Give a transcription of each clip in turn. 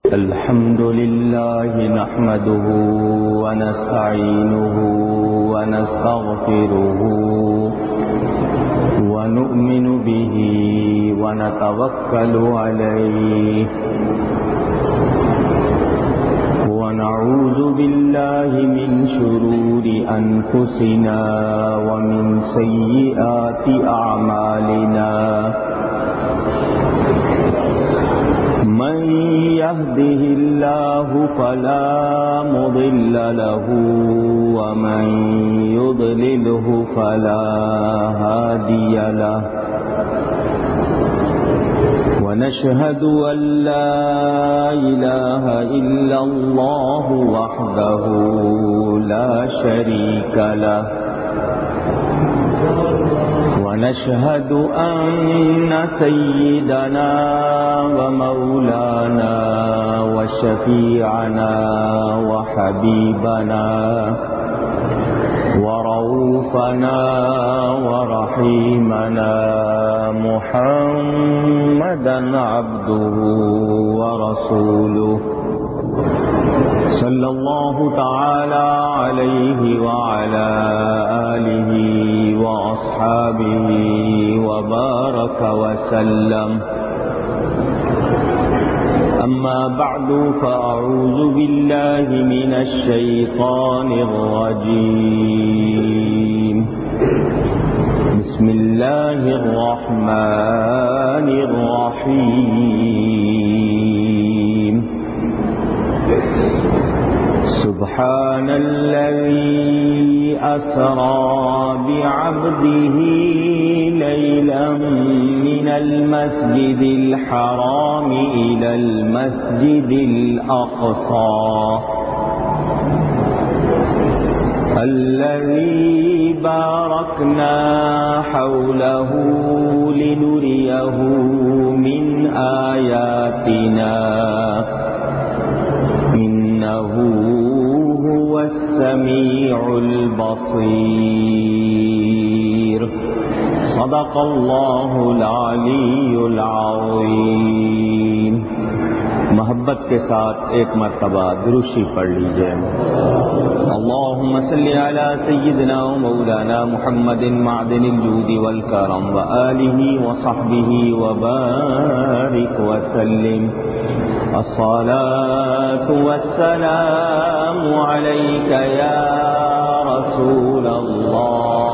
الحمد لله نحمده ونستعينه ونستغفره ونؤمن به ونتوكل عليه ونعوذ بالله من شرور أنفسنا ومن سيئات أعمالنا من يهده الله فلا مضل له ومن يضلله فلا هادي له ونشهد أن لا إله إلا الله وحده لا شريك له ونشهد أن سيدنا ومولانا وشفيعنا وحبيبنا ورؤوفنا ورحيمنا محمدا عبده ورسوله صلى الله تعالى عليه وعلى آله وأصحابه وبارك وسلم أما بعد فأعوذ بالله من الشيطان الرجيم بسم الله الرحمن الرحيم سبحان الذي أسرى بعبده ليلا من المسجد الحرام إلى المسجد الأقصى الذي باركنا حوله لنريه من آياتنا إنه هو السميع البصير صدق الله العلی العظیم. محبت کے ساتھ ایک مرتبہ درود پڑھ لیجئے. اللهم صل على سيدنا ومولانا محمد معدن الجود والكرم وآله وصحبه وبارك وسلم. الصلاة والسلام عليك يا رسول الله.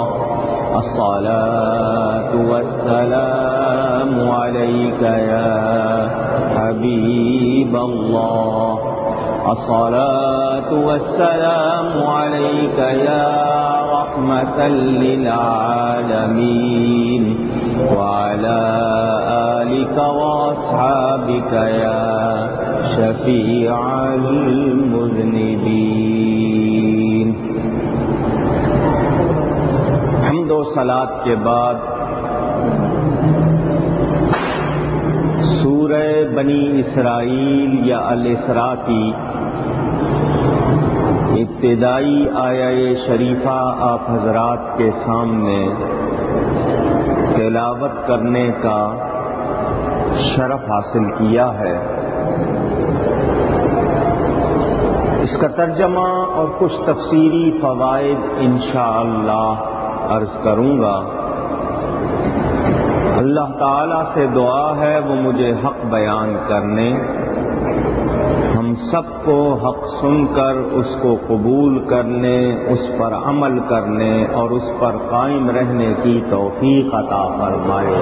الصلاة والسلام عليك يا حبيب الله. الصلاة والسلام عليك يا رحمة للعالمين وعلى آلك وأصحابك يا شفيع المذنبين. حمد و صلاۃ کے بعد سورہ بنی اسرائیل یا الاسراء کی ابتدائی آیہ شریفہ آپ حضرات کے سامنے تلاوت کرنے کا شرف حاصل کیا ہے. اس کا ترجمہ اور کچھ تفسیری فوائد انشاءاللہ عرض کروں گا. اللہ تعالی سے دعا ہے وہ مجھے حق بیان کرنے، ہم سب کو حق سن کر اس کو قبول کرنے، اس پر عمل کرنے اور اس پر قائم رہنے کی توفیق عطا فرمائے.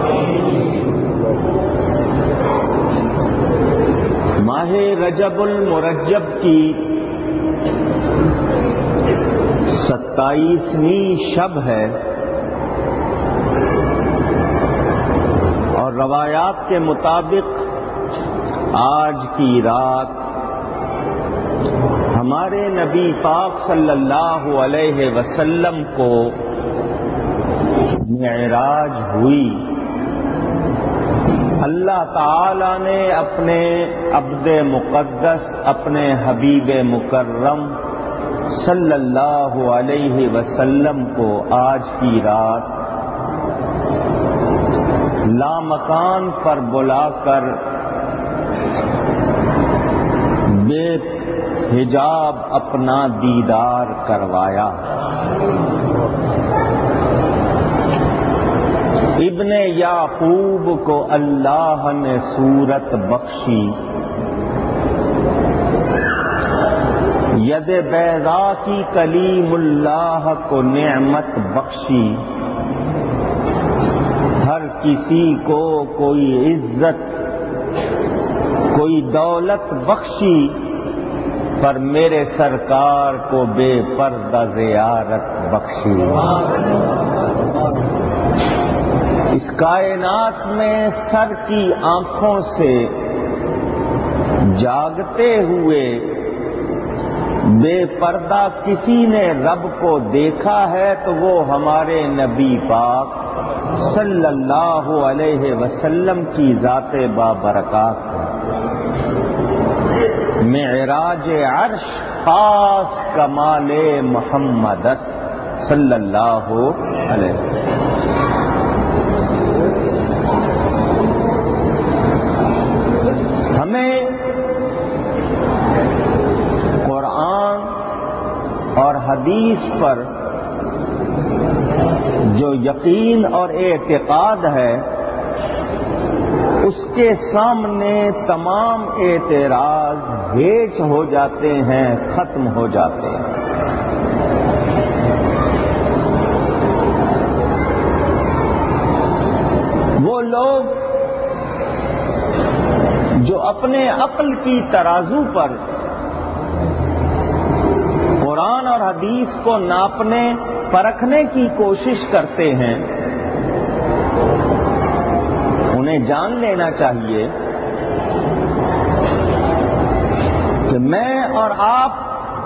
ماہ رجب المرجب کی 27ویں شب ہے اور روایات کے مطابق آج کی رات ہمارے نبی پاک صلی اللہ علیہ وسلم کو معراج ہوئی. اللہ تعالی نے اپنے عبد مقدس اپنے حبیب مکرم صلی اللہ علیہ وسلم کو آج کی رات لامکان پر بلا کر حجاب اپنا دیدار کروایا۔ ابن یعقوب کو اللہ نے صورت بخشی، ید بیضا کی کلیم اللہ کو نعمت بخشی۔ ہر کسی کو کوئی عزت کوئی دولت بخشی، پر میرے سرکار کو بے پردہ زیارت بخشی۔ اس کائنات میں سر کی آنکھوں سے جاگتے ہوئے بے پردہ کسی نے رب کو دیکھا ہے تو وہ ہمارے نبی پاک صلی اللہ علیہ وسلم کی ذات بابرکات ہے۔ معراج عرش خاص کمال محمدت صلی اللہ علیہ وسلم۔ ہمیں قرآن اور حدیث پر جو یقین اور اعتقاد ہے اس کے سامنے تمام اعتراض ہیچ ہو جاتے ہیں، ختم ہو جاتے ہیں۔ وہ لوگ جو اپنے عقل کی ترازو پر قرآن اور حدیث کو ناپنے پرکھنے کی کوشش کرتے ہیں، انہیں جان لینا چاہیے کہ میں اور آپ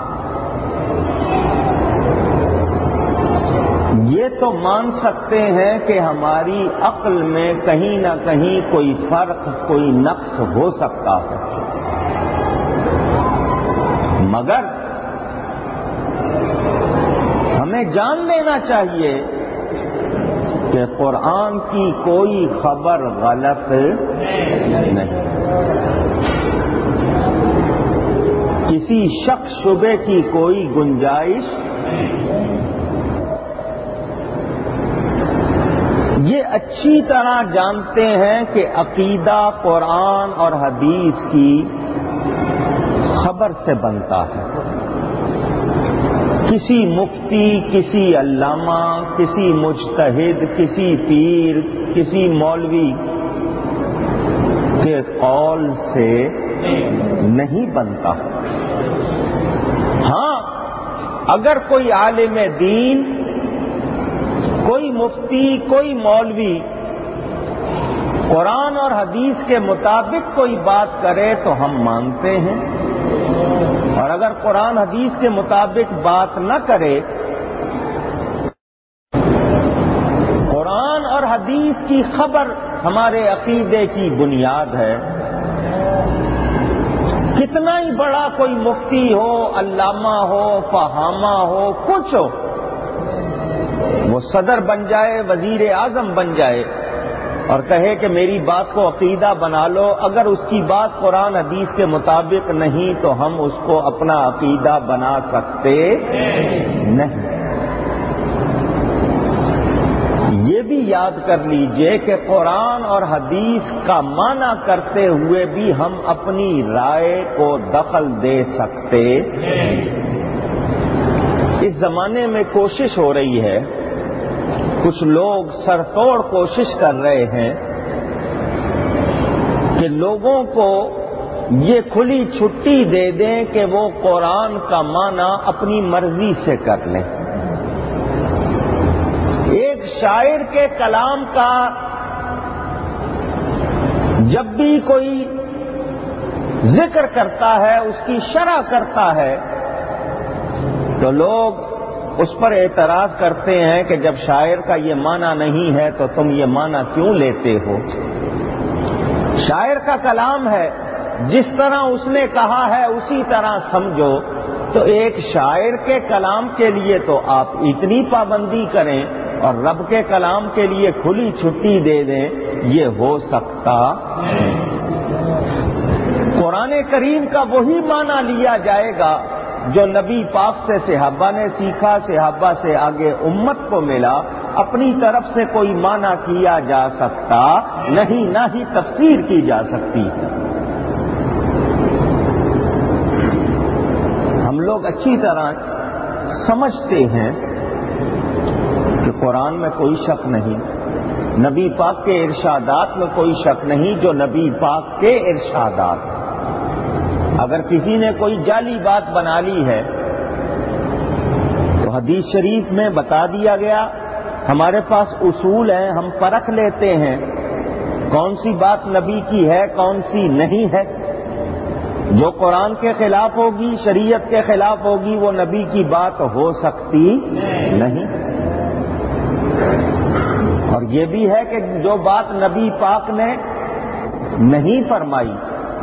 یہ تو مان سکتے ہیں کہ ہماری عقل میں کہیں نہ کہیں کوئی فرق کوئی نقص ہو سکتا ہے، مگر ہمیں جان لینا چاہیے کہ قرآن کی کوئی خبر غلط نہیں، کسی شک شبے کی کوئی گنجائش یہ اچھی طرح جانتے ہیں کہ عقیدہ قرآن اور حدیث کی خبر سے بنتا ہے۔ کسی مفتی، کسی علامہ، کسی مجتہد، کسی پیر، کسی مولوی کے قول سے نہیں بنتا۔ ہاں، اگر کوئی عالم دین، کوئی مفتی، کوئی مولوی قرآن اور حدیث کے مطابق کوئی بات کرے تو ہم مانتے ہیں، اور اگر قرآن حدیث کے مطابق بات نہ کرے، قرآن اور حدیث کی خبر ہمارے عقیدے کی بنیاد ہے۔ کتنا ہی بڑا کوئی مفتی ہو، علامہ ہو، فہامہ ہو، کچھ ہو، وہ صدر بن جائے، وزیر اعظم بن جائے اور کہے کہ میری بات کو عقیدہ بنا لو، اگر اس کی بات قرآن حدیث کے مطابق نہیں تو ہم اس کو اپنا عقیدہ بنا سکتے نہیں۔ یہ بھی یاد کر لیجئے کہ قرآن اور حدیث کا معنی کرتے ہوئے بھی ہم اپنی رائے کو دخل دے سکتے۔ اس زمانے میں کوشش ہو رہی ہے، کچھ لوگ سر توڑ کوشش کر رہے ہیں کہ لوگوں کو یہ کھلی چھٹی دے دیں کہ وہ قرآن کا معنی اپنی مرضی سے کر لیں۔ ایک شاعر کے کلام کا جب بھی کوئی ذکر کرتا ہے، اس کی شرح کرتا ہے، تو لوگ اس پر اعتراض کرتے ہیں کہ جب شاعر کا یہ معنی نہیں ہے تو تم یہ معنی کیوں لیتے ہو؟ شاعر کا کلام ہے، جس طرح اس نے کہا ہے اسی طرح سمجھو۔ تو ایک شاعر کے کلام کے لیے تو آپ اتنی پابندی کریں اور رب کے کلام کے لیے کھلی چھٹی دے دیں، یہ ہو سکتا ہے۔ قرآن کریم کا وہی معنی لیا جائے گا جو نبی پاک سے صحابہ نے سیکھا، صحابہ سے آگے امت کو ملا. اپنی طرف سے کوئی معنی کیا جا سکتا نہیں، نہ ہی تفسیر کی جا سکتی. ہم لوگ اچھی طرح سمجھتے ہیں کہ قرآن میں کوئی شک نہیں، نبی پاک کے ارشادات میں کوئی شک نہیں، جو نبی پاک کے ارشادات ہیں. اگر کسی نے کوئی جعلی بات بنا لی ہے تو حدیث شریف میں بتا دیا گیا. ہمارے پاس اصول ہیں، ہم پرکھ لیتے ہیں کون سی بات نبی کی ہے، کون سی نہیں ہے. جو قرآن کے خلاف ہوگی، شریعت کے خلاف ہوگی، وہ نبی کی بات ہو سکتی نہیں. اور یہ بھی ہے کہ جو بات نبی پاک نے نہیں فرمائی،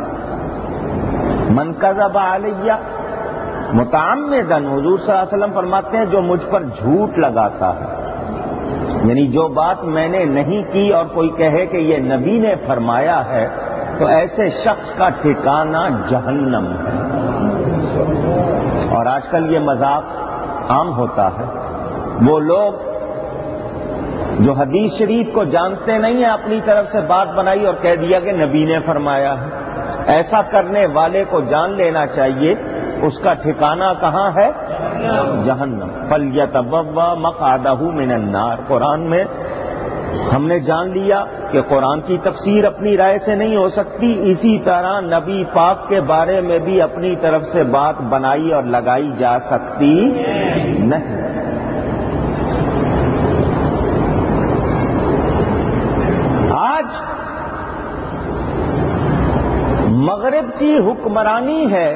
من کذب علیہ متعمداً، حضور صلی اللہ علیہ وسلم فرماتے ہیں جو مجھ پر جھوٹ لگاتا ہے، یعنی جو بات میں نے نہیں کی اور کوئی کہے کہ یہ نبی نے فرمایا ہے، تو ایسے شخص کا ٹھکانہ جہنم ہے. اور آج کل یہ مذاق عام ہوتا ہے. وہ لوگ جو حدیث شریف کو جانتے نہیں ہیں، اپنی طرف سے بات بنائی اور کہہ دیا کہ نبی نے فرمایا ہے. ایسا کرنے والے کو جان لینا چاہیے اس کا ٹھکانہ کہاں ہے؟ جہنم. فَلْيَتَبَوَّأْ مَقْعَدَهُ مِنَ النَّارِ. قرآن میں ہم نے جان لیا کہ قرآن کی تفسیر اپنی رائے سے نہیں ہو سکتی، اسی طرح نبی پاک کے بارے میں بھی اپنی طرف سے بات بنائی اور لگائی جا سکتی نہیں. آج مغرب کی حکمرانی ہے.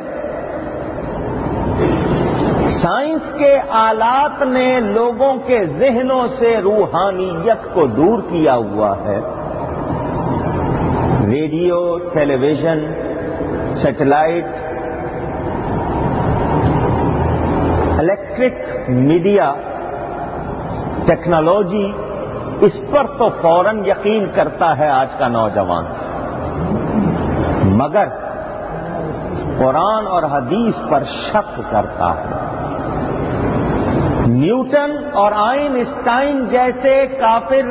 سائنس کے آلات نے لوگوں کے ذہنوں سے روحانیت کو دور کیا ہوا ہے. Radio, television, satellite, electric media, technology, اس پر تو فوراً یقین کرتا ہے آج کا نوجوان. مگر قرآن اور حدیث پر شک کرتا ہے. نیوٹن اور آئنسٹائن جیسے کافر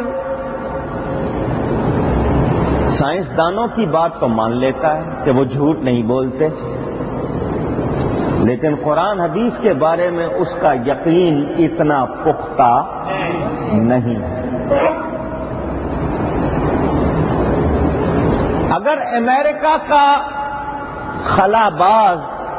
سائنسدانوں کی بات تو مان لیتا ہے کہ وہ جھوٹ نہیں بولتے، لیکن قرآن حدیث کے بارے میں اس کا یقین اتنا پختہ نہیں ہے. اگر امریکہ کا خلا باز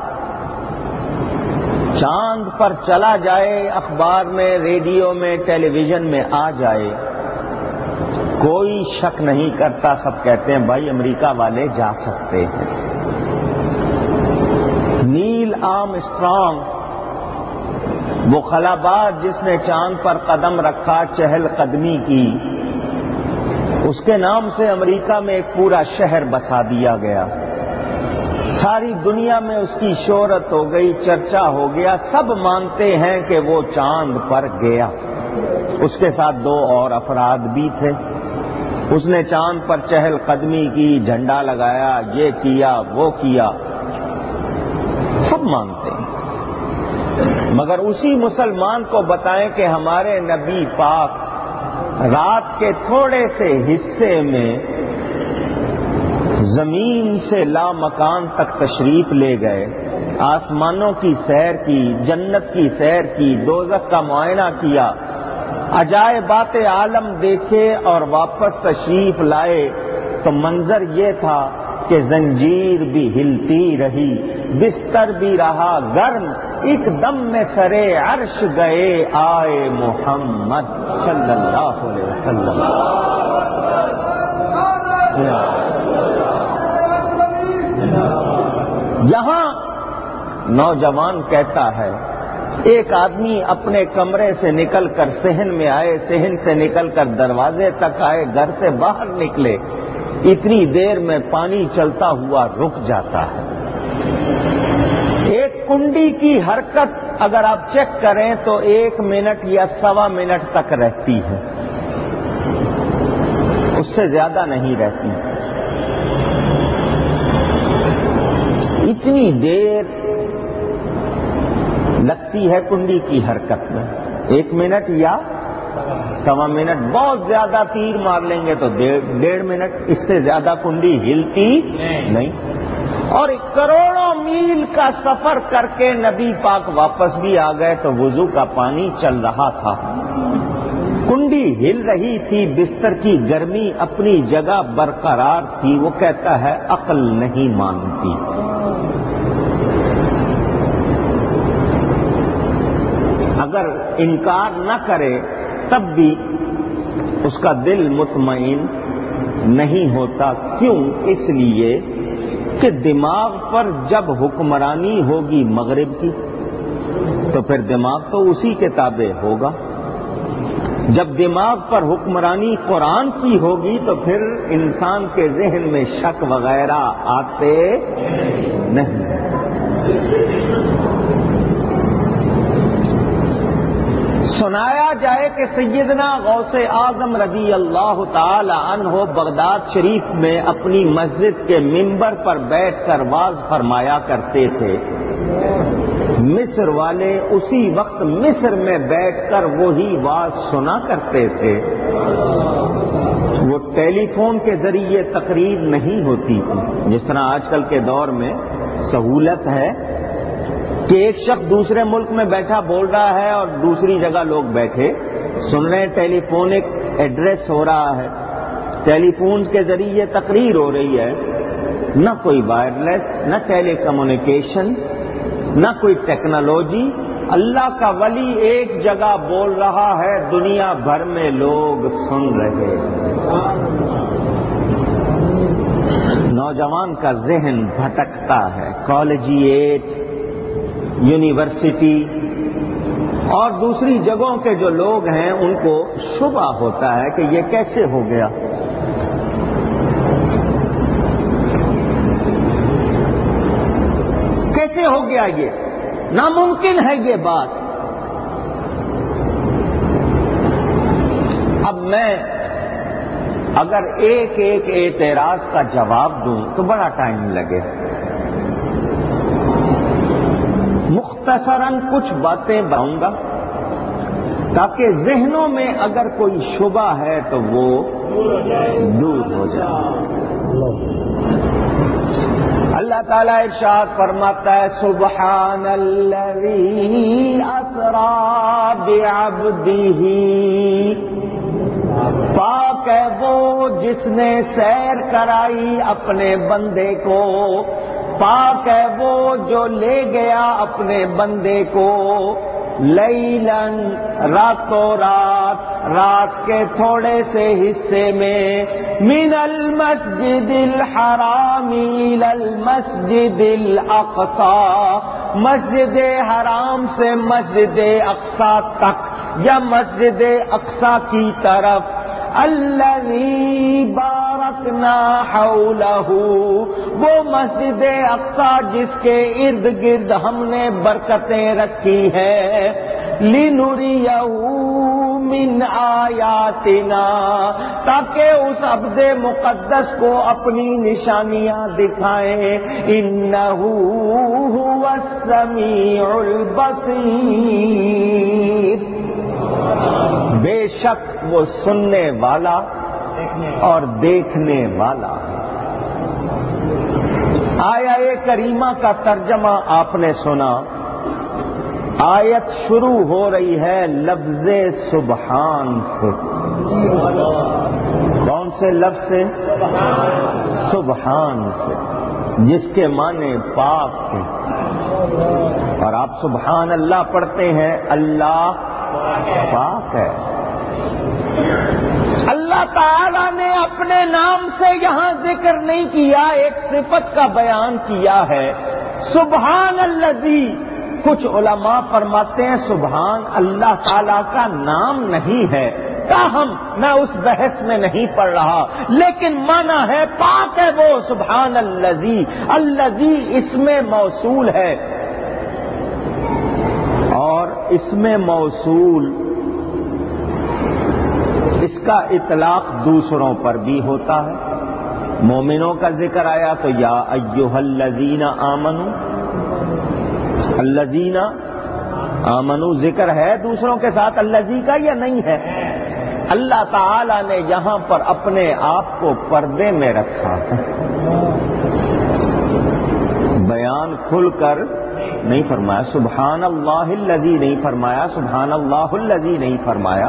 چاند پر چلا جائے، اخبار میں، ریڈیو میں، ٹیلی ویژن میں آ جائے، کوئی شک نہیں کرتا، سب کہتے ہیں بھائی امریکہ والے جا سکتے ہیں. نیل آرمسٹرانگ، وہ خلا باز جس نے چاند پر قدم رکھا، چہل قدمی کی، اس کے نام سے امریکہ میں ایک پورا شہر بسا دیا گیا. ساری دنیا میں اس کی شہرت ہو گئی، چرچا ہو گیا، سب مانتے ہیں کہ وہ چاند پر گیا. اس کے ساتھ 2 اور افراد بھی تھے. اس نے چاند پر چہل قدمی کی، جھنڈا لگایا، یہ کیا، وہ کیا، سب مانتے ہیں. مگر اسی مسلمان کو بتائیں کہ ہمارے نبی پاک رات کے تھوڑے سے حصے میں زمین سے لامکان تک تشریف لے گئے، آسمانوں کی سیر کی، جنت کی سیر کی، دوزخ کا معائنہ کیا، عجائبات عالم دیکھے اور واپس تشریف لائے، تو منظر یہ تھا کہ زنجیر بھی ہلتی رہی، بستر بھی رہا گرم، ایک دم میں سرے عرش گئے آئے محمد صلی اللہ علیہ وسلم. یہاں نوجوان کہتا ہے، ایک آدمی اپنے کمرے سے نکل کر صحن میں آئے، صحن سے نکل کر دروازے تک آئے، گھر سے باہر نکلے، اتنی دیر میں پانی چلتا ہوا رک جاتا ہے. ایک کنڈی کی حرکت اگر آپ چیک کریں تو 1 منٹ یا 1.25 منٹ تک رہتی ہے، اس سے زیادہ نہیں رہتی. کتنی دیر لگتی ہے کنڈی کی حرکت میں؟ 1 منٹ یا 1.25 منٹ، بہت زیادہ تیر مار لیں گے تو 1.5 منٹ، اس سے زیادہ کنڈی ہلتی نہیں۔ اور کروڑوں میل کا سفر کر کے نبی پاک واپس بھی آ گئے تو وضو کا پانی چل رہا تھا، کنڈی ہل رہی تھی، بستر کی گرمی اپنی جگہ برقرار تھی۔ وہ کہتا ہے عقل نہیں مانتی۔ اگر انکار نہ کرے تب بھی اس کا دل مطمئن نہیں ہوتا۔ کیوں؟ اس لیے کہ دماغ پر جب حکمرانی ہوگی مغرب کی تو پھر دماغ تو اسی کے تابع ہوگا، جب دماغ پر حکمرانی قرآن کی ہوگی تو پھر انسان کے ذہن میں شک وغیرہ آتے نہیں۔ سنایا جائے کہ سیدنا غوث اعظم رضی اللہ تعالی عنہ بغداد شریف میں اپنی مسجد کے منبر پر بیٹھ کر واز فرمایا کرتے تھے۔ مصر والے اسی وقت مصر میں بیٹھ کر وہی واز سنا کرتے تھے۔ وہ ٹیلی فون کے ذریعے تقریر نہیں ہوتی تھی، جس طرح آج کل کے دور میں سہولت ہے کہ ایک شخص دوسرے ملک میں بیٹھا بول رہا ہے اور دوسری جگہ لوگ بیٹھے سن رہے ہیں، ٹیلی فونک ایڈریس ہو رہا ہے، ٹیلی فون کے ذریعے تقریر ہو رہی ہے۔ نہ کوئی وائرلیس، نہ ٹیلی کمیونیکیشن، نہ کوئی ٹیکنالوجی۔ اللہ کا ولی ایک جگہ بول رہا ہے، دنیا بھر میں لوگ سن رہے ہیں۔ نوجوان کا ذہن بھٹکتا ہے، کالجیٹ، یونیورسٹی اور دوسری جگہوں کے جو لوگ ہیں ان کو شبہ ہوتا ہے کہ یہ کیسے ہو گیا۔ کیسے ہو گیا؟ یہ ناممکن ہے یہ بات۔ اب میں اگر ایک اعتراض کا جواب دوں تو بڑا ٹائم لگے۔ مختصراً کچھ باتیں بتاؤں گا تاکہ ذہنوں میں اگر کوئی شبہ ہے تو وہ دور ہو جائے۔ اللہ تعالیٰ ارشاد فرماتا ہے، سبحان الذی اسری بعبدہ، پاک ہے وہ جس نے سیر کرائی اپنے بندے کو، پاک ہے وہ جو لے گیا اپنے بندے کو، لیلاً راتوں رات کے تھوڑے سے حصے میں، من المسجد الحرام الى المسجد الاقصی، مسجد حرام سے مسجد اقصی تک یا مسجد اقصی کی طرف، الذی بارکنا حولہ، وہ مسجد اقصی جس کے ارد گرد ہم نے برکتیں رکھی ہیں، لنریہ من آیاتنا، تاکہ اس عبد مقدس کو اپنی نشانیاں دکھائیں، انہ هو السمیع البصیر، بے شک وہ سننے والا اور دیکھنے والا ہے۔ آیہ کریمہ کا ترجمہ آپ نے سنا۔ آیت شروع ہو رہی ہے لفظ سبحان سے۔ کون سے لفظ سے؟ سبحان سے، جس کے معنی پاک ہے۔ اور آپ سبحان اللہ پڑھتے ہیں، اللہ پاک ہے۔ اللہ تعالی نے اپنے نام سے یہاں ذکر نہیں کیا، ایک صفت کا بیان کیا ہے، سبحان الذی۔ کچھ علماء فرماتے ہیں سبحان اللہ تعالی کا نام نہیں ہے، تاہم میں اس بحث میں نہیں پڑھ رہا، لیکن معنی ہے پاک ہے وہ، سبحان الذی۔ الذی اسم موصول ہے، اور اسم موصول اس کا اطلاق دوسروں پر بھی ہوتا ہے۔ مومنوں کا ذکر آیا تو یا ایھا الذین آمنوا، الذین آمنوا ذکر ہے دوسروں کے ساتھ الذی کا یا نہیں ہے؟ اللہ تعالی نے یہاں پر اپنے آپ کو پردے میں رکھا ہے، بیان کھل کر نہیں فرمایا، سبحان اللہ الذی نہیں فرمایا، سبحان اللہ الذی نہیں فرمایا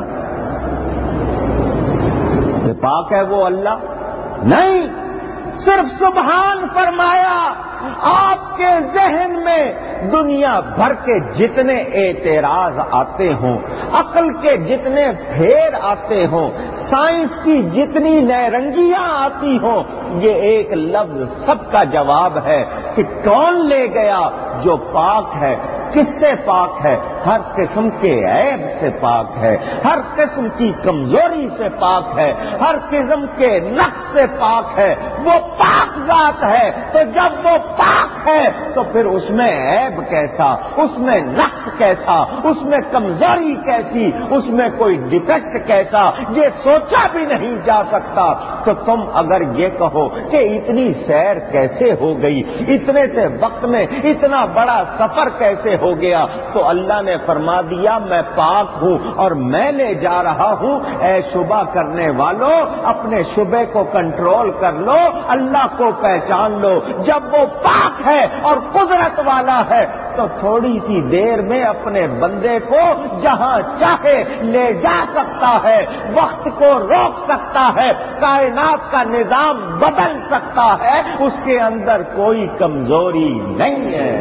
کہ پاک ہے وہ اللہ، نہیں، صرف سبحان فرمایا۔ آپ کے ذہن میں دنیا بھر کے جتنے اعتراض آتے ہوں، عقل کے جتنے پھیر آتے ہوں، سائنس کی جتنی نیرنگیاں آتی ہوں، یہ ایک لفظ سب کا جواب ہے کہ کون لے گیا جو پاک ہے، کس سے پاک ہے؟ ہر قسم کے عیب سے پاک ہے، ہر قسم کی کمزوری سے پاک ہے، ہر قسم کے نقص سے پاک ہے، وہ پاک ذات ہے۔ تو جب وہ پاک ہے تو پھر اس میں عیب کیسا، اس میں نقص کیسا، اس میں کمزوری کیسی، اس میں کوئی ڈیفیکٹ کیسا، یہ سوچا بھی نہیں جا سکتا۔ تو تم اگر یہ کہو کہ اتنی سیر کیسے ہو گئی، اتنے سے وقت میں اتنا بڑا سفر کیسے ہو گیا، تو اللہ نے فرما دیا میں پاک ہوں اور میں لے جا رہا ہوں۔ اے شبہ کرنے والوں، اپنے شبہ کو کنٹرول کر لو، اللہ کو پہچان لو۔ جب وہ پاک ہے اور قدرت والا ہے تو تھوڑی سی دیر میں اپنے بندے کو جہاں چاہے لے جا سکتا ہے، وقت کو روک سکتا ہے، کائنات کا نظام بدل سکتا ہے، اس کے اندر کوئی کمزوری نہیں ہے۔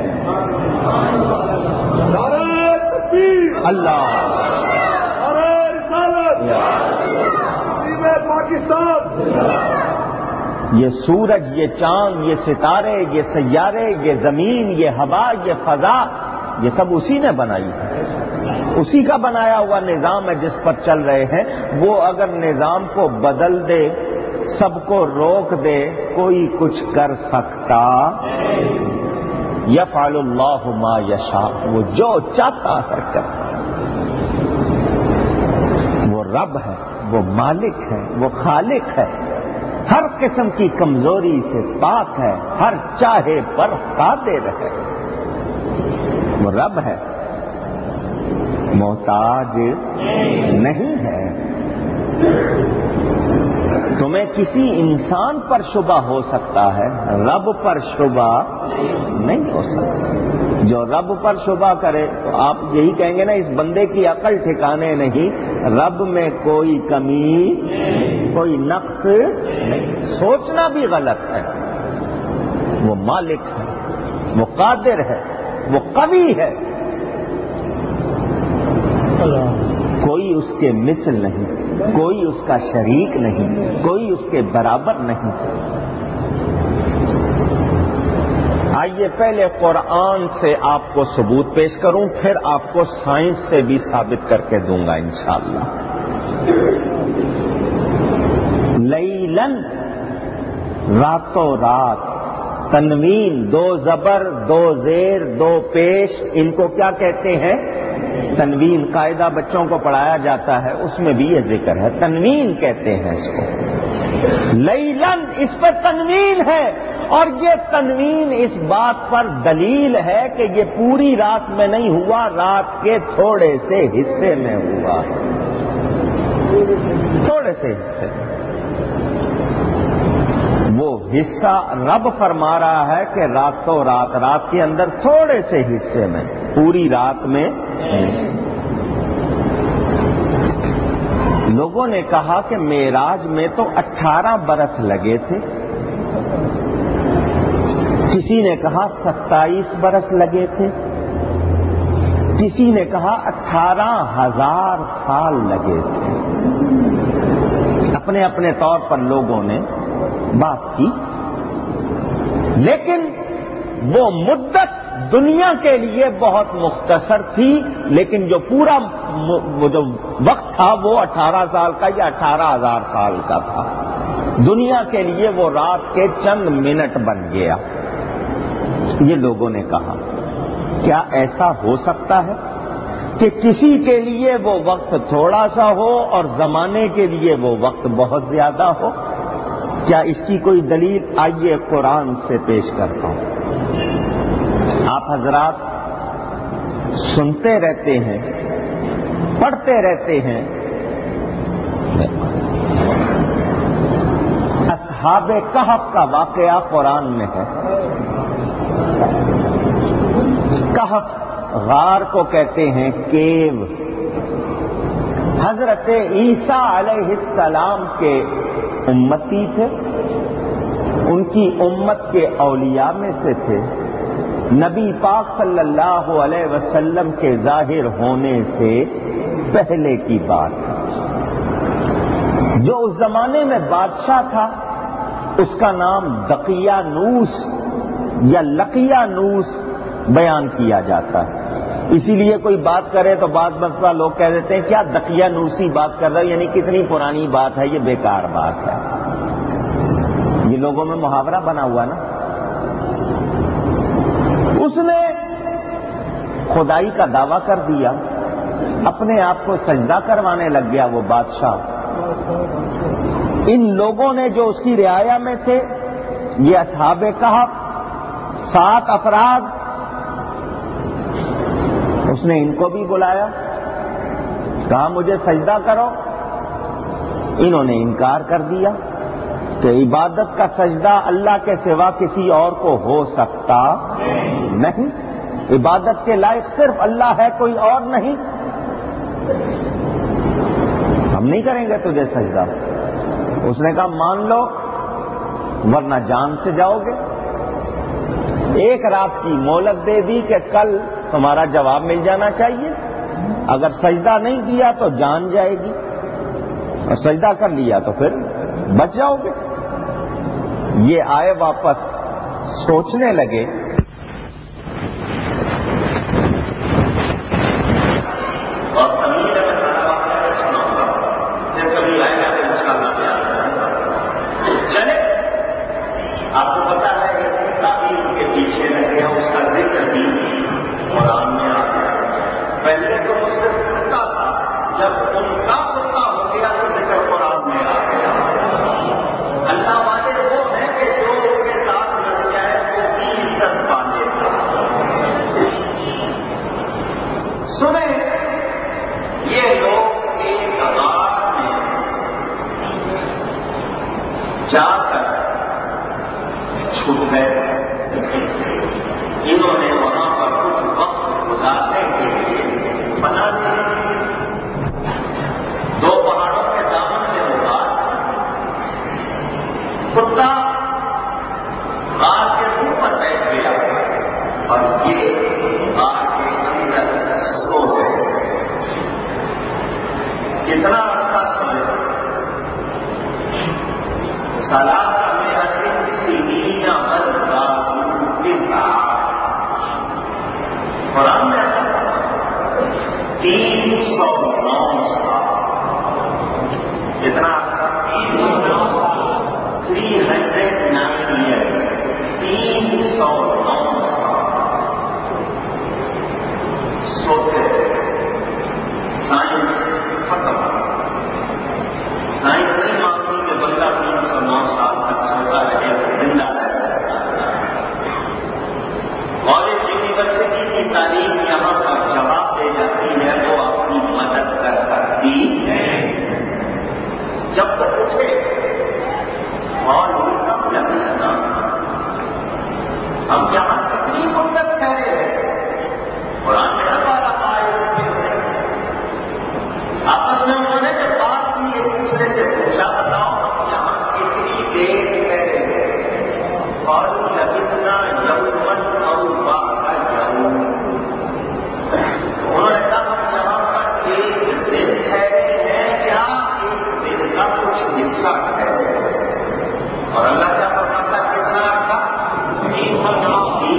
اللہ پاکستان، یہ سورج، یہ چاند، یہ ستارے، یہ سیارے، یہ زمین، یہ ہوا، یہ فضا، یہ سب اسی نے بنائی ہے، اسی کا بنایا ہوا نظام ہے جس پر چل رہے ہیں۔ وہ اگر نظام کو بدل دے، سب کو روک دے، کوئی کچھ کر سکتا؟ یفعل اللہ ما یشاء، وہ جو چاہتا ہے کرتا ہے۔ وہ رب ہے، وہ مالک ہے، وہ خالق ہے، ہر قسم کی کمزوری سے پاک ہے، ہر چاہے پر قادر ہے۔ وہ رب ہے، محتاج نہیں ہے۔ تمہیں کسی انسان پر شبہ ہو سکتا ہے، رب پر شبہ نہیں ہو سکتا۔ جو رب پر شبہ کرے تو آپ یہی کہیں گے نا اس بندے کی عقل ٹھکانے نہیں، رب میں کوئی کمی، کوئی نقص نہیں، سوچنا بھی غلط ہے۔ وہ مالک ہے، وہ قادر ہے، وہ قوی ہے، کوئی اس کے مثل نہیں، کوئی اس کا شریک نہیں، کوئی اس کے برابر نہیں۔ آئیے پہلے قرآن سے آپ کو ثبوت پیش کروں، پھر آپ کو سائنس سے بھی ثابت کر کے دوں گا انشاءاللہ۔ لیلن، راتوں رات، تنوین، دو زبر، دو زیر، دو پیش، ان کو کیا کہتے ہیں؟ تنوین۔ قاعدہ بچوں کو پڑھایا جاتا ہے، اس میں بھی یہ ذکر ہے، تنوین کہتے ہیں اس کو۔ لیلن، اس پر تنوین ہے، اور یہ تنوین اس بات پر دلیل ہے کہ یہ پوری رات میں نہیں ہوا، رات کے تھوڑے سے حصے میں ہوا، تھوڑے سے حصے میں۔ وہ حصہ رب فرما رہا ہے کہ راتوں رات، رات کے اندر تھوڑے سے حصے میں، پوری رات میں۔ لوگوں نے کہا کہ معراج میں تو 18 برس لگے تھے، کسی نے کہا 27 برس لگے تھے، کسی نے کہا 18,000 سال لگے تھے۔ اپنے اپنے طور پر لوگوں نے بات کی، لیکن وہ مدت دنیا کے لیے بہت مختصر تھی، لیکن جو پورا وہ جو وقت تھا وہ 18 سال کا یا 18,000 سال کا تھا۔ دنیا کے لیے وہ رات کے چند منٹ بن گیا۔ یہ لوگوں نے کہا کیا ایسا ہو سکتا ہے کہ کسی کے لیے وہ وقت تھوڑا سا ہو اور زمانے کے لیے وہ وقت بہت زیادہ ہو؟ کیا اس کی کوئی دلیل؟ آئیے قرآن سے پیش کرتا ہوں۔ آپ حضرات سنتے رہتے ہیں، پڑھتے رہتے ہیں، اصحاب کہف کا واقعہ قرآن میں ہے۔ کہف غار کو کہتے ہیں، کیو۔ حضرت عیسیٰ علیہ السلام کے امتی تھے، ان کی امت کے اولیاء میں سے تھے، نبی پاک صلی اللہ علیہ وسلم کے ظاہر ہونے سے پہلے کی بات ہے۔ جو اس زمانے میں بادشاہ تھا اس کا نام دقیانوس یا لقیانوس بیان کیا جاتا ہے۔ اسی لیے کوئی بات کرے تو بعض مرتبہ لوگ کہہ دیتے ہیں کیا دقیانوسی بات کر رہا ہے، یعنی کتنی پرانی بات ہے، یہ بیکار بات ہے۔ یہ لوگوں میں محاورہ بنا ہوا نا۔ اس نے خدائی کا دعویٰ کر دیا، اپنے آپ کو سجدہ کروانے لگ گیا وہ بادشاہ۔ ان لوگوں نے جو اس کی رعایا میں تھے، یہ اصحاب کہف 7 افراد، اس نے ان کو بھی بلایا، کہا مجھے سجدہ کرو۔ انہوں نے انکار کر دیا کہ عبادت کا سجدہ اللہ کے سوا کسی اور کو ہو سکتا نہیں، عبادت کے لائق صرف اللہ ہے، کوئی اور نہیں، ہم نہیں کریں گے تجھے سجدہ۔ اس نے کہا مان لو ورنہ جان سے جاؤ گے۔ 1 رات کی مہلت دے دی کہ کل تمہارا جواب مل جانا چاہیے، اگر سجدہ نہیں کیا تو جان جائے گی، اور سجدہ کر لیا تو پھر بچ جاؤ گے۔ یہ آئے واپس، سوچنے لگے، اور چلے آپ کو پتا ہے کہ تعلیم کے پیچھے لگے اس کا ذکر بھی قرآن میں آ گیا۔ پہلے تو وہ صرف کتا تھا، جب ان کا کتا ہو گیا تو ذکر قرآن میں آ گیا۔ اللہ والے وہ ہیں کہ جو ان کے ساتھ لگ جائے وہ بھی عزت پانے گا۔ سنیں یہ لوگ ایک غار میں جا کر چھپ گئے، انہوں نے وہاں پر کچھ وقت گزارنے کے لیے بنا دیا۔ 2 پہاڑوں کے دامن میں ہوگا، کتا غار کے منہ پر بیٹھ گیا اور یہ غار کے اندر سو گئے۔ کتنا اچھا سمجھ، سالات قرآن میں 309 سال، کتنا 309 ایئر، 309 سال سوتے۔ سائنس ختم، سائنس نہیں مانتی کہ بندہ 309 سال تک سوتا رہے، زندہ رہے۔ کالج یونیورسٹی کی تعلیم یہاں پر جواب دے جاتی ہے، وہ اپنی مدد کر سکتی ہے۔ جب تک اٹھے اور لگنا، ہم یہاں کتنی مدت ٹھہرے ہیں، قرآن میں ہمارا آپس میں انہوں نے جب بات کی ایک دوسرے سے پوچھا بتاؤ ہم یہاں کتنی دیر ٹھہرے ہیں، اور لگنا یومن اور انہوں نے کہا ہم یہاں پر 1 دن ٹھہرے ہیں، کیا 1 دن کا کچھ حصہ ٹھہرے، اور اللہ کا فرماتا کتنا عرصہ؟ 309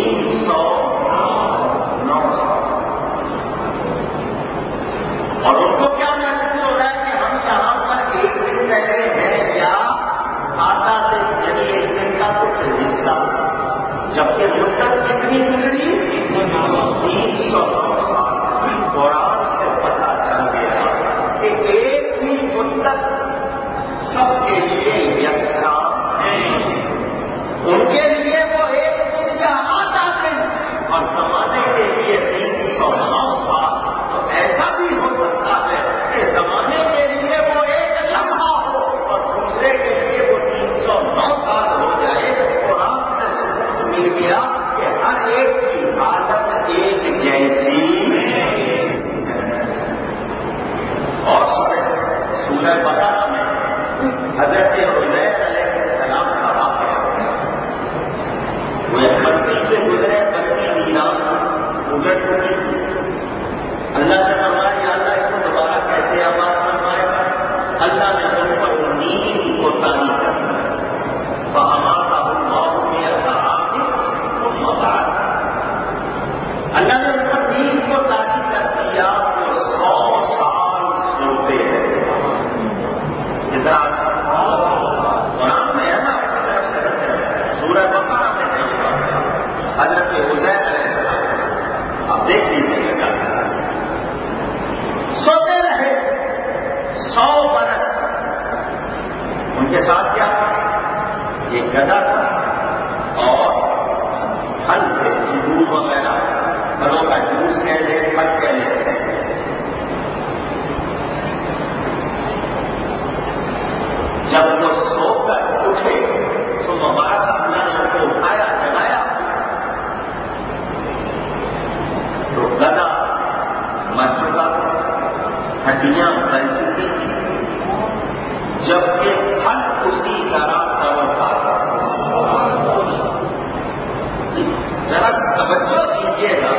الٹ ہوئی. اللہ نے فرمایا یا اللہ اس کو دوبارہ کیسے آباد فرمائے گا؟ اللہ نے ان پر نیند کو تاری کر دیا. فَأَمَاتَهُ اللَّهُ مِئَةَ عَامٍ ثُمَّ بَعَثَهُ. اللہ نے ان پر نیند کو تاری کر دیا. وہ 100 سال سوتے ہیں. کتنا قرآن میں ہے نا، سورہ بقرہ میں نہیں پڑھا. حضرت عزیر علیہ السلام آپ دیکھ لیجیے گا، سوتے رہے 100 برس. ان کے ساتھ کیا تھا؟ ایک گدھا تھا اور پھل تھے، انگور وغیرہ، پھلوں کا جوس کہہ لے، پھل کہہ لے. جب وہ سو کر اٹھے تو مبارک اللہ نے ان کو اٹھایا، جگایا تو گدھا مر چکا تھا، ہڈیاں بن چکی تھی، جبکہ پھل اسی طرح تروتازہ. ذرا توجہ دیجیے گا،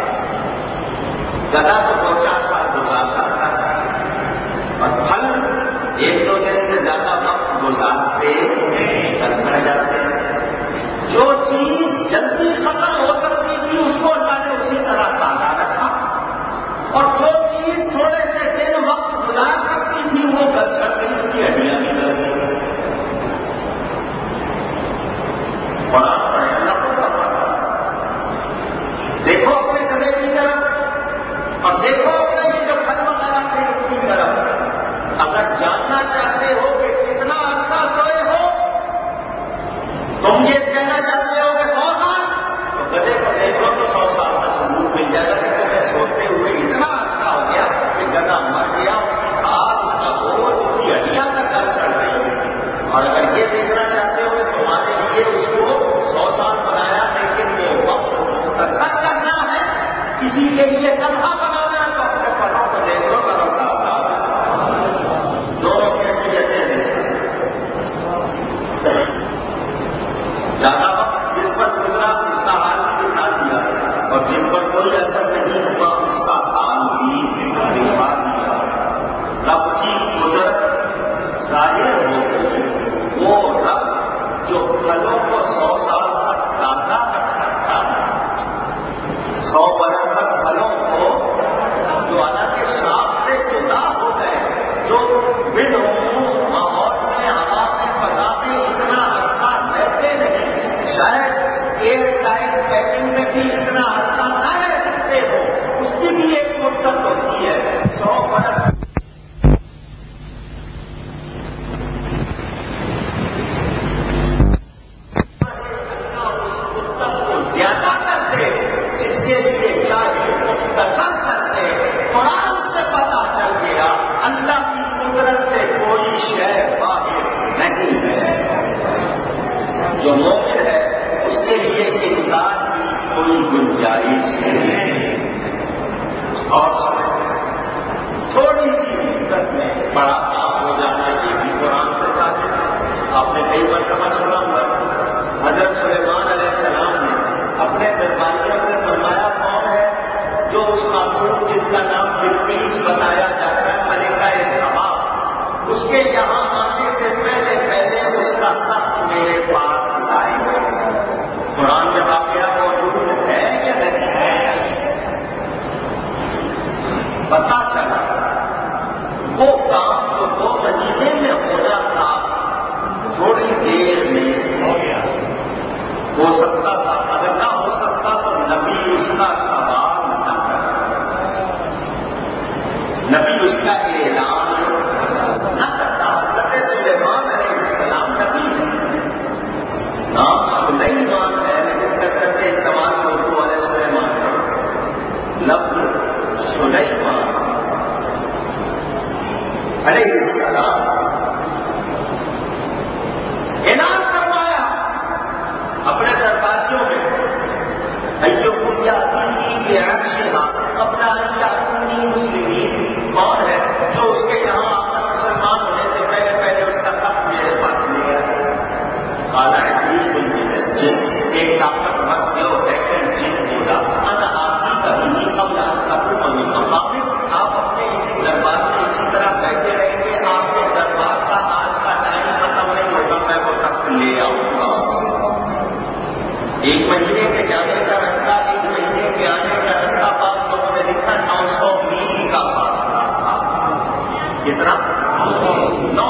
گدھا تو 2-4 سال گزار سکتا ہے اور پھل 1-2 دن سے زیادہ وقت گزارتے سڑ جاتے ہیں. جو چیز جلدی ختم ہو سکتی تھی اس کو اللہ نے اسی طرح تازہ رکھا، اور جو چیز تھوڑے سے دن وقت گزار سکتی تھی وہ گل سڑ گئی، اس کی ہڈیاں بھی گل گئی. قرآن پڑھے اللہ کو پتا. دیکھو اپنے گلے کی طرف اور دیکھو اپنے یہ جو پھل وغیرہ تھے اس کی طرف. اگر جاننا چاہتے ہو کہ کتنا عرصہ سوئے ہو، تم یہ کہنا چاہتے ہو کہ 100 سال، تو گدھے کو دیکھو تو 100 سال کا ثبوت مل جائے گا کہ تمہیں سوتے ہوئے اتنا عرصہ ہو گیا کہ گدھا مر گیا، اس کی کھال، اس کا گوشت، اس کی ہڈیاں تک گل چڑھ گئی. اور اگر یہ دیکھنا چاہتے ہو کہ تمہارے لیے اس کو 100 سال بنایا لیکن وہ وقت مختصر کرنا ہے، کسی کے لیے تنہا بنانا ہے، تو اپنے پھلوں کو دیکھ لو کرو کا دونوں کی اہمیتیں ہیں. زیادہ وقت جس پر گزرا اس کا حال بھی دکھا دیا، اور جس پر کوئی اثر نہیں ہوا اس کا حال بھی دکھا دیا. رب کی قدرت ظاہر ہو گئی. وہ رب جو پھلوں کو 100 سال تک تازہ رکھ سکتا ہے، 100 برس تک پھلوں کو جو اللہ کے شاخ سے جدا ہو گئے، جو ماحول میں، ہوا میں، فضا میں اتنا عرصہ رہتے نہیں، شاید ایئر ٹائٹ پیکنگ میں بھی اتنا عرصہ نہ رہ سکتے ہو، اس کی بھی ایک مدت ہوتی ہے. 100 برس زیادہ کرتے، جس کے لیے چاہیے مختصر کرتے. قرآن سے پتا چل گیا اللہ کی قدرت سے کوئی شے باہر نہیں ہے. جو مومن ہے اس کے لیے امداد کی کوئی گنجائش نہیں. اور تھوڑی سی حقیقت میں بڑا کام ہو جانا یہ بھی قرآن سے ثابت ہے. آپ نے کئی مرتبہ سنا ہوگا حضرت سلیمان علیہ السلام نے اپنے درباریوں سے فرمایا کون ہے جو اس خاتون جس کا نام بلقیس بتایا جاتا ہے، ملکہ سبا، اس کے یہاں آنے سے پہلے اس کا تخت میرے پاس لائے. قرآن میں واقعہ موجود ہے یا نہیں ہے؟ پتا چلا وہ کام جو 2 مہینے میں ہونا تھا تھوڑی دیر میں ہو گیا. ہو سکتا تھا، اگر نہ ہو سکتا تو نبی اس کا سوال نہ کرتا، نبی اس کا اعلان نہ کرتا. حضرت سلیمان علیہ السلام نبی ہے، نام سلیمان ہے لیکن کثرت استعمال اردو والے سلیمان کا لفظ سلیمان علیہ السلام اعلان کروایا اپنے درباریوں میں، ایو کیا کے عرشہ اپنا یاتونی مسلمین کون ہے جو اس کے یہاں آ کر مسلمان ہونے سے پہلے اس کا تخت میرے پاس لے گیا. کالا جن ایک طاقتور جو ہے کہ جن بولا انا آپ ہی کا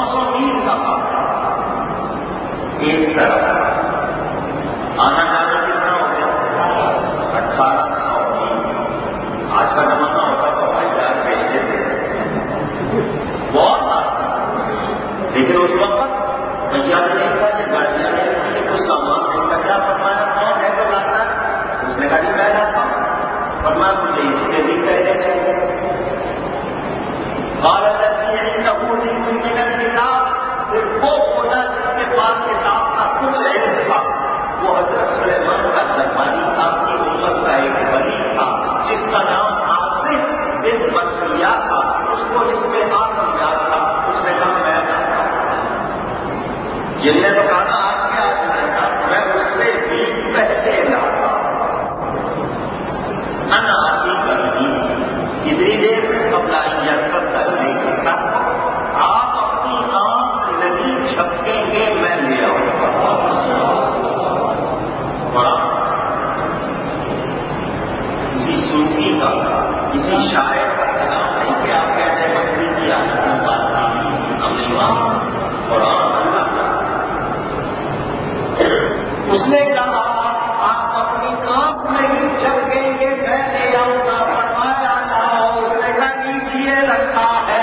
900 میل کا فاصلہ ایک طرف، آنا جانا کتنا ہو گیا 1800 میل. آج کا زمانہ ہوتا تو ہمارے جہاز بھیجتے تھے بہت آسان، لیکن اس وقت بھیا نہیں تھا کہ گاڑیاں نہیں تھی، کچھ سامان نہیں تھا. کیا فرمایا کون ہے تو لاتا ہے؟ اس نے کہا جی میں لاتا ہوں. فرمایا مجھے اس سے بھی کہنے چاہیے. پھر وہ بولا جس کے پاس کتاب کا کچھ علم تھا، وہ حضرت سلیمان کا درباری آپ کی امت کا ایک ولی تھا جس کا نام آصف بن بطریہ تھا. اس کو اس میں آدم یاد تھا. اس نے کہا میں جاتا ہوں. جن نے تو کہا آج کے آج نہیں تھا، میں اس سے بھی پہلے لاتا انا آتی کرنی کتنی دیر قبل یرکب کرنے کے ساتھ آپ اپنی آنکھ نہیں جھپکیں گے میں لے آؤں گا. کسی صوفی کا کسی شاعر کا کلام نہیں کہ آپ کہتے ہیں مستی کی عادت میں بات نہیں ہم نہیں وہاں قرآن اللہ کا. اس نے کہا آپ اپنی آنکھ نہیں جھپکیں گے میں لے آؤں گا. فرمایا لاؤ. اس نے کہا لیجیے رکھا ہے.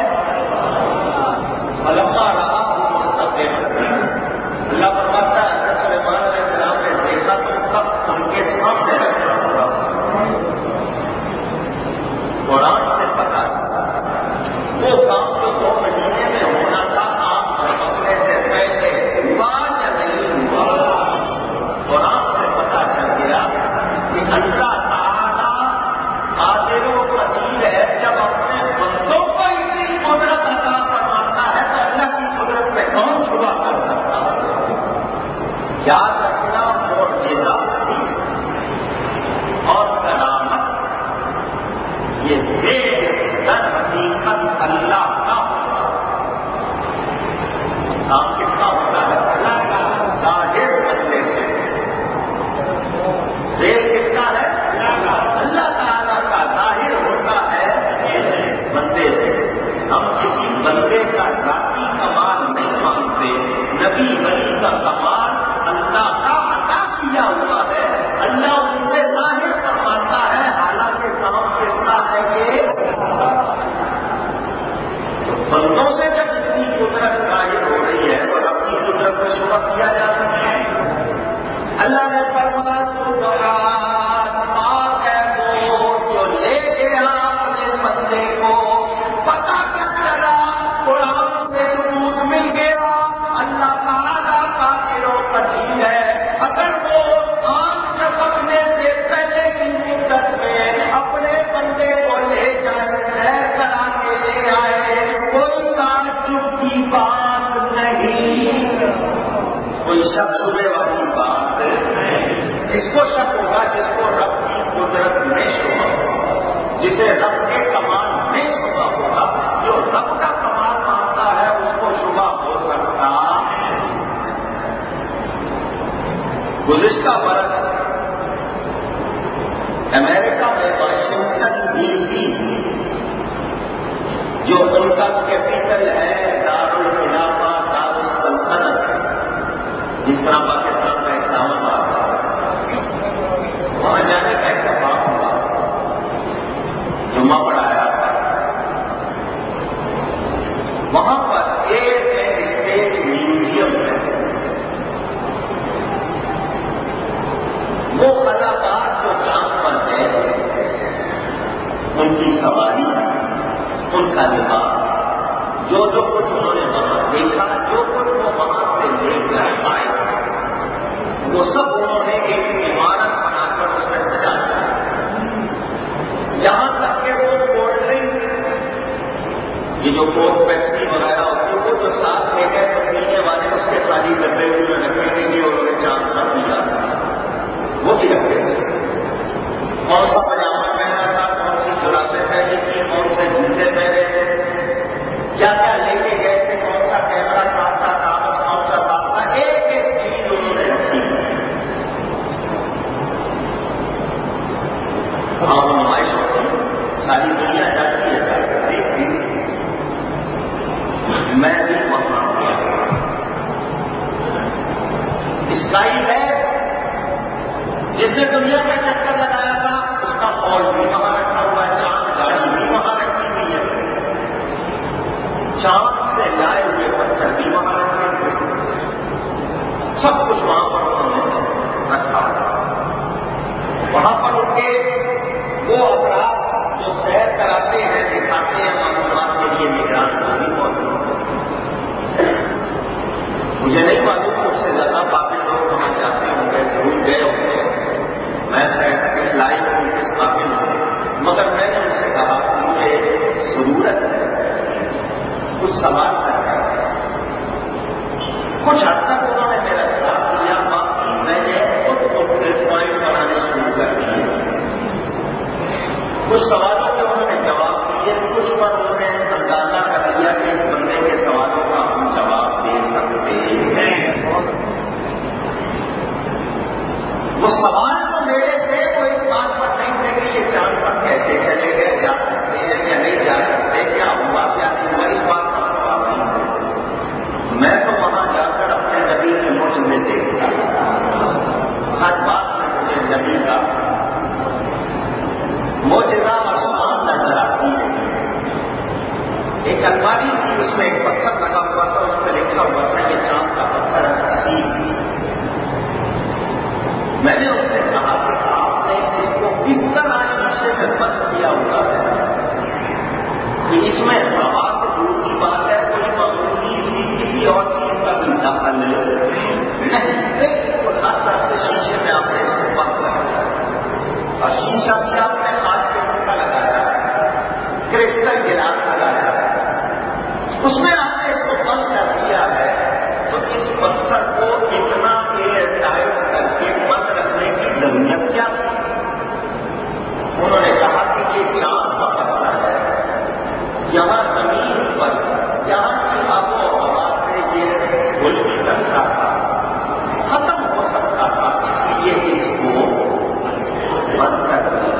فلما رہا وہ مستقبل اللہ فرماتا ہے حضرت سلیمان علیہ السلام نے دیکھا تو تب ان کے سامنے رکھا ہوا. قرآن سے پتا وہ کام جو 2 مہینے میں ہونا تھا آپ جھپکنے سے پہلے ہوا یا نہیں ہوا. قرآن سے پتا چل گیا کہ اللہ تعالیٰ قادر و قدیر ہے. جب اپنے بندوں کو اتنی قدرت عطا فرماتا ہے تو اللہ کی قدرت میں کون چھپا کر سکتا ہے. یاد رکھنا معجزہ اور کرامت یہ در حقیقت اللہ کا کام کس کا ہوتا ہے؟ اللہ کا. ظاہر بندے سے دیر کس کا ہے؟ اللہ تعالیٰ کا. ظاہر ہوتا ہے بندے سے. ہم کسی بندے کا ذاتی کمال نہیں مانگتے. نبی ولی کا کمال اللہ کا عطا کیا ہوا ہے. اللہ ان سے ظاہر فرماتا ہے حالانکہ کام کس کا ہے کہ بندوں سے جب اتنی قدرت ظاہر ہو رہی ہے تو اپنی قدرت کو شبہ کیا جا سکتا ہے. اللہ نے فرمایا سبحان پاک ہے وہ جو لے گیا اپنے بندے کو. پتا کیا چلا؟ قرآن سے ثبوت مل گیا اللہ تعالیٰ قادر و قدیر ہے. اگر وہ آنکھ جھپکنے سے پہلے کی مدت میں اپنے بندے کو لے کر سیر کرا کے لے آئے کوئی تعجب کی بات نہیں. کوئی شک ہونے والی بات اس کو شک ہوگا جس کو رب کی قدرت میں شبہ ہوگا، جسے رب کے کمال میں شبہ ہوگا. جو رب کا کمال مانتا ہے اس کو شبہ ہو سکتا ہے. گزشتہ برس امریکہ میں واشنگٹن ڈی سی جو ملک کا کیپٹل ہے دارالخلافہ دارالسلطنت جس طرح پاکستان میں اسلام آباد، وہاں جانے کا اتفاق ہوا. جمعہ پڑھایا. وہاں پر ایک اسپیس میوزیم ہے. وہ کلاکار جو چاند پر ہے ان کی سواری، ان کا لباس، جو کچھ انہوں نے وہاں دیکھا، جو کچھ وہ وہاں سے لے کر آئے، وہ سب انہوں نے ایک عمارت بنا کر اس میں سجا دیا. یہاں تک کہ وہ کولڈ ڈرنک، یہ جو کوک پیپسی وغیرہ ہوتی ہے وہ جو ساتھ لے گئے تو پینے والے اس کے خالی ڈبے ہوئے رکھے کے لیے انہوں نے چاند کا پیا وہ بھی رکھے. کون سا پجامہ پہنا تھا، کون سی جرابیں پہنی تھی، کون سے جوتے پہنے تھے، کیا کیا لے کے گئے تھے، کون سا کیمرہ ساتھ تھا، کاغذ کون سا ساتھ تھا، ایک ایک چیز انہوں نے رکھی. وہاں نمائش ہوتی، ساری دنیا جاتی ہے دیکھتی. میں بھی وہ افراد جو سیر کراتے ہیں، دکھاتے ہیں، معلومات کے لیے نگران کو بھی موجود ہے۔ مجھے نہیں معلوم مجھ سے زیادہ قابل لوگ وہاں جاتے ہوں گے، ضرور گئے ہوں گے، میں اس لائن ہوں، اس قابل ہوں، مگر میں نے ان سے کہا کہ مجھے ضرورت ہے کچھ سوال کرنا ہے۔ کچھ حد تک انہوں نے میرا ساتھ دیا، باقی میں نے خود پوائنٹ بنانے شروع کر دیے۔ کچھ سوالوں کے انہوں نے جواب دیے، کچھ پر انہوں نے اندازہ کر لیا کہ اس بندے کے سوالوں کا ہم جواب دے سکتے ہیں۔ وہ سوال جو میرے تھے وہ اس بات پر نہیں تھے کہ یہ چاند پر کیسے چلے گئے، جا سکتے ہیں یا نہیں جا سکتے، کیا ہوا کیا نہیں ہوا، اس بات کا سوال نہیں تھا۔ میں تو وہاں جا کر اپنے نبی کے معجزے دیکھتا، ہر بات میں مجھے نبی کا معجزہ آسمان نظر آتی ہے۔ ایک الماری تھی، اس میں ایک پتھر لگا ہوا تھا، اس پہ لکھا ہوا تھا یہ چاند کا پتھر ہے حسین۔ میں نے ان سے کہا کہ آپ نے اس کو کس طرح شیشے میں بند کیا ہوا ہے کہ اس میں ہوا سے دور کی بات ہے، کوئی معمولی سی کسی اور چیز کا بھی دخل نہیں، بالکل ہر طرح سے شیشے میں آپ نے اس کو بند کر دیا، اور شیشہ بھی آپ نے خاص قسم کا لگایا، کرسٹل گلاس لگایا، اس میں آپ نے اس کو بند کر دیا ہے، تو اس پتھر کو اتنا ایئر ٹائٹ کر کے بند رکھنے کی ضرورت کیا تھی؟ انہوں نے کہا کہ یہ چاند کا پتھر ہے، یہاں زمین پر یہاں کی آب و ہوا سے یہ کھل بھی سکتا تھا، ختم ہو سکتا تھا، اس لیے اس کو بند کر دیا۔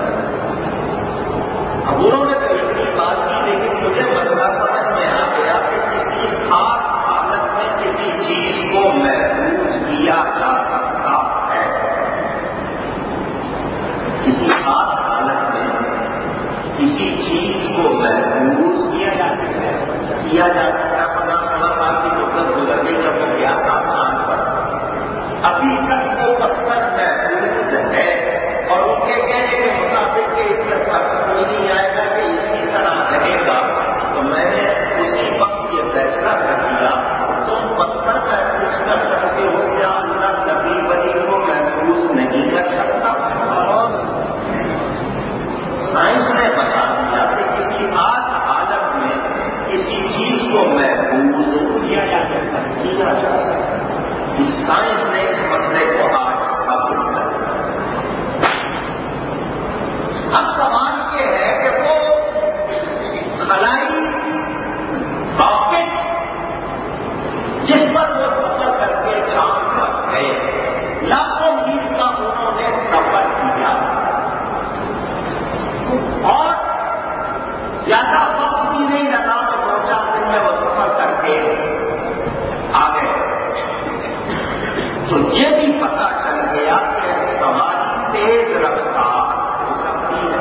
اب انہوں نے تو اتنی بات کی، لیکن مجھے مسئلہ سمجھ میں آ گیا کہ کسی خاص حالت میں کسی چیز کو محفوظ کیا جا سکتا ہے، کسی خاص حالت میں کسی چیز کو محفوظ کیا جا سکتا ہے۔ 15-16 سال کی مدت گزر گئی جب وہ گیا تھا آسمان پر، ابھی تک وہ پتھر محفوظ ہے، اور ان کے کہنے کے مطابق کہ اس سے فرق کوئی نہیں آئے گا کہ اسی طرح رہے گا، تو میں نے اسی وقت یہ فیصلہ کر دیا تم پتھر محفوظ کر سکتے ہو، کیا اللہ نبی ولی کو محفوظ نہیں کر سکتا؟ سائنس نے بتا دیا کہ کسی خاص حالت میں کسی چیز کو محفوظ کیا جا سکتا ہے۔ اس سائنس نے اس مسئلے کو آج ثابت کر دیا۔ اب سوال یہ ہے کہ وہ خلائی راکٹ جس پر وہ سفر کر کے چاند پر گئے، لاکھوں میل کا انہوں نے سفر کیا، اور زیادہ وقت بھی نہیں لگا تو 2-4 دن میں وہ سفر کر کے آ گئے، تو یہ بھی پتا چل گیا کہ سواری تیز رفتار ہو سکتی ہے،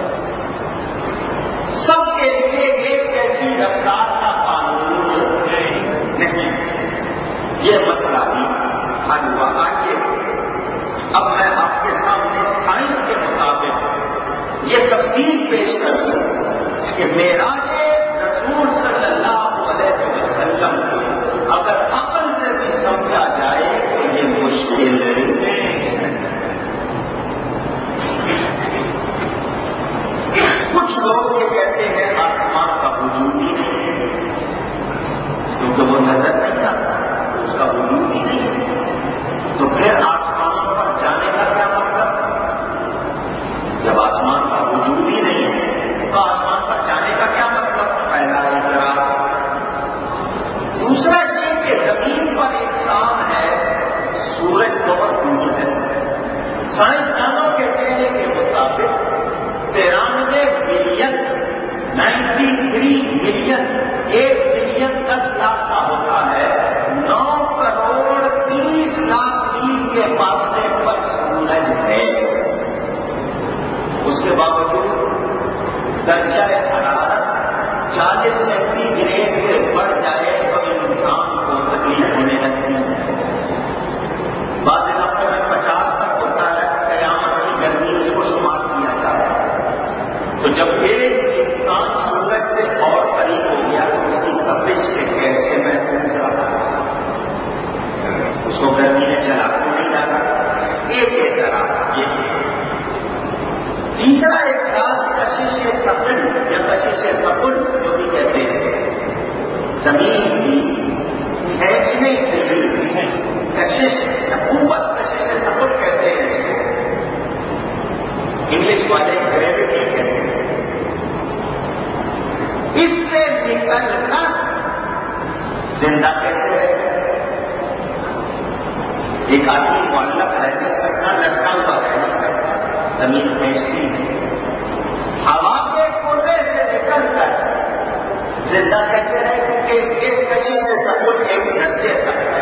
سب کے لیے ایک جیسی رفتار کا قانون نہیں، یہ مسئلہ بھی حل ہوا۔ آئیے اب میں آپ کے سامنے سائنس کے مطابق یہ تفصیل پیش کر دوں کہ معراج رسول صلی اللہ علیہ وسلم کو اگر عقل سے بھی سمجھا جائے تو یہ مشکل ہے۔ کچھ لوگ یہ کہتے ہیں آسمان کا وجود ہی نہیں ہے، کیونکہ وہ نظر نہیں آتا، اس کا وجود ہی نہیں ہے، تو پھر آسمانوں پر جانے کا کیا مطلب؟ جب آسمان کا وجود ہی نہیں ہے تو آسمان پر جانے کا کیا مطلب؟ پہلا اعتراض۔ دوسرا یہ کہ زمین پر انسان ہے، سورج بہت دور ہے، سائنسدانوں کے کہنے کے مطابق 93 ملین 93 ملین 1 ملین 10 لاکھ کا ہوتا ہے، 9 کروڑ 30 لاکھ میل کے فاصلے پر سورج ہے۔ اس کے باوجود درجہ حرارت 40 سینٹی گریڈ سے بڑھ جائے تو انسان کو تکلیف ہونے لگتی ہے، بعض علاقوں میں 50 تک ہوتا ہے، قیامت کی گرمی اس کو شمار کیا جاتا ہے۔ جب ایک انسان سورج سے اور قریب ہو گیا تو اس کی تپش سے کیسے محفوظ رہا؟ اس کو گرمی نے چلا تو نہیں ڈالا. ایک اعتراض یہ ہے. تیسرا اعتراض کشش ثقل یا کشش ثقل جو بھی کہتے ہیں، زمین کی کھینچنے کے لیے کشش قوت، کشش ثقل کہتے ہیں اس کو. انگلش والے گریوٹی کہتے ہیں. اس سے نکلنا زندہ کیسے ہے؟ ایک آدمی معلق رہ نہیں سکتا، لٹکا ہوا رہ نہیں سکتا. زمین کھینچتی ہے. ہوا کے کونے سے نکل کر زندہ کیسے ہے؟ کیونکہ ایک کشش سے سکون ایک درجے تک ہے.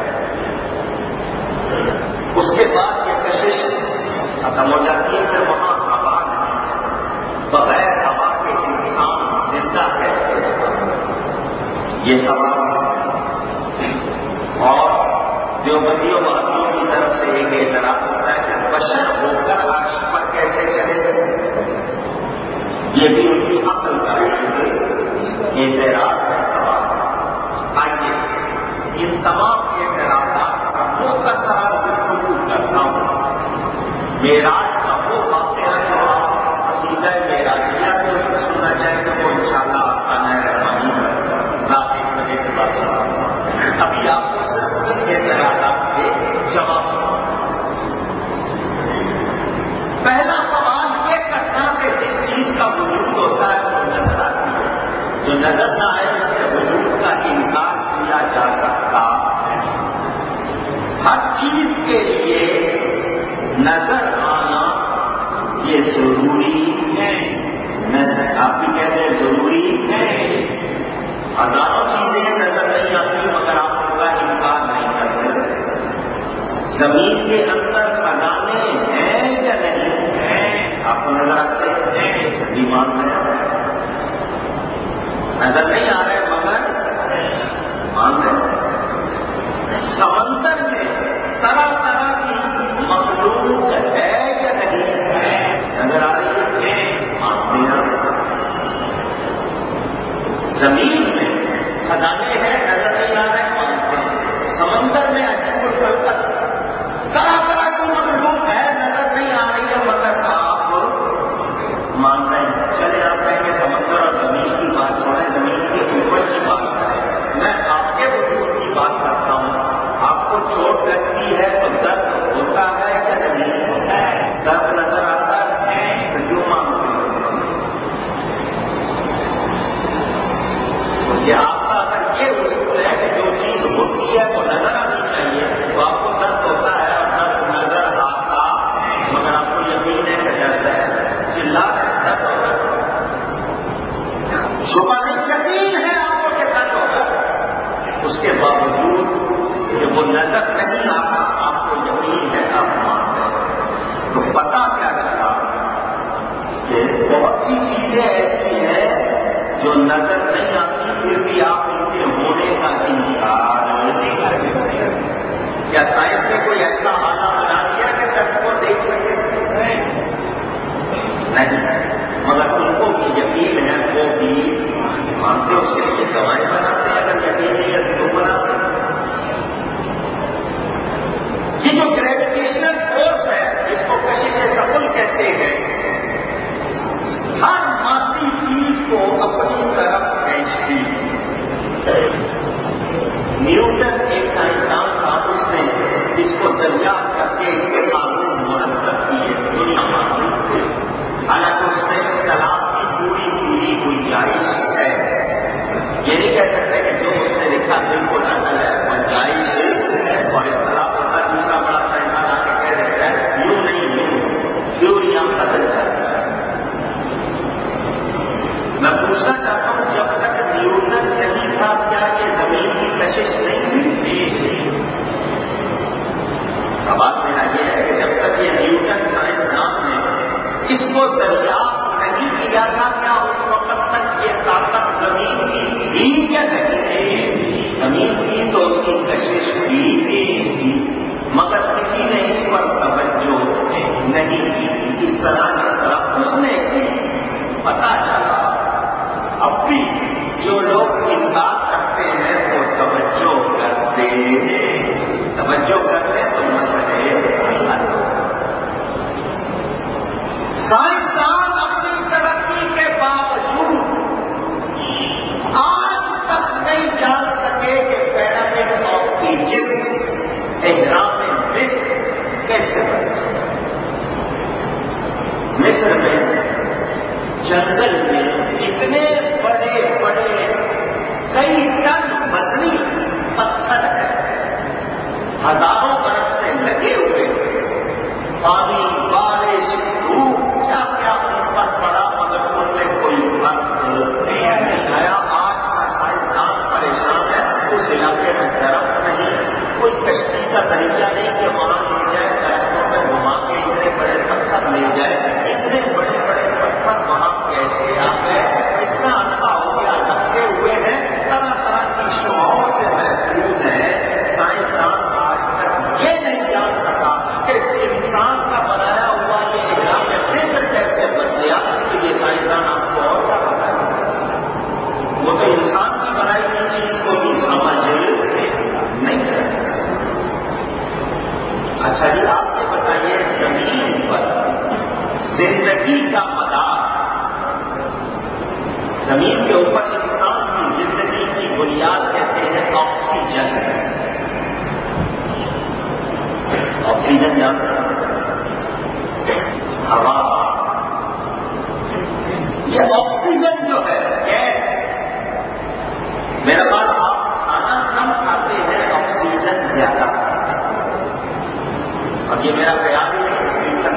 اس کے بعد یہ کشش ختم ہو جاتی ہے. پھر وہاں ہوا نہیں ہے. بغیر ہوا کے انسان زندہ کیسے ہے؟ یہ سوال ہے. اور دیوبندیوں وہابیوں کی طرف سے ایک اعتراض ہوتا ہے کہ بشر ہو کر عرش پر کیسے چلے گئے؟ یہ بھی ان کی عقل کا اعتراض ہے. آئیے ان تمام اعتراضات کا مختصر گفتگو کرتا ہوں. معراج کا وہ واقعہ جو آپ قصیدہ معراجیہ کو سننا چاہیں تو وہ انشاءاللہ آستانہ رحمانی رات 1 بجے کے بعد ابھی آپ کو صرف ان اعتراضات کے جواب. پہلا سوال یہ کرنا کہ جس چیز کا وجود ہوتا ہے وہ نظر آتی ہے، جو نظر نہ آئے اس کے وجود کا انکار کیا جا سکتا ہے. ہر چیز کے لیے نظر آنا یہ ضروری ہے. آپ بھی کہتے ہیں ضروری ہے. ہزاروں چیزیں نظر نہیں آتی مگر آپ ان کا انکار نہیں کرتے. زمین کے اندر خزانے ہیں یا نہیں ہیں؟ آپ کو نظر آتے ہیں؟ ایمان میں نظر نہیں آ رہے مگر مان رہے. سمندر میں طرح طرح کی مخلوق ہے یا نہیں ہے؟ نظر آ رہی ہے. مانتے ہیں. زمین میں خزانے ہیں نظر نہیں آ رہے مانتے ہیں. سمندر میں طرح طرح کی مخلوق ہے نظر نہیں آ رہی ہے مگر آپ مان رہے ہیں. چلے آپ کہیں گے سمندر اور زمین کی بات چھوڑیں، زمین کے اوپر کی بات کریں. میں آپ کے وجود کی بات کرتا ہوں. آپ کو چوٹ لگتی ہے تو درد ہوتا ہے یا نہیں ہوتا ہے؟ درد نظر آتا ہے تو کیوں مانتے ہیں؟ یہ آپ کا اگر یہ اصول ہے کہ جو چیز ہوتی ہے وہ نظر آنی چاہیے تو آپ کو درد ہوتا ہے اور درد نظر آتا مگر آپ کو یقین ہے کہ درد ہے. چلا درد ہوگا. شبہ نہیں یقین ہے آپ کو کہ درد ہوگا. اس کے باوجود کہ وہ نظر نہیں آتا آپ کو یقین ہے آپ مانتے ہیں. تو پتا کیا چلا کہ بہت سی چیزیں ایسی ہیں جو نظر نہیں آتی پھر بھی آپ ان کے ہونے کا انکار نہیں کرتے. کیا سائنس نے کوئی ایسا آلہ بنا دیا کہ درد کو دیکھ سکے؟ نہیں. مگر ان کو بھی یقین ہے، وہ بھی مانتے. اس کے لیے دوائیں بناتے ہیں. اگر یقین نہیں ہے تو بناتے. یہ جو گریویٹیشنل فورس ہے اس کو کشش ثقل کہتے ہیں. ہر مادی چیز کو اپنی طرف کھینچتی. نیوٹن ایک سائنسدان تھا، اس نے اس کو دریافت کر کے اس کے قانون مرتب کیے دنیا مانتی. حالانکہ اس میں اختلاف کی پوری گنجائش ہے. یہ نہیں کہہ سکتے کہ جو اس نے لکھا بالکل اصل ہے، گنجائش ہے. اور اختلاف ہوتا ہے دوسرا بڑا سائنسدان آ کے کہہ دیتا ہے یوں نہیں یوں تھیوریاں بدل جاتی ہیں. میں پوچھنا چاہتا ہوں جب تک نیوٹن نہیں تھا کیا یہ زمین کی کشش نہیں تھی؟ سوال میرا یہ ہے کہ جب تک یہ نیوٹن سائنسدان نے اس کو دریافت نہیں کیا تھا کیا اس وقت تک یہ طاقت زمین کی تھی یا نہیں تھی؟ زمین کی تو اس کی کشش بھی تھی مگر کسی نے اس پر توجہ نہیں کی. اس طرح اس نے کی. زمین کے اوپر انسان کی زندگی کی بنیاد کہتے ہیں آکسیجن. آکسیجن جانتے ہیں؟ ہوا. یہ آکسیجن جو ہے گیس، میرا بات آپ کھانا کم کھاتے ہیں، آکسیجن زیادہ کھاتے ہیں. اور یہ میرا خیال ہی نہیں،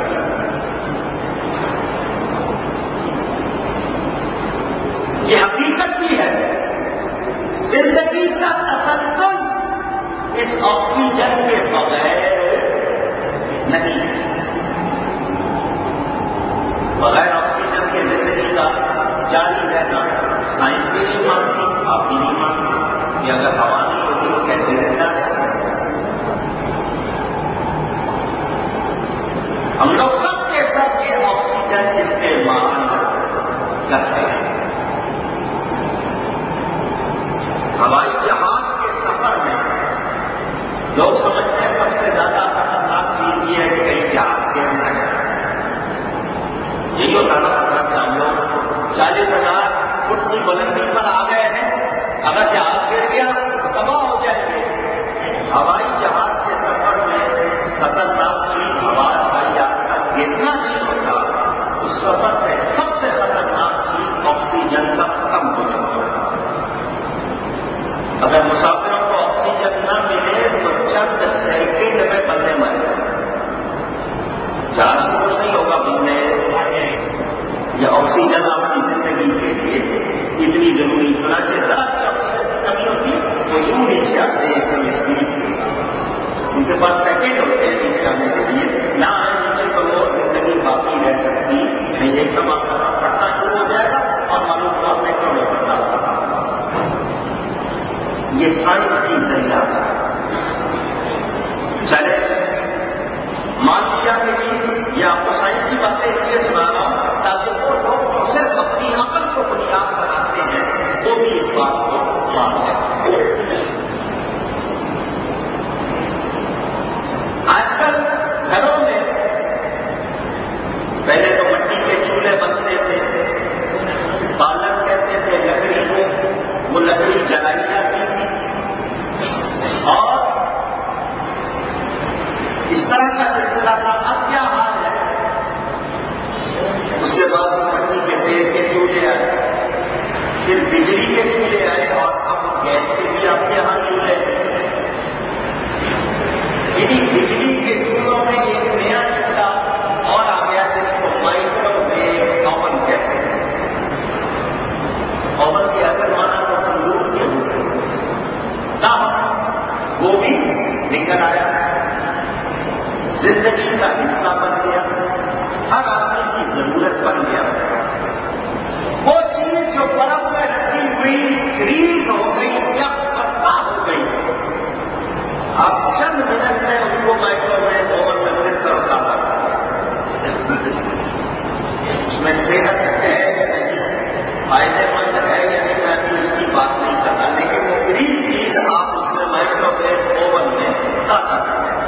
یہ حقیقت بھی ہے. زندگی کا تسلسل اس آکسیجن کے بغیر نہیں. بغیر آکسیجن کے زندگی کا جاری رہنا سائنس بھی نہیں مانتی، آپ بھی نہیں مانتے کہ اگر ہوا نہیں ہوتی تو کیسے رہتا ہے. ہم لوگ سب کے سب یہ آکسیجن استعمال کرتے ہیں. ہوائی جہاز کے سفر میں لوگ سمجھتے ہیں سب سے زیادہ خطرناک چیز یہ ہے کہ کہیں جہاز گر نہ جائے. یہی ہوتا نا کہ ہم لوگ 40,000 فٹ کی بلندی پر آ گئے ہیں، اگر جہاز گر گیا تو تباہ ہو جائیں گے. ہوائی جہاز کے سفر میں خطرناک چیز ہوائی جہاز کا گرنا نہیں ہوتا. اس سفر میں سب سے خطرناک چیز آکسیجن کا ختم ہو جاتا ہے. اگر مسافروں کو آکسیجن نہ ملے تو چند سیکنڈ میں بندے مر جائیں. جہاز کو کچھ نہیں ہوگا بندے. یہ آکسیجن آپ کی زندگی کے لیے اتنی ضروری ہونا چاہیے. ذرا سی آکسیجن کی کمی ہوتی ہے تو یوں نیچے آتے ہیں ایک دم اسپیڈ سے. ان کے پاس پیکٹ ہوتے ہیں نیچے آنے کے لیے، نہ آئے نیچے تو وہ زندگی باقی رہ سکتی نہیں. ایک دم آپ کا سب پڑھنا شروع ہو جائے گا اور معلوم طور پہ کم پڑھنا ہوگا. یہ سائنس کی ذریعہ چلے. مان لیا کہ یہ آپ کو سائنس کی باتیں اس لیے سنا رہا ہوں تاکہ وہ لوگ جو صرف اپنی عقل کو بنیاد بناتے ہیں وہ بھی اس بات کو مان لیں. آج کل گھروں میں پہلے تو مٹی کے چولہے بنتے تھے، پالن کہتے تھے لکڑی کو، وہ لکڑی جلائی جاتی تھی. اور اس طرح کا سلسلہ تھا. اب کیا حال ہے؟ اس کے بعد مٹی کے تیل کے چولہے آئے، پھر بجلی کے چولہے آئے، اور اب گیس کے بھی آپ کے یہاں چولہے. بجلی کے چولہوں میں ایک نیا چولہا اور آ گیا جس کو مائکرو ویو اوون کہتے ہیں. اوون کے اگر مانا تو تندور کے ہوتے وہ بھی نکل آیا، زندگی کا حصہ بن گیا، ہر آدمی کی ضرورت بن گیا. وہ چیز جو برف میں رکھی ہوئی فریز ہو گئی یا پتہ ہو گئی، آپ چند منٹ میں اس کو مائکرو ویو اوون میں پھر کر اتارا. اس میں صحت ہے یا نہیں، فائدے مند ہے یا نہیں، میں بھی اس کی بات نہیں کرتا، لیکن وہ فریز چیز آپ اس میں مائکرو ویو اوون میں اتارا.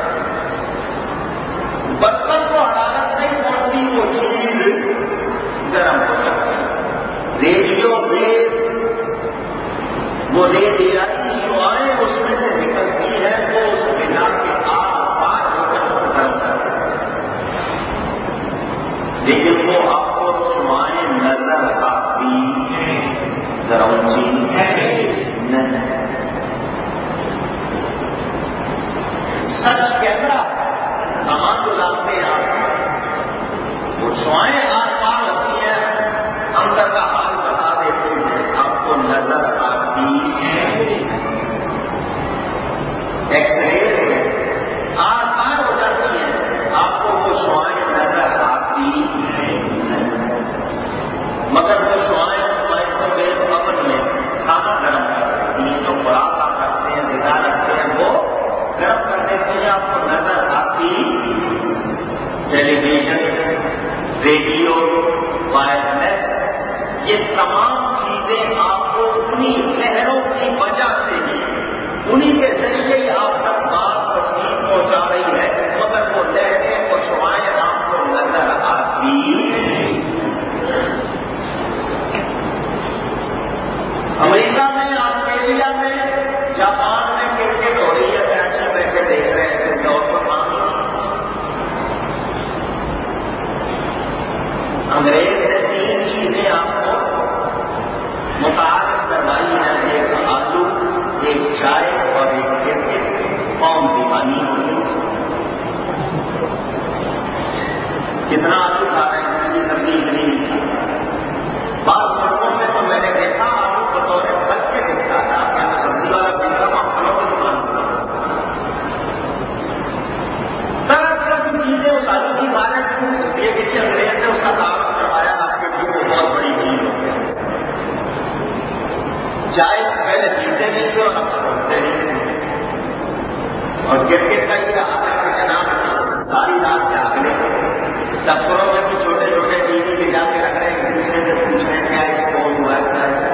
برتن کو حرارت نہیں پہنچتی، وہ چیز گرم ہو جاتی ہے. ریڈیو ویو، وہ ریڈیائی شعاعیں اس میں سے نکلتی ہے، وہ اس بنا کے آر پار ہو کر اس کو گرم کرتی ہے. لیکن وہ آپ کو شعاعیں نظر آتی ذرا اونچی نہیں. سچ کیمرہ سامان کو لاتے ہیں آپ، وہ شعاعیں آر پار ہوتی ہیں، اندر کا حال بتا دیتے ہیں، آپ کو نظر آتی ہے. ایکس رے آر پار ہو جاتی ہیں، آپ کو وہ شعاعیں نظر آتی ہیں. مگر وہ شعاعیں مائکرو ویو اوون میں کھانا گرم کرتی ہیں، جو خوراک آپ رکھتے ہیں، غذا رکھتے ہیں، وہ گرم کر دیتے ہیں، آپ کو نظر آتی. ٹیلی ویژن، ریڈیو، وائرلیس، یہ تمام چیزیں آپ کو انہی لہروں کی وجہ سے ہی، انہی کے ذریعے ہی آپ تک بات تصویر پہنچا رہی ہے، مگر وہ لہریں، وہ شعاعیں آپ کو نظر آتی. اور کرکٹ کا یہ آتا ہے کہ جناب ساری رات جاگ لے دفتروں میں بھی چھوٹے چھوٹے ٹی وی لے جا کے رکھ رہے ہیں، دوسرے سے پوچھ رہے ہیں کیا اسکور ہوا ہے.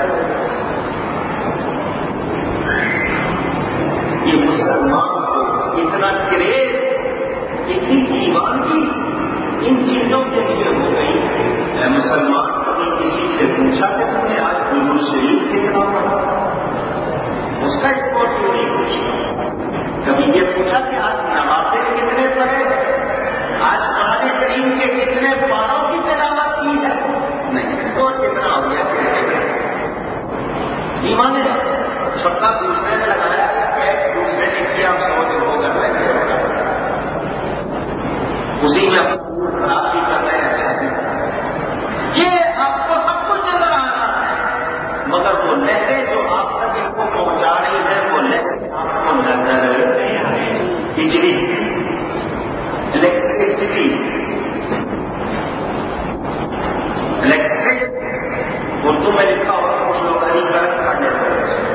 یہ مسلمان کو اتنا کریز، اتنی دیوانگی ان چیزوں کے لیے ہو گئی. مسلمان کبھی کسی سے پوچھا کہ تم نے آج قرآن شریف کتنا پڑھا؟ اس کا اسکور کیوں نہیں پوچھا؟ کبھی یہ پوچھا کہ آج نوافل کتنے پڑھے، آج قرآن کریم کے کتنے پاروں کی تلاوت کی ہے؟ نہیں، اسکور کتنا ہو گیا ایمان ہے. سب کا دوسرے نے لگایا کہ دوسرے نے کیا ہو کر بیٹھے ہوگا، اسی میں خراب بھی کر رہے ہیں. یہ آپ کو سب کچھ نظر آ رہا ہے، مگر وہ لہریں جو آپ تک ان کو پہنچا رہی ہے وہ لہریں آپ کو نظر نہیں آ رہی. بجلی، الیکٹرسٹی، الیکٹرک اردو میں لکھا ہوا کچھ لوگ نہیں کر لیتے.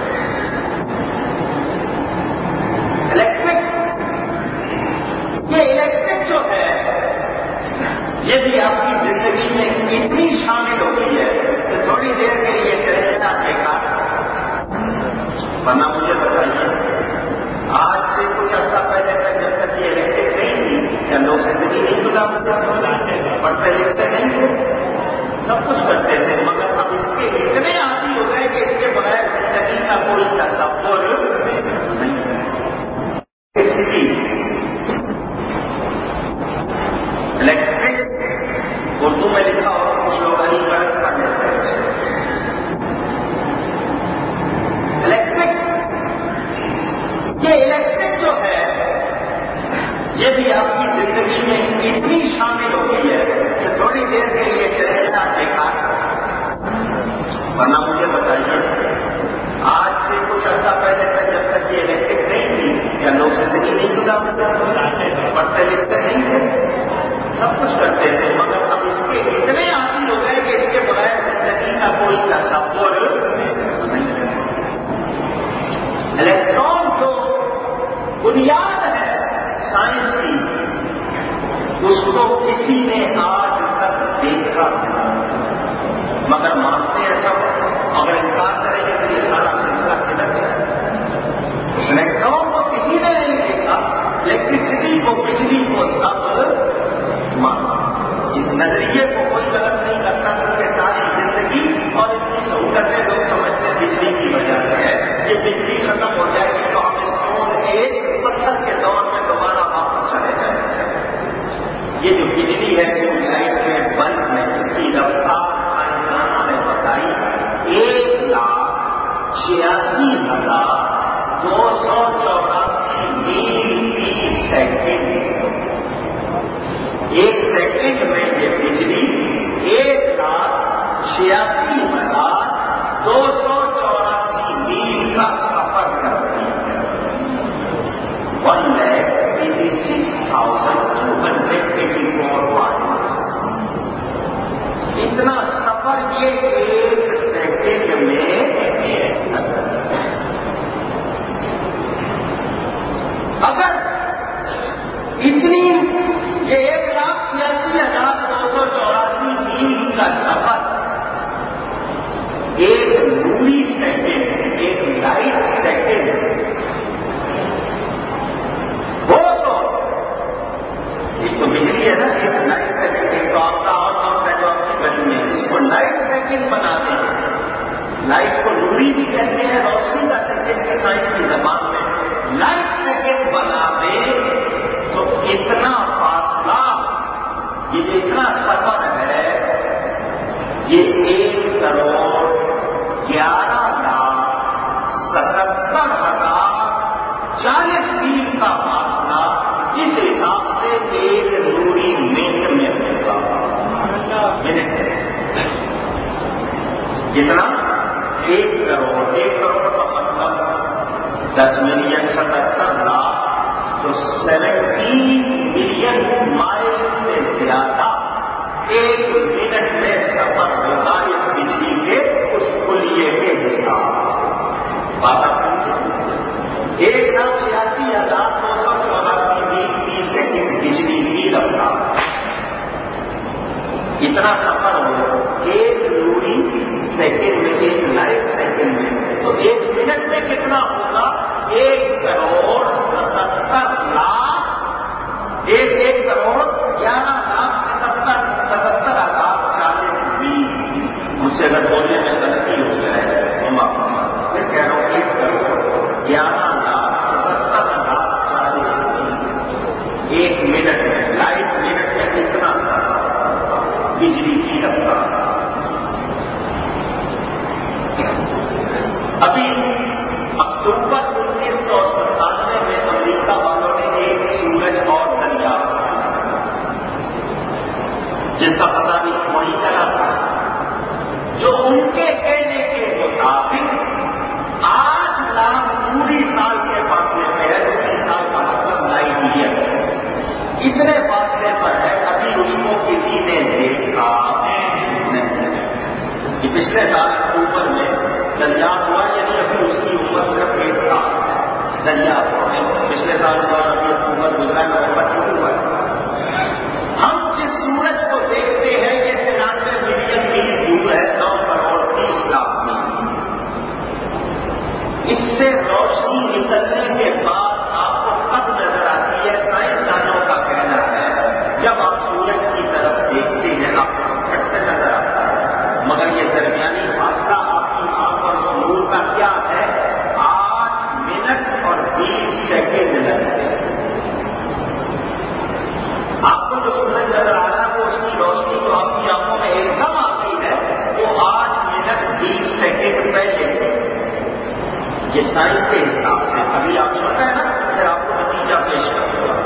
الیکٹرک، یہ الیکٹرک جو ہے یہ بھی آپ کی زندگی میں اتنی شامل ہو گئی ہے کہ تھوڑی دیر کے لیے چلے جانا بیکار. ورنہ مجھے بتائیے آج سے کچھ عرصہ پہلے تک جب تک یہ الیکٹرک نہیں تھی کیا لوگ زندگی نہیں گزارتے، پڑھتے لکھتے نہیں تھے، سب کچھ کرتے تھے، مگر اب اس کے اتنے عادی ہو گئے کہ اس کے بغیر زندگی کا کوئی تصور نہیں ہے. الیکٹرک اردو میں لکھا ہو کچھ لوگ نہیں پڑھ لیتے. الیکٹرک، یہ الیکٹرک جو ہے یہ بھی آپ کی زندگی میں اتنی شامل ہو گئی ہے کہ تھوڑی دیر کے لیے چلے جانا بیکار. ورنہ مجھے بتائیے آج سے کچھ عرصہ پہلے تک جب تک یہ الیکٹرک نہیں تھی کیا لوگ زندگی نہیں گزارتے، پڑھتے لکھتے نہیں تھے، سب کچھ کرتے تھے، مگر اب اس کے اتنے عادی ہو گئے کہ اس کے بغیر زندگی کا کوئی تصور نہیں ہے. الیکٹران جو بنیاد ہے سائنس کی، اس کو کسی نے آج تک دیکھا مگر مانتے ہیں سب. اگر انکار کریں گے تو یہ سارا سلسلہ کدھر ہے. الیکٹران کو کسی نے نہیں دیکھا، الیکٹریسٹی کو، بجلی کو سب مانا. اس نظریے کو کوئی غلط نہیں کرتا کیونکہ ساری زندگی اور اتنی سہولتیں لوگ سمجھتے ہیں بجلی کی وجہ سے ہے. یہ بجلی ختم ہو جائے گی تو ہم اسٹون ایج پتھر کے دور میں دوبارہ واپس چلے جائیں گے. یہ جو بجلی ہے جو لائٹ میں بلب میں اس کی رفتار سائنسدانوں نے بتائی 1,86,284 میل فی سیکنڈ. ایک سیکنڈ میں یہ بجلی 1,86,284 میل کا سفر کرتی ہے. 1,86,284 مائلس. اتنا سفر یہ ایک سیکنڈ میں. اگر اتنی یہ 1,86,284 میل کا سفر ایک نوری سیکنڈ، ایک لائٹ سیکنڈ ہو تو ایک تو بجلی ہے نا، ایک لائٹ سیکنڈ، ایک تو آپ کا اور کام ہے جو آپ کی گلی میں اس کو لائٹ سیکنڈ بنا دیں. لائٹ کو نوری بھی کہتے ہیں، روشنی کا سیکنڈ کے سائنس کی زبان میں لائٹ سیکنڈ بنا دیں تو اتنا فاصلہ، یہ جو اتنا سفر ہے یہ 1,11,77,040 میل کا فاصلہ اس حساب سے ایک نوری منٹ میں ہوگا. منٹ کتنا؟ 1 کروڑ. 1 کروڑ کا مطلب 10 ملین 77 لاکھ، تو 70 ملین مائل سے زیادہ ایک منٹ میں سفر ہوگا اس بجلی کے اس خلیے کے حساب سے. بات سمجھے 1,86,284 مجھ سے اگر بولنے میں غلطی ہو جائے تو معاف پھر کہہ رہا ہوں 1 منٹ میں لائٹ منٹ میں کتنا سا بجلی کی رفتار. ابھی اکتوبر 1997 میں امریکہ والوں نے ایک سورج اور دریا جس کا پتہ بھی وہی چلا تھا, جو ان کے کہنے کے مطابق 8 لاکھ پوری سال کے فاصلے پہ ہے. 20 سال کا مطلب 9 ملین اتنے فاصلے پر ہے. ابھی اس کو کسی نے دیکھا نہیں. یہ پچھلے سال اکتوبر میں دریا ہوا, یعنی ابھی اس کی عمر صرف 1 سال ہے. دریا پچھلے سال ہوا, ابھی اکتوبر گزرا, نومبر شروع ہوا. ہم جس سورج کو دیکھتے ہیں یہ 93 ملین میل دور ہے, 9 کروڑ 30 لاکھ میل. اس سے روشنی نکلنے کے بعد آپ کو کب نظر آتی ہے؟ سائنسدانوں کا کہنا ہے جب آپ سورج کی طرف دیکھتے ہیں آپ کو پھٹ سے نظر آتا ہے, مگر یہ درمیانی فاصلہ آپ کی آنکھ اور نور کا کیا ہے؟ 8 منٹ اور 20 سیکنڈ لگتے ہیں. آپ کو جو سورج نظر آ رہا ہے وہ اس کی روشنی جو آپ کی آنکھوں میں ایک دم آتی ہے وہ 8 منٹ 20 سیکنڈ پہلے. یہ سائنس کے حساب سے ابھی آپ سن رہے ہیں نا, پھر آپ کو نتیجہ پیش کروں گا.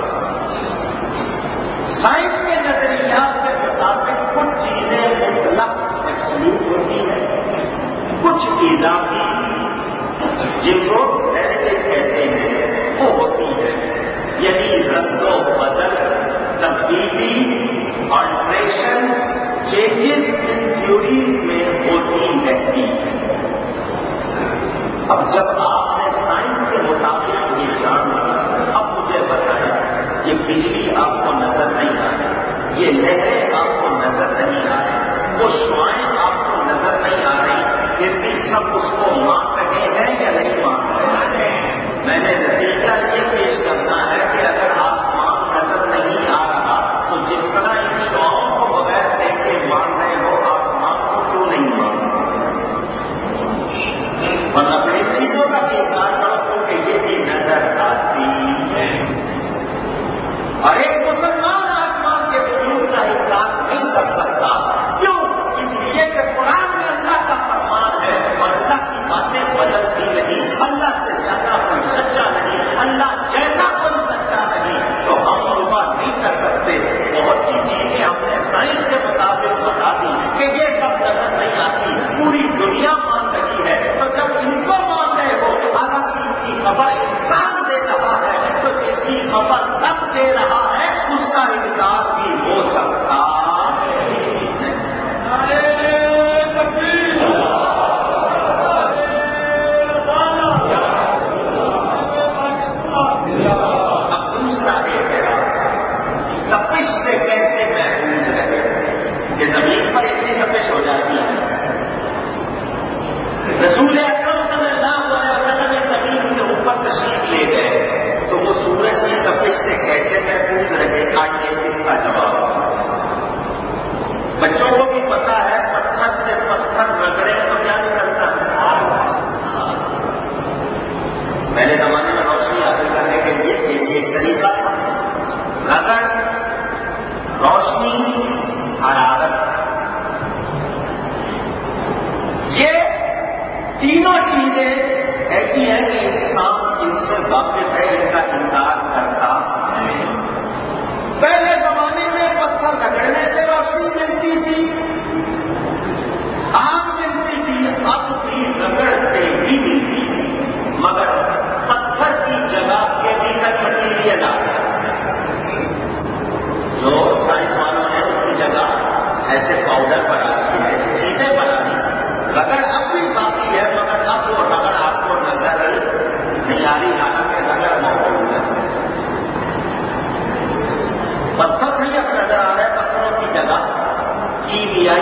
سائنس کے نظریات کے مطابق کچھ چیزیں مطلق ایبسولوٹ ہوتی ہیں, کچھ اضافی جن کو ریلیٹیو کہتے ہیں وہ ہوتی ہے. یعنی رد و بدل, تبدیلی, آلٹریشن, چینجز ان تھیوریز میں ہوتی رہتی ہے. اب جب آپ نے سائنس کے مطابق یہ جان لیا, اب مجھے بتائیں یہ بجلی آپ کو نظر نہیں آ رہی, یہ لہریں آپ کو نظر نہیں آ رہی, وہ شعائیں آپ کو نظر نہیں آ رہی, پھر بھی سب اس کو مان رہے ہیں یا نہیں مان رہے ہیں؟ میں نے نتیجہ یہ پیش کرنا ہے کہ اگر آسمان نظر نہیں آ رہا تو جس طرح ان شعاؤں کو بغیر دیکھے مان رہے ہو, آسمان کو کیوں نہیں مان رہے؟ ورنہ بڑی چیزوں کا بھی انکار کرو کیونکہ یہ بھی نظر آتی ہے. اور ایک مسلمان آسمان کے وجود کا انکار نہیں کر سکتا. کیوں؟ اس لیے کہ قرآن میں اللہ کا فرمان ہے اور اللہ کی باتیں بدلتی نہیں. اللہ سے زیادہ کوئی سچا نہیں, اللہ جیسا کوئی سچا نہیں. تو ہم صبح نہیں کر سکتے. بہت سی چیزیں ہم نے سائنس کے مطابق بتا دی کہ یہ سب نظر نہیں آتی, پوری دنیا مان رہی ہے. تو جب ان کو مان رہے ہو, اگر ان کی خبر انسان دے رہا ہے تو جس کی خبر تب دے رہا ہے اس کا انکار بھی ہو سکتا ہے. اب دوسرا اعتراض, تپش سے کیسے محفوظ رہے کہ زمین پر اتنی تپش ہو جاتی ہے. رسول اکرم صلی اللہ علیہ وسلم زمین سے اوپر تشریف لے گئے تو وہ سورج کی تپش سے کیسے محفوظ رہے؟ آئیے اس کا جواب. بچوں کو بھی پتا ہے پتھر سے پتھر رگڑے تو کیا نکلتا ہے. پہلے زمانے میں روشنی حاصل کرنے کے لیے ایک طریقہ تھا, رگڑ, روشنی, حرارت. یہ تینوں چیزیں ایسی ہیں کہ انسان ان سے واقف ہے, ان کا انکار کرتا ہے. پہلے زمانے میں پتھر رگڑنے سے روشنی ملتی تھی, آگ ملتی تھی, اب بھی رگڑ سے ہی ملتی ہے, مگر پتھر کی جگہ کیمیکل مٹیریل آ گیا. جو سائنس والوں نے اس کی جگہ ایسے پاؤڈر بنا دی, ایسی چیزیں بنا دی. رگڑ اب بھی باقی ہے مگر اب وہ رگڑ آپ کو نظر نہیں آ رہی, حالانکہ رگڑ موجود ہے. پتھر بھی اب نظر آ رہا ہے, پتھروں کی جگہ کیمیا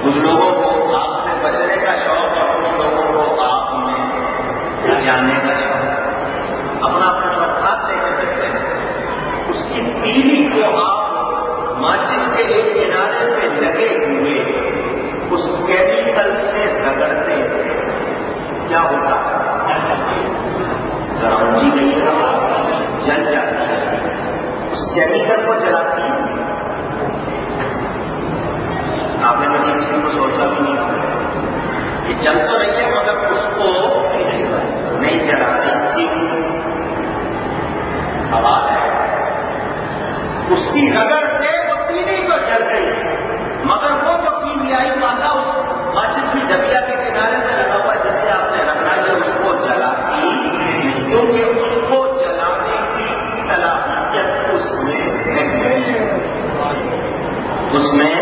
کچھ لوگوں کو آگ سے بچنے کا شوق اور کچھ لوگوں کو آگ میں جانے کا شوق. اپنا پرساد لے کر دیتے ہیں. اس کی تیلی کو آپ ماچس کے ایک کنارے پہ لگے ہوئے اس کیمیکل سے رگڑتے کیا ہوتا ہے؟ ذرا اونچی گئی جل جاتی ہے. اس کیمیکل کو جلاتی ہے. آپ نے کبھی کسی کو سوچا بھی نہیں یہ جل تو رہی ہے مگر اس کو نہیں جلاتی. سوال ہے اس کی رگڑ سے وہ پیلی تو جل گئی مگر وہ جو کیمیائی مادہ اس ماچس کی ڈبیا کے کنارے میں لگا ہوا جسے آپ نے رکھا ہے اس کو جلاتی کیونکہ اس کو جلانے کی صلاحیت اس میں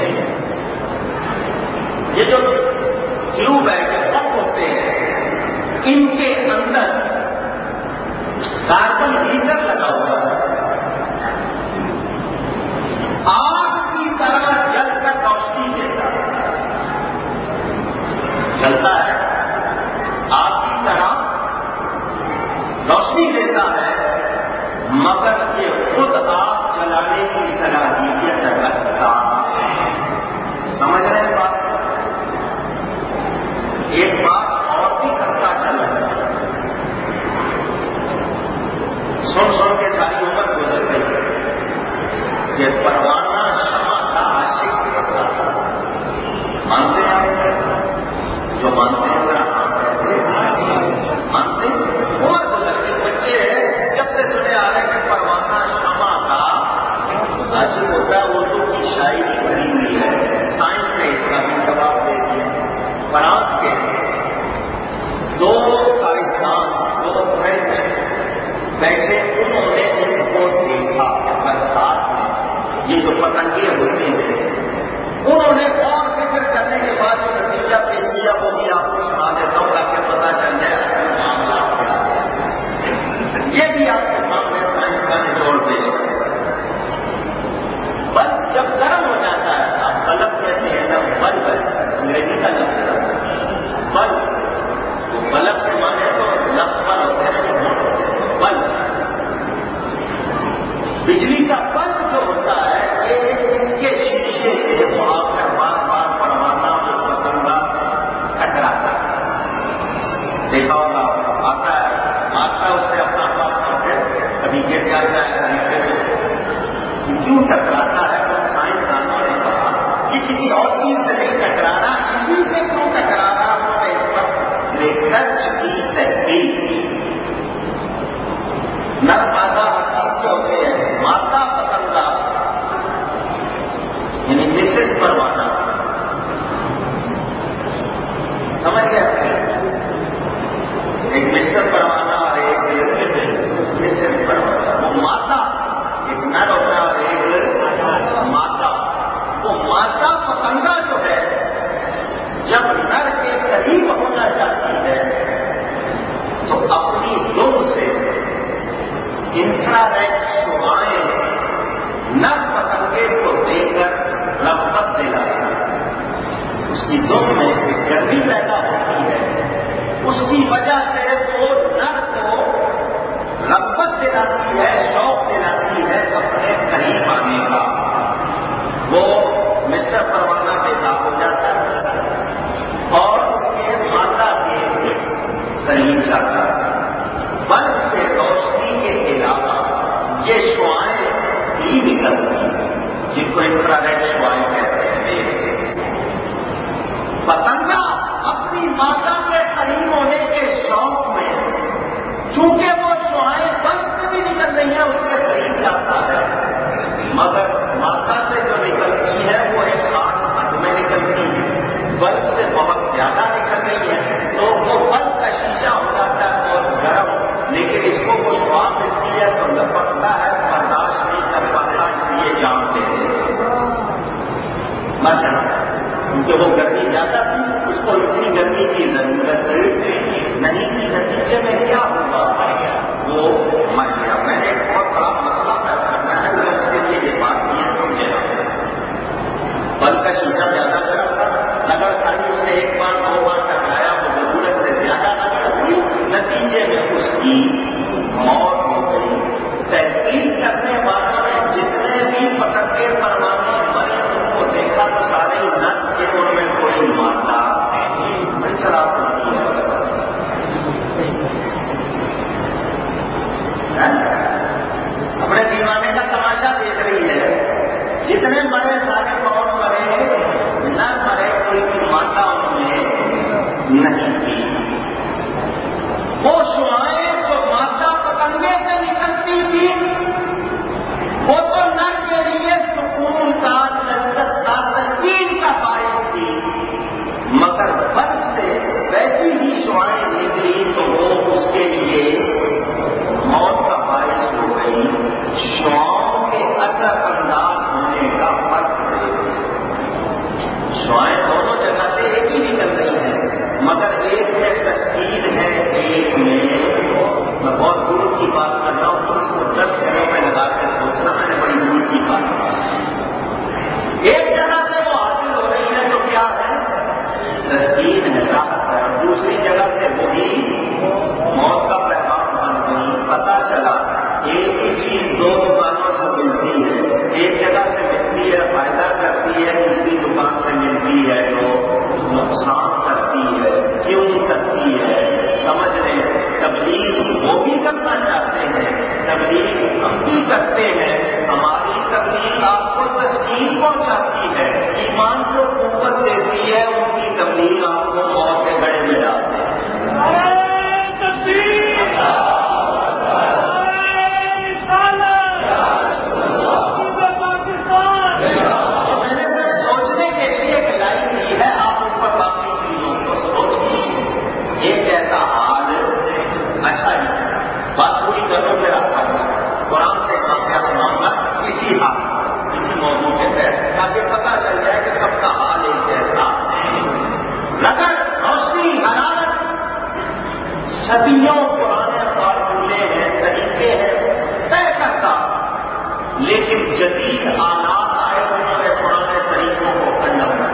یہ جو ٹیوب ہے جو بم ہوتے ہیں ان کے اندر کاربن ہیٹر لگا ہوا ہے. آگ کی طرح جل کر روشنی دیتا ہے. جلتا ہے آگ کی طرح روشنی دیتا ہے مگر یہ خود آگ جلانے کی صلاحیت رکھتا ہے. سمجھ رہے ہیں بات؟ ایک بات اور بھی کرتا چلا سن کے ساری عمر گزر گئی کہ پروانہ شمع کا عاشق کرتا تھا. مانتے ہیں آپ جو مانتے ہیں ذرا مانتے عمر گزر گئی. بچے جب سے سنے آ رہے کہ پروانہ شمع کا عاشق ہوتا ہے. اردو کی شاعری بنی ہوئی ہے. سائنس نے اس کا بھی جواب دے دیا. فرانس کے 2 سائنسدان 2 فرینچ بیٹھے انہوں نے ان کو دیکھا برسات میں یہ جو پتنگیں ہوتی ہیں. انہوں نے اور فکر کرنے کے بعد جو نتیجہ پیش کیا وہ بھی آپ کو سنا دیتا ہوں تاکہ پتا چل جائے معاملہ کیا ہے. یہ بھی آپ کے سامنے سائنس کا نچوڑ پیش کریں. بلب جب گرم ہو جاتا ہے آپ بلب کہتے ہیں نا بلب ہے انگریزی کا لفظ ہے بلب. تو بلب کے معنی تو لفظ بل ہوتے ہیں بلب. بجلی کا بلب جو ہوتا ہے یہ اس کے شیشے سے وہاں پر بار بار پروانا جو پتنگا ٹکراتا ہے. دیکھا ہوگا آتا ہے مارتا ہے اس سے اپنا ہاتھ مارتے کبھی گر جاتا ہے کبھی گر. کیوں ٹکراتا ہے تو سائنسدانوں نے کہا کہ کسی اور چیز سے نہیں ٹکرانا. اسی سے کیوں ٹکرانا انہوں نے اس پر ریسرچ کی تحقیق کی. نر مادہ حقیق جو ہوتے ہیں مادہ پتنگا یعنی مسز پروانہ سمجھ گیا ایک مسٹر پروانہ اور ایک مسز پروانہ. وہ مادہ ایک نر ہوتا ہے اور ایک مادہ. وہ مادہ پتنگا جو ہے جب نر کے قریب ہونا چاہتی ہے تو اپنی دم سے انفرا ریڈ شعاعیں نر پتنگے کو دے کر رغبت دلاتی ہے. اس کی دم میں ایک گرمی پیدا ہوتی ہے. اس کی وجہ سے وہ نر کو رغبت دلاتی ہے شوق دلاتی ہے اپنے قریب آنے کا. وہ مسٹر پروانہ کے ساتھ ہو جاتا ہے اور اس کے مادہ کے قریب جاتا ہے. بلب سے روشنی کے علاوہ یہ شعاعیں بھی نکلتی ہیں جن کو انفراریڈ شعاعیں کہتے ہیں. پتنگا اپنی مادہ کے قریب ہونے کے شوق میں چونکہ وہ شعاعیں بلب سے بھی نکل رہی ہیں اس کے قریب جاتا ہے مگر مادہ سے جو نکلتی ہے وہ ایک خاص حد میں نکلتی ہے. بلب سے بہت زیادہ نکل رہی ہے تو وہ بلب کا شیشہ ہو جاتا ہے بہت گرم. لیکن اس کو وہ شعاع ملتی ہے تو لپکتا ہے برداشت نہیں کر پاتا اس لیے جان دیتے مثلا کیونکہ وہ گرمی زیادہ تھی اس کو اتنی گرمی کی ضرورت نہیں تھی. نتیجے میں کیا ہوا وہ مر گیا. میں نے ایک بہت بڑا مسئلہ پیدا کرنا ہے اس کے لیے یہ بات یہ سمجھے بلب کا شیشہ زیادہ گرم تھا دکان سے ملتی ہے تو نقصان کرتی ہے، کیوں کرتی ہے سمجھ لیں۔ تبلیغ وہ بھی کرنا چاہتے ہیں، تبلیغ ہم بھی کرتے ہیں، ہماری تبلیغ آپ کو تسکین پہنچاتی ہے، ایمان کو قوت دیتی ہے، ان کی تبلیغ آپ کو موت کے گڑھے میں ڈالتے ہیں۔ اچھا جی، بات پوری کرو پھر آپ کا قرآن سے واقعہ سناؤں گا اسی موضوع کے تحت، تاکہ پتہ چل جائے کہ سب کا حال ایک جیسا ہے۔ لگن، روشنی، حرارت صدیوں پرانے فارمولے ہیں، طریقے ہیں طے کرتا، لیکن جدید آلات آئے انہوں نے پرانے طریقوں کو کنڈم کر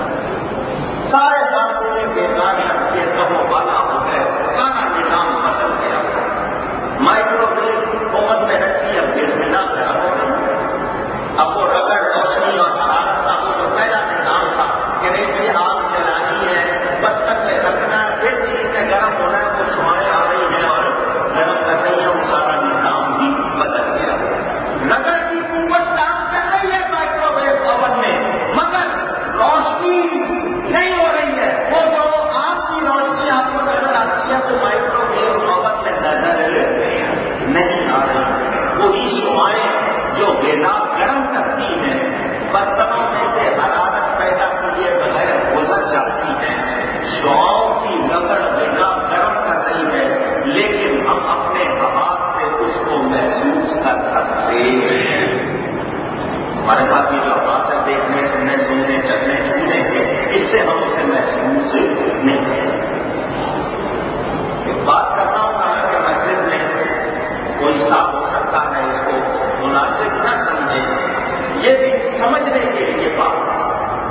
سارے فارمولے بیکار کے کہو والا ہو گئے، سارا نظام بدل گیا۔ مائکرو ویو حکومت میں رکھی، اب گرنا خراب ہو گئی۔ اب وہ رگڑ، روشنی اور حرارت کا وہ جو پہلا نظام تھا کہ نہیں سے آگ جلانی ہے، برتن میں رکھنا ہے، پھر چیز میں گرم ہونا ہے، کچھ ہوائیں آ رہی ہیں اور گرم کر رہی ہے، وہ سارا نظام بھی بدل گیا۔ رگڑ کی قوت کام کر رہی ہے مائکرو ویو اوون میں، مگر روشنی نہیں ہو رہی ہے۔ وہ جو آپ کی روشنی آپ کو نظر آتی ہے وہ مائکرو ویو اوون میں نظر نہیں آ رہی۔ وہی شعاعیں جو غذا گرم کرتی ہیں، برتنوں میں سے حرارت پیدا کیے بغیر گزر جاتی ہیں، شعاعوں کی رگڑ غذا گرم کر رہی ہے، لیکن ہم اپنے حواس سے اس کو محسوس کر سکتے ہیں۔ ہمارے پاس یہ جو حواس ہے، دیکھنے، سننے، چلنے، چھونے کے، اس سے ہم اسے محسوس نہیں کر سکتے۔ ایک بات کرتا ہوں کہ مسجد میں کوئی صاحب ہو سکتا ہے اس کو مناسب نہ سمجھے، یہ بھی سمجھنے کے لیے بات ہے۔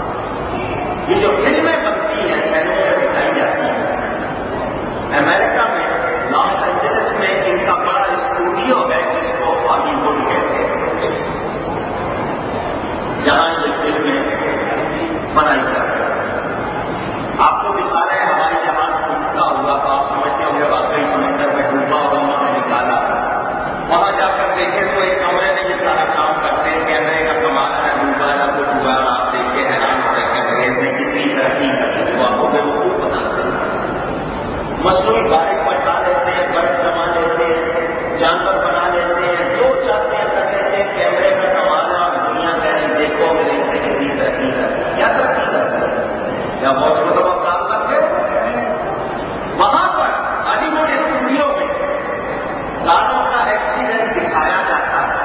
یہ جو فلمیں بنتی ہیں، فلموں میں دکھائی جاتی ہیں، امریکہ میں لاس اینجلس میں ان کا بڑا اسٹوڈیو ہے جس کو ہالی ووڈ کہتے ہیں، جہاں یہ فلمیں بنائی جاتی ہیں۔ آپ کو دکھا رہے ہیں ہوائی جہاز ڈوبتا ہوا، تو آپ سمجھتے ہوں گے واقعی سمندر میں ڈوبا اور انہوں نے نکالا۔ وہاں جا کر دیکھیں تو ایک کمرے میں یہ سارا کام کرتے ہیں، کیمرے کا کمال ہے، ڈوبا نہ کچھ ہوا، آپ دیکھ کے حیران ہو رہے ہیں کہ نے کتنی ترقی کر دی، وہ آپ کو بیوقوف بناتے ہیں۔ مصنوعی بارش بچا لیتے ہیں، برف جما لیتے ہیں، جانور بنا لیتے ہیں، جو چاہتے ہیں کر لیتے ہیں، کیمرے کا کمال ہے اور دنیا کہہ رہی دیکھو میرے نے کتنی ترقی کر دی۔ کیا ترقی کر دی؟ کیا بہت کو تو آپ کام کرتے وہاں پر ہالی ووڈ اسٹوڈیو میں کاروں کا ایکسیڈنٹ دکھایا جاتا ہے۔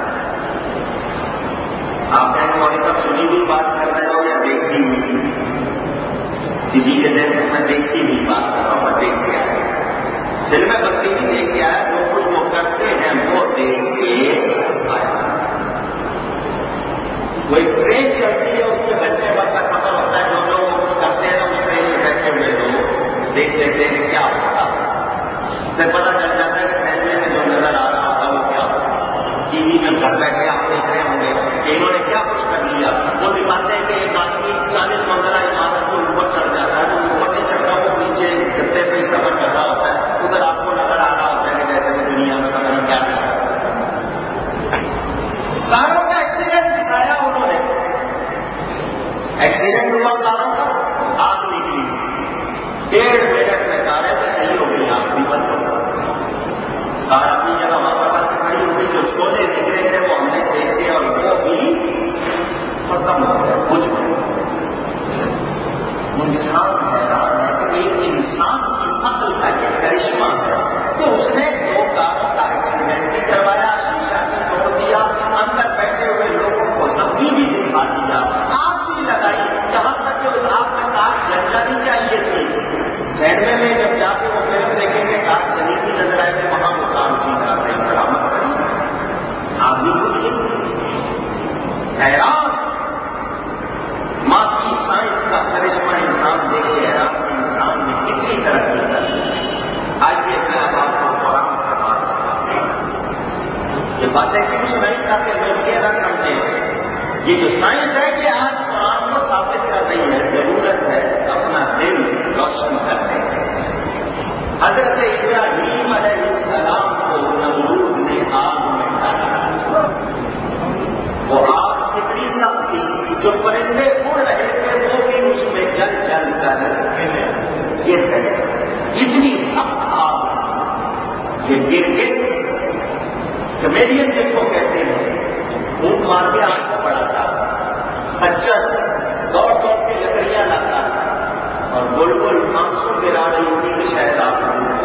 آپ کہیں موری صاحب سنی ہوئی بات کر رہے ہو یا دیکھی ہوئی؟ کسی کے ذہن میں دیکھی ہوئی بات کر رہا ہوں، میں دیکھ کے آیا، فلمیں بنتی ہی دیکھ کے آیا، جو کچھ وہ کرتے ہیں وہ دیکھ کے آیا۔ کوئی ٹرین چلتی ہے، اس میں گھنٹے بھر کا سفر ہوتا ہے، جو لوگ کچھ کرتے ہیں اس ٹرین میں بیٹھے ہوئے لوگ دیکھ لیتے ہیں کیا ہوتا ہے، پھر پتہ چل جاتا ہے کہ فیصلے میں جو نظر آ رہا ہوتا وہ کیا ہوتا۔ ٹی وی میں گھر بیٹھے آپ دیکھ رہے ہوں گے کہ انہوں نے کیا کچھ کر لیا۔ وہ دکھاتے ہیں کہ ایک آدمی 40 منزلہ عمارت کو اوپر چڑھ جاتا ہے، تو اوپر نہیں چڑھتا، وہ نیچے گدے پہ سفر کر رہا ہوتا ہے، ادھر آپ کو نظر آ رہا ہوتا ہے کہ جیسے دنیا میں پتہ نہیں کیا کرتا۔ کاروں کا ایکسیڈنٹ دکھایا انہوں نے، ایکسیڈنٹ ہوا کاروں کا، آگ نکلی، 1.5 منٹ میں کاریں تو صحیح ہو گئی، آگ بھی بند ہو گئی، کار اپنی جگہ واپس آ کے کھڑی ہو گئی، جو شولے نکلے تھے وہ ہم نے دیکھتے اور وہ بھی ختم ہو گئے، کچھ انسان حیران ہے کہ ایک انسان کی عقل کا یہ کرشمہ ہے کہ اس نے 2 کاروں کا ایکسیڈنٹ بھی کروایا، شیشہ بھی توڑ دیا، اندر بیٹھے ہوئے لوگوں کو زخمی بھی دکھا دیا، آگ بھی لگائی، یہاں تک کہ اس آگ میں کار جل جانی چاہیے تھی۔ سینڈوے میں جب جا کے وہ فلم دیکھیں گے کار جلی بھی نظر آئے گی، وہاں وہ کار اسی طرح سے برآمد کری، آگ بھی کچھ نہیں۔ حیران مادی سائنس کا کرشمہ انسان دیکھے حیران کہ انسان نے کتنی ترقی کر دی۔ آئیے میں اب آپ کو قرآن کا بات سناتے ہیں۔ یہ باتیں کیوں سنائی تاکہ لوگ یہ نہ سمجھیں یہ جو سائنس ہے کہ آج قرآن کو کمیڈین جس کو کہتے ہیں، بھوک مار کے آنکھ کو بڑھاتا، خچر دوڑ دوڑ کے لکڑیاں لاتا اور بلبل آنسو گرا رہی ہوتی کہ شاید آپ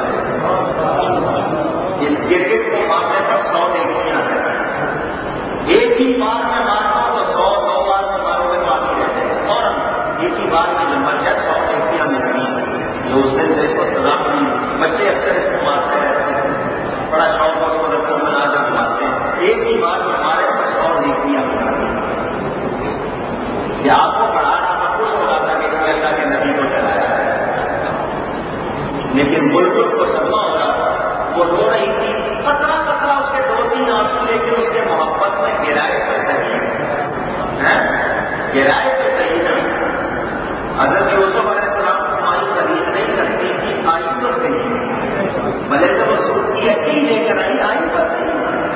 اس کرکٹ کو مارنے پر 100 نیکیاں ہیں. ایک ہی بار میں مارتا ہوں تو 100 بار میں مارو گے تو آتی رہتے ہیں، اور ایک ہی بار میں نمبر ہے 100 نیکیاں ملتی ہیں جو اس دن سے اس کو سزا ملی. بچے اکثر اس کو مارتے رہتے ہیں، بڑا شوق ہے اس کو رسم بنا کر مارتے ہیں. ایک ہی بار میں ہمارے پر 100 نیکیاں ملتی ہیں. یہ آپ کو پڑھا رہا تھا، خوش ہو رہا تھا کہ اس نے اللہ کے نبی کو ڈرایا ہے، لیکن بلبل کو صدمہ ہو رہا تھا. وہ رو رہی تھی، قطرہ قطرہ اس کے 2-3 آنسو لے کے اس کے محبت میں گرائے تو صحیح، گرائے تو صحیح نا. حضرت یوسف علیہ السلام کو مائی خرید نہیں سکتی تھی، آئی تو صحیح، بھلے سے وہ سود کی ہڈی لے کر آئی تو صحیح.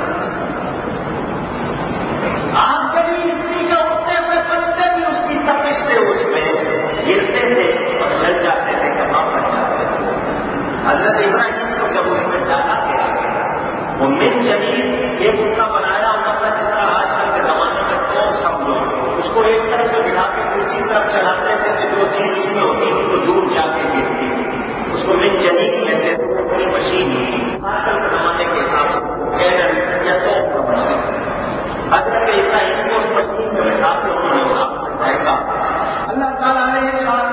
آپ کبھی استری کے اٹھتے ہوئے پتے بھی اس کی تپش سے اس میں گرتے تھے اور جل جاتے تھے، کباب بن جاتے تھے. حضرت ابراہیم کو جب اس میں ڈالا گیا وہ من جدید ایک ان کا بنایا ہوا تھا جس طرح آج کل کے زمانے میں تو سمجھو اس کو ایک طرف سے بٹھا کے دوسری طرف چلاتے تھے کہ جو چیز اس میں ہوتی تھی وہ دور جا کے گرتی تھی. اس کو من جدید کہتے تھے. وہ کوئی مشین نہیں، آج کل کے زمانے کے حساب سے کیرن یا تو بنا. حضرت ابراہیم کو اس مشین میں بٹھا کے انہوں نے پھینکا. اللہ تعالیٰ نے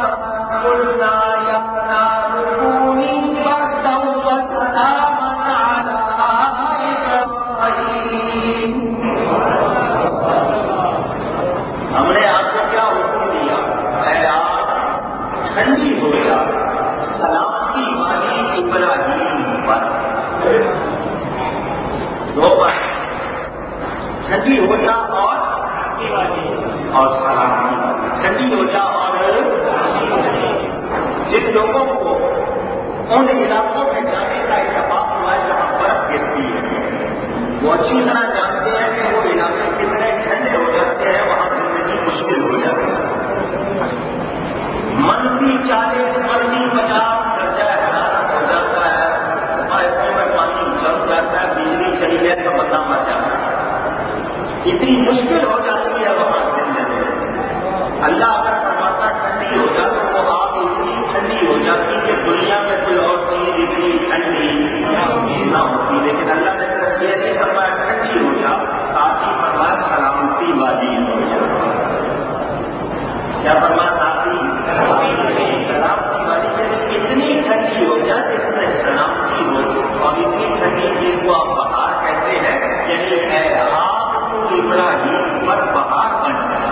ہم نے آپ کو کیا حکم دیا؟ اے آگ ٹھنڈی ہو جا، سلامتی والی ابراہیم پر. 2 بار ٹھنڈی ہو جا اور سلامتی، ٹھنڈی ہو جا. اور جن لوگوں کو ان علاقوں میں جانے کا اتفاق ہوا ہے جہاں برف گرتی ہے، وہ اچھی طرح جانتے ہیں کہ وہ علاقے کتنے ٹھنڈے ہو جاتے ہیں، وہاں زندگی مشکل ہو جاتی ہے. -40 -50 درجہ حرارت ہو جاتا ہے، پائپوں میں پانی جم جاتا ہے، بجلی چلی جائے تو بندہ مر جاتا ہے. اتنی مشکل ہو جاتی ہے وہاں زندگی. اللہ اگر فرماتا ٹھنڈی ہو جاتی تو وہ آگ اتنی ٹھنڈی ہو جاتی کہ دنیا میں کوئی اور چیز اتنی ٹھنڈی نہ ہوتی. لیکن اللہ نے صرف یہ نہیں فرمایا ٹھنڈی ہو جا، ساتھ ہی فرمایا سلامتی والی ہو جا. کیا فرمایا؟ سلامتی والی اتنی ٹھنڈی ہو جا جس میں سلامتی ہو. اور اتنی ٹھنڈی چیز کو آپ بہار کہتے ہیں، یعنی ہے آپ کو ابراہیم پر بہار بن جائے،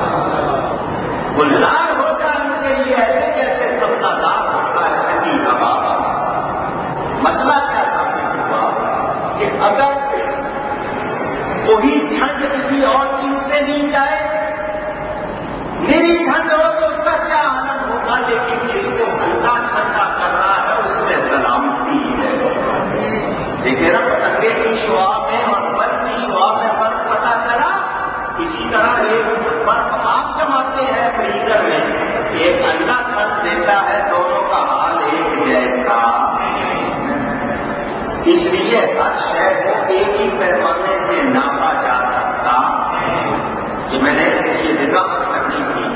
گلزار ہو جائے ان کے لیے ایسے جیسے سبزہ دار ہوتا ہے ٹھنڈی ہوا. مسئلہ کیا ثابت ہوا کہ اگر وہی ٹھنڈ کسی اور چیز سے نہیں جائے، میری ٹھنڈ ہو تو اس کا کیا عالم ہوگا. لیکن جس کو اللہ ٹھنڈا کر رہا ہے اس میں سلامتی ہے. دیکھے نا پتنگے کی شعا میں اور برف کی شعا میں فرق پتا چلا. اسی طرح ایک برف آپ جماتے ہیں فریزر میں، ایک اللہ ٹھنڈ دیتا ہے، دونوں کا حال ایک جیسا. اس لیے ہر شے کو ایک ہی پیمانے سے ناپا جا سکتا. یہ میں نے اس لیے وضاحت کرنی تھی.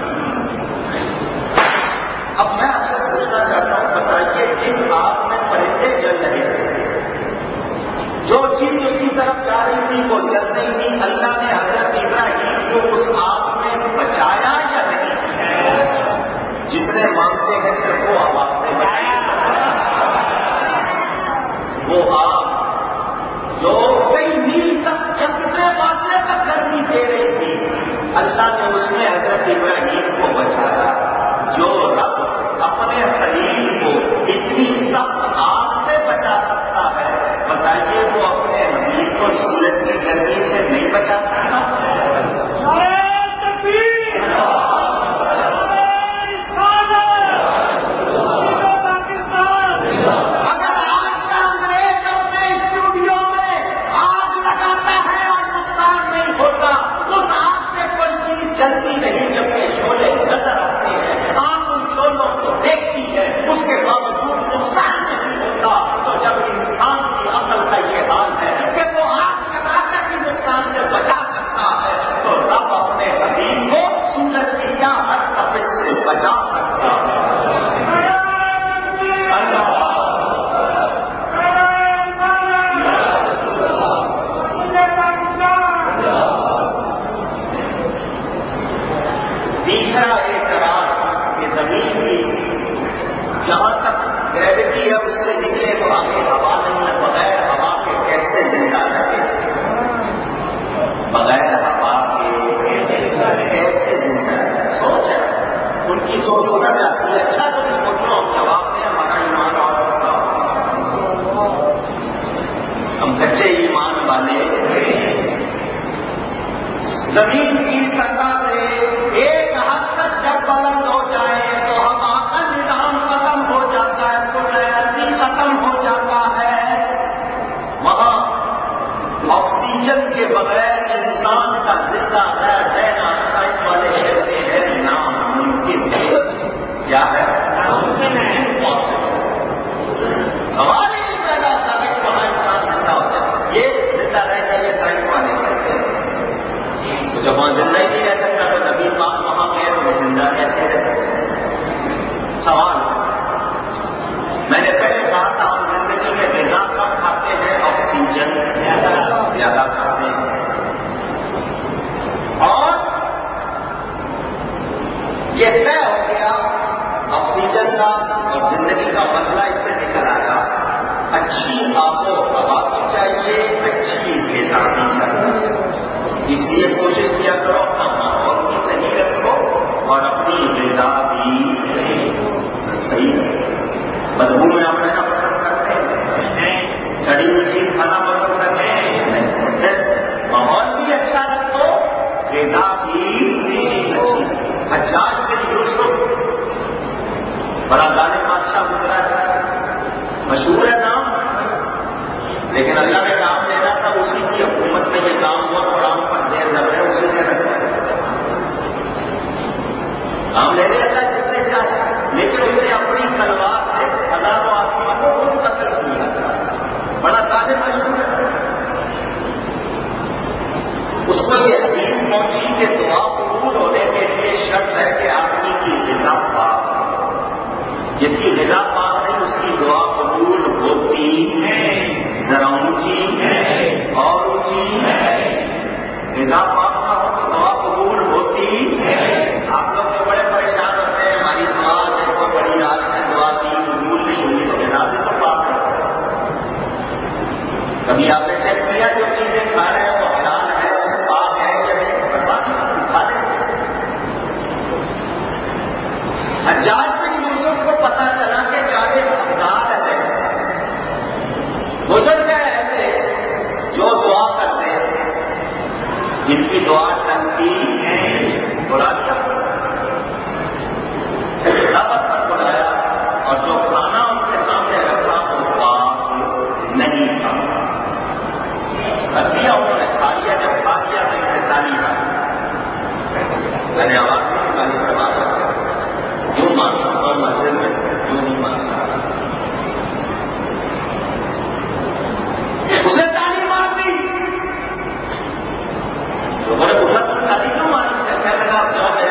اب میں آپ سے پوچھنا چاہتا ہوں، بتائیے جس آگ میں پرندے چل رہے تھے، جو چیز اس کی طرف جا رہی تھی وہ چل رہی تھی، اللہ نے حضرت ابراہیم کو اس آگ میں بچایا یا نہیں؟ جتنے مانگتے ہیں صرف وہ آواز سے بچائیں. وہ آگ جو کئی میل تک کتنے فاصلے تک گرمی دے رہی تھی، اللہ نے اس میں حضرت ابراہیم کو بچایا. جو رب اپنے خلیل کو اتنی سخت آگ سے بچا سکتا ہے، بتائیے وہ اپنے حبیب کو سورج کی گرمی سے نہیں بچا سکتا؟ اگر آج کا انگریز اپنے اسٹوڈیو میں آگ لگاتا ہے اور نقصان نہیں ہوتا، اس آگ سے کوئی چیز جلتی نہیں جب کہ شور بچا سکتا ہے. تیسرا اعتراض کہ زمین کی جہاں تک گریوٹی ہے اس سے نکلے تو آگے ہوا نہیں ہے، بغیر ہوا کے کیسے زندہ رہے؟ بغیر ہوا کے کیسے زندہ رہے؟ سوچ ہے ان کی سوچ ہونا چاہتی ہے. اچھا تو سوچو ہم جواب دیں، ہمارا ایمان اور ہم سچے ایمان والے. زمین کی سطح سے ایک حد تک جب بلند ہو جائے تو ہوا کا نظام ختم ہو جاتا ہے، تو انرجی ختم ہو جاتا ہے. وہاں آکسیجن کے بغیر انسان کا زندہ رہنا سائنس والے کہتے ہیں ناممکن ہے. کیا ہے؟ سوال ہی نہیں پیدا ہوتا کہ وہاں انسان زندہ ہو جائے. یہ زندہ رہ جائے سائنس والے کہتے ہیں. تو جب وہاں زندہ ہی نہیں رہ سکتا تو نبی پاک وہاں گئے تو وہ زندہ کیسے رہتے؟ سوال. میں نے پہلے کہا تھا ہم زندگی میں غذا کم کھاتے ہیں، آکسیجن زیادہ کھاتے ہیں. اور یہ طے ہو گیا آکسیجن کا اور زندگی کا مسئلہ اس سے نکل آیا. اچھی آب و ہوا بھی چاہیے، اچھی غذا بھی چاہیے. اس لیے کوشش کیا کرو اپنا ماحول بھی صحیح رکھو اور اپنی غذا بھی صحیح رکھو. بدبو میں آپ رہنا پسند کرتے ہیں؟ سڑی ہوئی چیز کھانا پسند کرتے ہیں؟ ماحول بھی اچھا رکھو، غذا بھی اچھی. حجاج بن یوسف بڑا ظالم بادشاہ گزرا ہے، مشہور ہے نام، لیکن اللہ نے نام لینا تھا اسی کی حکومت میں یہ کام ہوا. قرآن پر دیر لگ رہے اسی نے رکھا نام لے لیا تھا جس سے چاہے، لیکن اس نے اپنی تلوار سے ہزاروں آدمیوں کو خود قتل کیا. بڑا ظالم مشہور ہے. اس کو یہ حدیث پہنچی کہ دعا قبول ہونے کے لیے شرط ہے کہ آدمی کی غذا پاک. جس کی غذا پاک نہیں اس کی دعا قبول ہوتی ہے. ذرا اونچی اور اونچی غذا پاک نہ ہو تو دعا قبول ہوتی ہے. آپ لوگ جو بڑے پریشان ہوتے ہیں ہماری دعا دیکھو بڑی رات میں دعا کی قبول نہیں ہوئی تو غذا بھی تو پاک ہے. کبھی آپ نے چیک کیا جو چیزیں کھا رہے ہیں وہ حلال ہے، وہ پاک ہے یا نہیں؟ برباد کھا لیں. حجاج بن یوسف کو پتا چلا کہ 40 افراد ہیں گزر گئے ایسے جو دعا کرتے ہیں، جن کی دعا ٹنگتی ہے. بلا دیا، دعوت پر بلایا اور جو کھانا ان کے سامنے رکھا وہ پاک نہیں تھا. کر دیا انہوں نے، کھا لیا. جب کھا لیا تو اس نے تالی ماری. میں نے آواز نہیں نکالی پر بات جو مان سکتا ہوں مسجد میں جو نہیں مان سکتا اسے تالی مار دی. تو بڑے اٹھا تم تالی کیوں ماری؟ کہنے لگا جب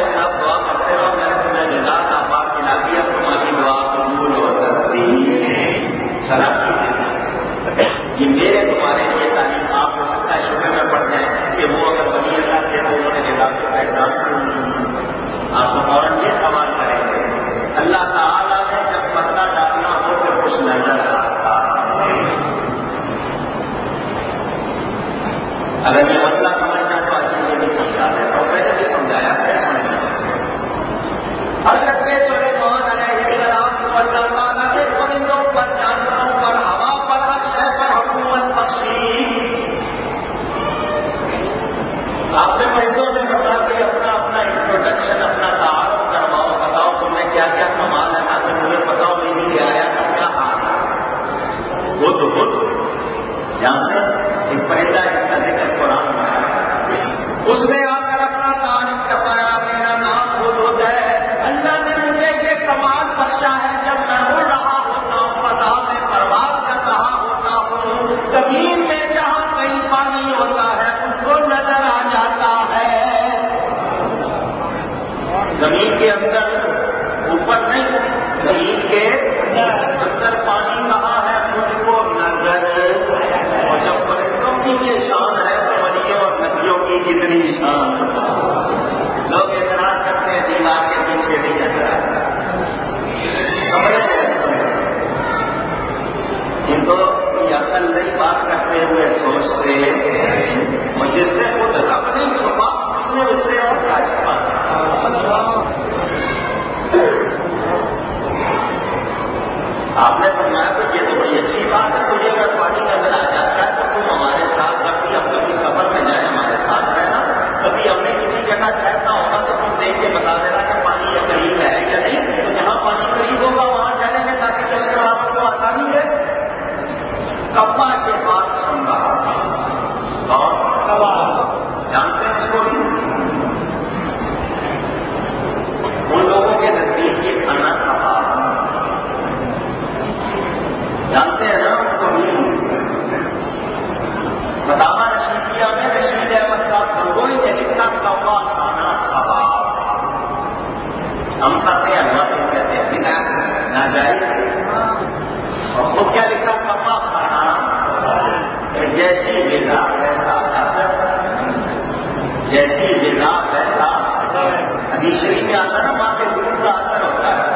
ہم کھاتے ہیں اللہ کو کہتے ہیں بنا ناجائز. اور وہ کیا لکھا کما کھانا جیسی غذا ویسا اثر, جیسی غذا ویسا حدیث شریف میں آتا نا ماں کے دودھ کا اثر ہوتا ہے.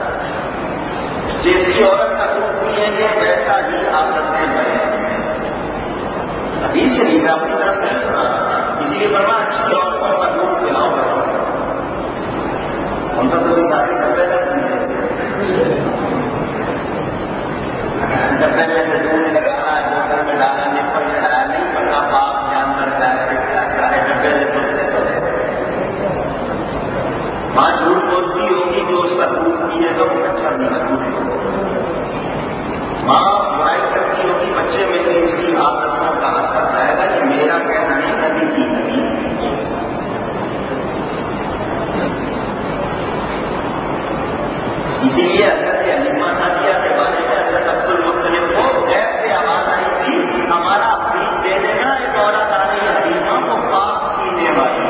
جیسی عورت کا دودھ پئیں گے ویسا ہی عادتیں بنے. حدیث شریف ہے اپنی طرف سے سنا, اسی لیے بڑا اچھی عورتوں کا دودھ پلاؤ بچوں کو. ان کا تو سارے ڈبے ڈبے میں سے دودھ نکالنا ہے, بوتل میں ڈالنا, نپل میں ڈالا, نہیں پڑتا باپ جانور چاہے ڈبے سے بولتے تو ماں جھوٹ بولتی ہوگی جو اس کا دودھ پیے گا وہ اچھا محسوس ہوگا. ماں برائی کرتی ہوگی بچے میں سے اس کی عادتوں کا اثر جائے گا کہ میرا کہنا نہیں نبی کی نبی. اسی لیے حضرت علیمہ سعدیہ کے بارے میں حضرت عبد المطلب کو غیب سے آواز آئی تھی ہمارا حدیث دے دینا ایک عورت آ رہی ہے حلیمہ کو پاک پینے والی.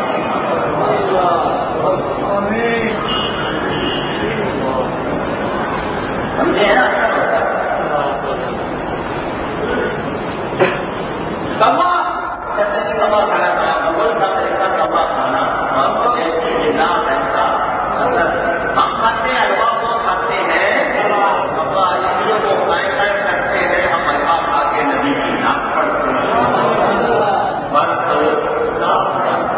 سمجھے ہیں نا کما کہتے ہیں کما کھانا تھا مغل کا طریقہ کما کھانا اور جیسی غذا ویسا اثر. ہم کھاتے ہیں حلوا کو کھاتے ہیں ابا اشیوں کو قائم کرتے ہیں. ہم حلوا کھا کے نبی کی ناک پڑتے ہیں برت صاف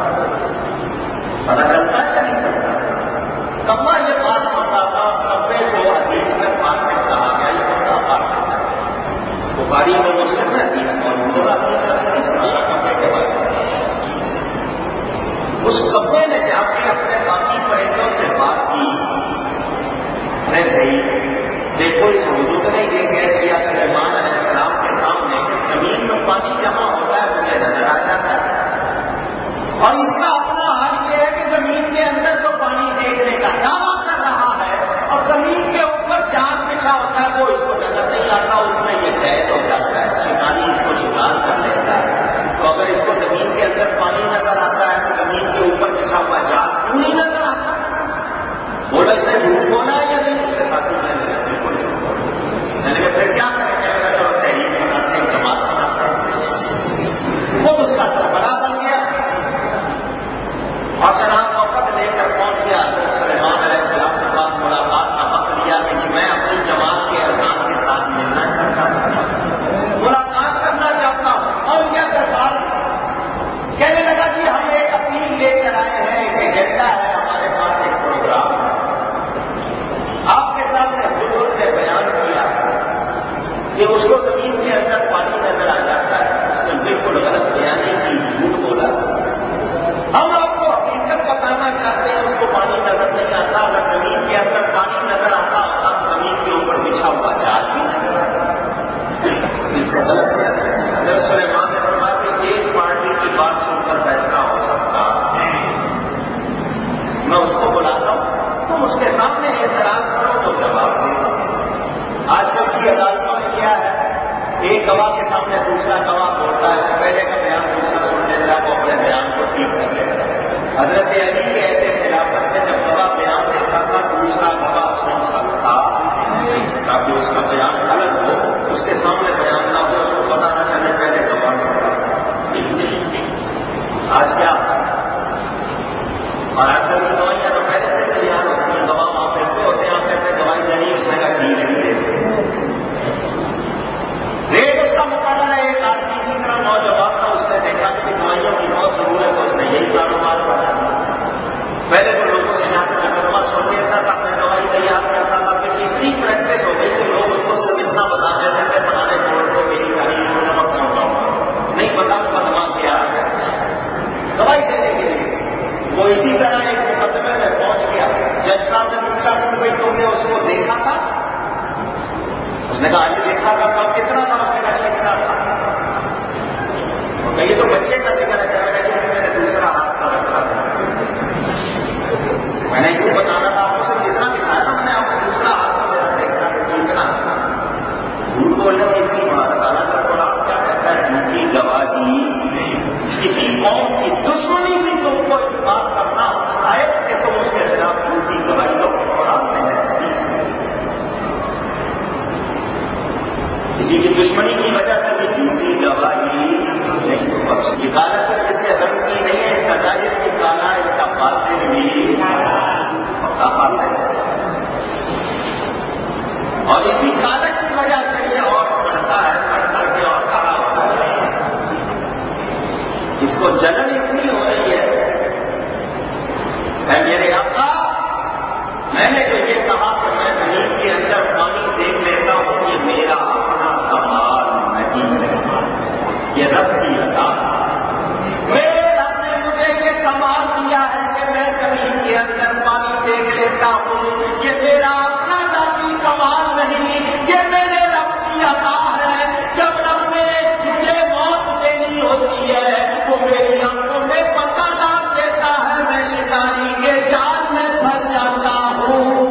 پتا چلتا ہے نہیں چلتا. کما یہ بات ہوتا تھا کبے کو حدیث میں پاس میں کہا گیا یہ بڑا بات ہوتا ہے. بخاری میں مسلم ہے حدیث موجود ہے اپنی طرف سے سنانا کبے کے بارے میں. اس کبے نے جا کے اپنے باقی پرندوں سے بات کی, میں بھائی دیکھو اس وجود نے یہ کہہ دیا سلیمان علیہ السلام کے سامنے زمین میں پانی جمع ہوتا ہے مجھے نظر آ جاتا ہے, اور اس کا اپنا حال یہ ہے کہ زمین کے اندر تو پانی دیکھنے کا دعویٰ کر رہا ہے اور زمین کے اوپر جان بچھا ہوتا ہے وہ اس کو نظر نہیں آتا, اس میں یہ قید ہو جاتا ہے, شکاری اس کو شکار کر لیتا ہے. تو اگر اس کو زمین کے اندر پانی نظر آتا ہے تو زمین کے اوپر بچھا ہوا جال کیوں نہیں نظر آتا؟ بولا اسے جھوٹ بولا ہے یا نہیں؟ اس کے ساتھ میں نے پھر کیا کریں چلو تحریر بناتے ہیں جماعت بناتے ہیں. وہ اس کا سربراہ بن گیا اور جناب وقت لے کر پہنچ گیا سلیمان علیہ السلام کے پاس ملاقات کا وقت لیا کہ میں اپنی جماعت کے ارکان کے ساتھ ملنا چاہتا ہوں, ملاقات کرنا چاہتا ہوں. اور کیا دربار کہنے لگا کہ ہم ایک اپیل لے کر آئے ہیں, ایک ایجنڈا ہے ہمارے پاس, ایک پروگرام ہے. آپ کے سامنے حضور نے بیان کیا کہ اس کو زمین کے اندر پانی نظر آ جاتا ہے, اس نے بالکل غلط بیانی کی, جھوٹ بولا. ہم آپ کو حقیقت بتانا چاہتے ہیں اس کو پانی نظر نہیں آتا. اگر زمین کے اندر پانی نظر آتا ہوتا تو زمین کے اوپر بچھا ہوا جال بھی نظر آتا. اس کو غلط کیا حضرت سلیمان نے فرمایا کہ ایک پارٹی کی بات سن کر فیصلہ ہو سکتا ہے, میں اس کو بلاتا ہوں, تم اس کے سامنے اعتراض کرو تو جواب دے. آج کل کی عدالتوں میں کیا ہے, ایک گواہ کے سامنے دوسرا گواہ بولتا ہے, پہلے کا بیان دوسرا سن لیتا ہے, وہ اپنے بیان کو ٹھیک کر لیتا ہے. حضرت علی کہتے ہیں خلافت میں جب گواہ بیان دیتا تھا دوسرا گواہ سن سکتا تاکہ اس کا بیان غلط ہو, اس کے سامنے بیان نہ ہو, اس کو پتا نہ چلے پہلے گواہ. آج کیا اور آج کل کی دوائیاں تو پہلے سے تیار ہوتی ہیں, دوا وہاں پھیلتے ہوتے ہیں, آپ کہتے ہیں دوائی نہیں, اس نے کہا ٹھیک ہے ریٹ اس کا مقرر ہے. ایک آدمی اسی طرح نوجوان تھا, اس نے دیکھا کہ دوائیوں کی بہت ضرورت ہے, اس نے یہی کاروبار بنا دیا. پہلے تو لوگوں سے جا کر مقدمہ سن لیتا تھا, اپنے دوائی تیار کرتا تھا, پھر اتنی پریکٹس ہو گئی کہ لوگ اس کو صرف اتنا بتا دیتے تھے بنانے چھوڑ کو میری تاریخ کو نمک پہنچاؤں نہیں پتا مقدمہ کیا دوائی دینے کے لیے. وہ اسی طرح ایک مقدمے میں پہنچ گیا. جج صاحب نے پوچھا کہ تم نے اس کو دیکھا تھا؟ اس نے کہا آج دیکھا تھا. کب کتنا تھا؟ اس نے کہا کتنا تھا. یہ تو بچے کا ذکر ہے, میں نے دوسرا ہاتھ کا رکھا تھا. میں نے کیوں بتانا تھا آپ کو, صرف اتنا دکھایا تھا, میں نے آپ کو دوسرا ہاتھ کا میرا دیکھا کتنا. جھوٹ بولنے کی اتنی مہارت آنا تھا. اور آپ کیا کہتا ہے جھوٹی گواہی کسی قوم کی دشمنی بھی تم کو اس بات کرنا آئے کہ تم اس کے خلاف جھوٹی گواہی دو. پاتے ہیں، اور اسی کالج کی وجہ سے یہ اور بڑھتا ہے، بڑھ کر کے اور کھڑا ہوتا ہے. اس کو جلن اتنی ہو رہی ہے. میرے آقا، میں نے جو یہ کہا کہ میں زمین کے اندر پانی دیکھ لیتا ہوں، یہ میرا اپنا کمال نہیں ہے، یہ رب کی عطا ہے. میرے رب نے مجھے یہ کمال دیا ہے کہ میں زمین کے اندر پانی دیکھ لیتا ہوں، یہ میرا اپنا ذاتی کمال نہیں، یہ میرے رب کی عطا ہے. جب رب نے مجھے موت دینی ہوتی ہے، وہ میری آنکھوں میں پتہ ڈال دیتا ہے، میں شکاری کے جال میں پھنس جاتا ہوں.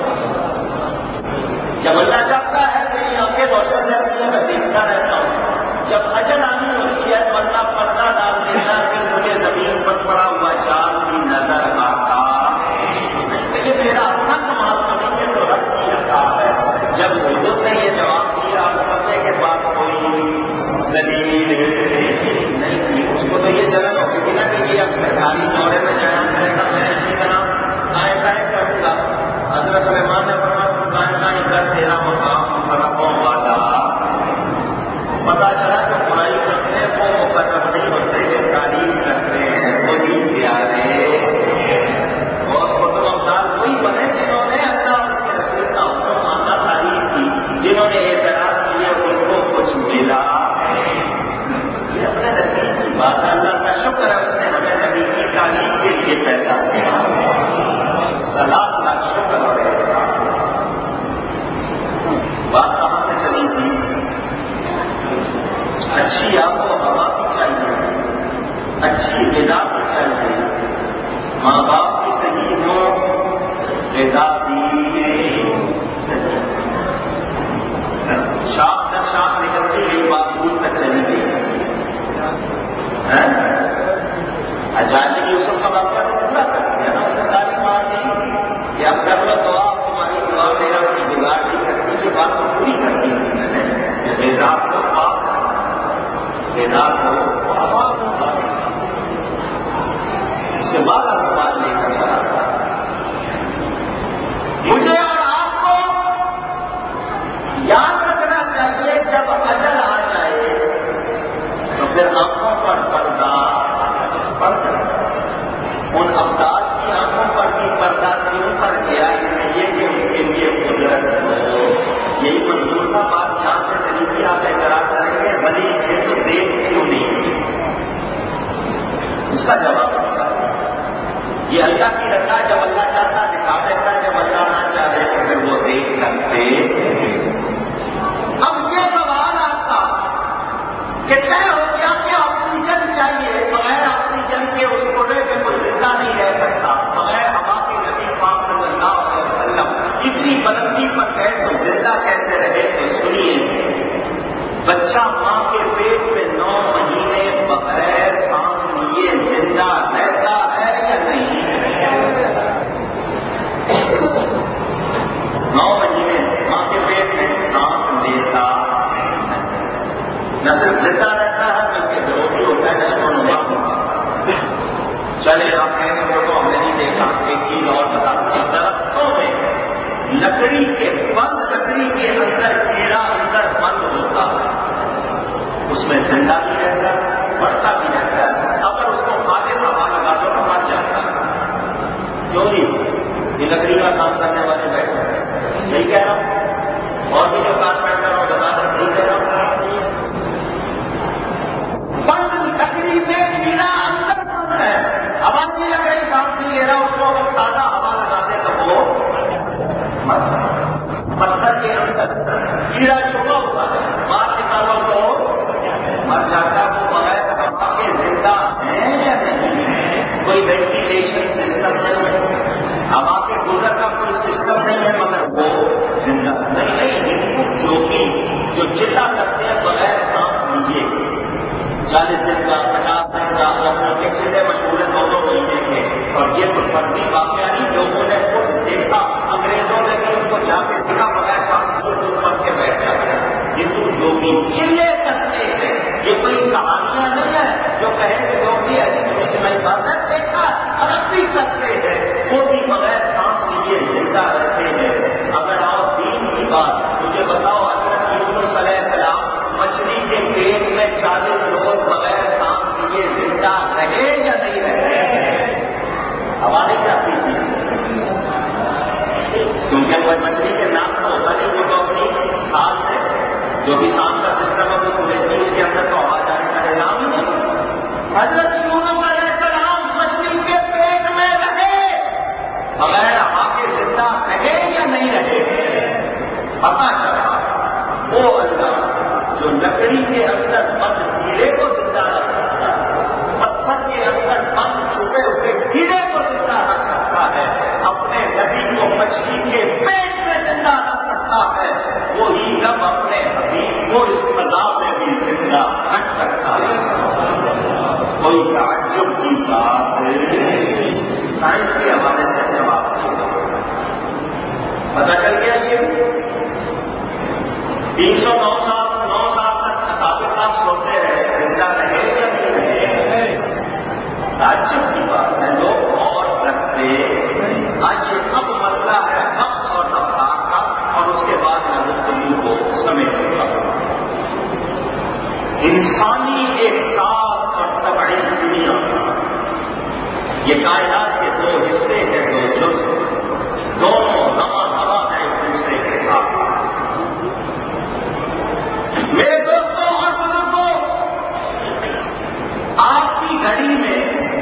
جب اللہ چاہتا ہے میری آنکھیں روشن رہتی ہیں، میں دیکھتا رہتا ہوں. جب اجل آنی ہوتی ہے تو اللہ پردہ ڈال دیتا ہے کہ مجھے زمین پر پڑا ہوا جال بھی نظر آتا. لیکن میرا اپنا کمال کرنے کے تو رب کی عطا ہے. جب حضور نے یہ جواب دیا، پڑھنے کے بعد کوئی دلیل نہیں تھی، اس کو تو یہ جلن ہو چکی نا کہ یہ اب سرکاری دورے میں جانا کرے گا، میں اسی طرح آئے کروں گا. حضرت سلیمان نے فرمایا کر تیرا مقام مقربوں والا. پتا چلا کہ برائی کرتے ہیں وہ مقرب نہیں ہوتے، جو تعریف کرتے ہیں وہی پیارے. اور اس کو تم افضال وہی بنے جنہوں نے اللہ اس کے رسول کا حکم مانا، تعریف کی. جنہوں نے اعتراض کیا ان کو کچھ ملا. یہ اپنے نصیب کی بات ہے. اللہ کا شکر ہے اس نے ہمیں نبی کی تعریف کے لیے پیدا کیا. سلام کا شکر ہے. بات کہاں سے چلی تھی؟ اچھی آپ کو ہوا بھی چاہیے، اچھی غذا بھی چاہیے، ماں باپ کی صحیح ہو غذا بھی. شاخ در شاخ نکلتی گئی، بات دور تک چلی گئی. اجازت یوسف کا واقعہ تو پورا کر دیا نا، اس نے تعلیم مار دی کہ اب کر لو دعا، تمہاری دعا میرا کوئی بگاڑ نہیں کرتی. یہ بات تو پوری کر دی میں نے. غذا کو پاک غذا کو اس کے بعد آپ بات لے کر چلا تھا. مجھے اور آپ کو یاد رکھنا چاہیے جب اجل آ جائے تو پھر آنکھوں پر پردہ پڑ جائے. ان افراد کی آنکھوں پر بھی پردہ کیوں پڑ گیا؟ یہ کہ ان کے لیے قدرت ہو. یہی منظور کا بات یہاں سے چلی تھی. آپ اعتراض کریں گے بلی ہے تو دیکھ کیوں نہیں؟ اس کا جواب ہوگا یہ اللہ کی رضا. جب اللہ چاہتا دکھا دیتا، جب اللہ نہ چاہے تو پھر وہ دیکھ سکتے. اب یہ سوال آپ کا کہ طے ہو گیا کہ آکسیجن چاہیے، بغیر آکسیجن کے اس کوڑے میں کوئی زندہ نہیں رہ سکتا. بغیر ہوا کے نبی پاک صلی اللہ علیہ وسلم اتنی بلندی پر گئے تو زندہ کیسے رہے؟ تو سنیے، بچہ ماں کے پیٹ میں 9 مہینے بغیر سانس لیے زندہ رہتا ہے یا نہیں؟ 9 مہینے ماں کے پیٹ میں سانس لیتا نہ صرف زندہ رہتا ہے بلکہ جو بھی ہوتا ہے نشو و نما ہوگا. چلے آپ کہیں گے وہ تو ہم نے نہیں دیکھا. ایک چیز اور بتا دیں، درختوں میں لکڑی کے اندر کیڑا اندر بند ہوتا ہے، اس میں زندہ بھی رہتا ہے، بڑھتا بھی رہتا ہے. اگر اس کو خالص ہوا لگا دو تو مر جاتا ہے. کیوں نہیں؟ یہ لکڑی کا کام کرنے والے بیٹھے ہیں. صحیح کہہ رہا ہوں؟ اور بھی جو کارپینٹر ہو بتا رہا صحیح کہہ رہا ہوں. بند لکڑی میں کیڑا اندر بند ہے. ہوا کی لکڑی سانس نہیں لے رہا، اس کو اگر تازہ ہوا لگا دے تو وہ پتھر کے اندر کیڑا چھپا ہوا ہے، باہر نکالو تو مر جاتا. وہ بغیر ہوا کے زندہ ہیں یا نہیں؟ کوئی وینٹیلیشن سسٹم نہیں ہے، ہوا کے گزر کا کوئی سسٹم نہیں ہے، مگر وہ زندہ نہیں. جو چلا کرتے ہیں بغیر سانس لیے 40 دن کا 50 دن کا اور ایک چلے مشہور ہے 2 مہینے کے. اور یہ کچھ فردی واقعہ نہیں، لوگوں نے خود دیکھا. انگریزوں نے بھی ان کو جا کے دکھا بغیر سانس پڑھ کے بیٹھ جاتے ہیں. جو بھی چلے کرتے ہیں یہ کوئی کہانیاں نہیں ہے جو کہیں کہ جو بھی ایسی سوچ نہیں بات ہے. دیکھا عرب بھی کرتے ہیں، وہ بھی بغیر سانس لیے وہ مچھلی کے نام تو ہوتا نہیں، وہ تو اپنی سانس ہے، جو بھی سانس کا سسٹم ہے وہ پورے اس کے اندر تو آواز آنے کا نظام ہی نہیں۔ حضرت یونس علیہ السلام مچھلی کے پیٹ میں رہے، بغیر ہوا کے زندہ رہے یا نہیں رہے؟ پتا چلا وہ اللہ جو لکڑی کے اندر بند کیڑے کو زندہ رکھ سکتا ہے، پتھر کے اندر بند چھپے ہوئے کیڑے کو زندہ رکھ سکتا ہے، اپنے نبی کو مچھلی کے پیٹ میں زندہ رکھ سکتا ہے، وہی رب اپنے حبیب کو اس فضا میں بھی زندہ رکھ سکتا ہے۔ کوئی تعجب کی بات ہے؟ سائنس کے حوالے سے جواب دیا، پتا چل گیا یہ 309 سال تک ثابت سوتے رہے، زندہ رہے یا نہیں رہے؟ تعجب کی بات ہے، لوگ اور رکھتے۔ آئیے اب مسئلہ ہے وقت اور رفتار کا، اور اس کے بعد میں گفتگو کو سمیٹوں گا۔ انسانی احساس اور طبعی دنیا، یہ کائنات کے دو حصے ہیں، دو جز، دونوں ہوا ہے ایک دوسرے کے ساتھ۔ میرے دوستوں اور بزرگوں، آپ کی گھڑی میں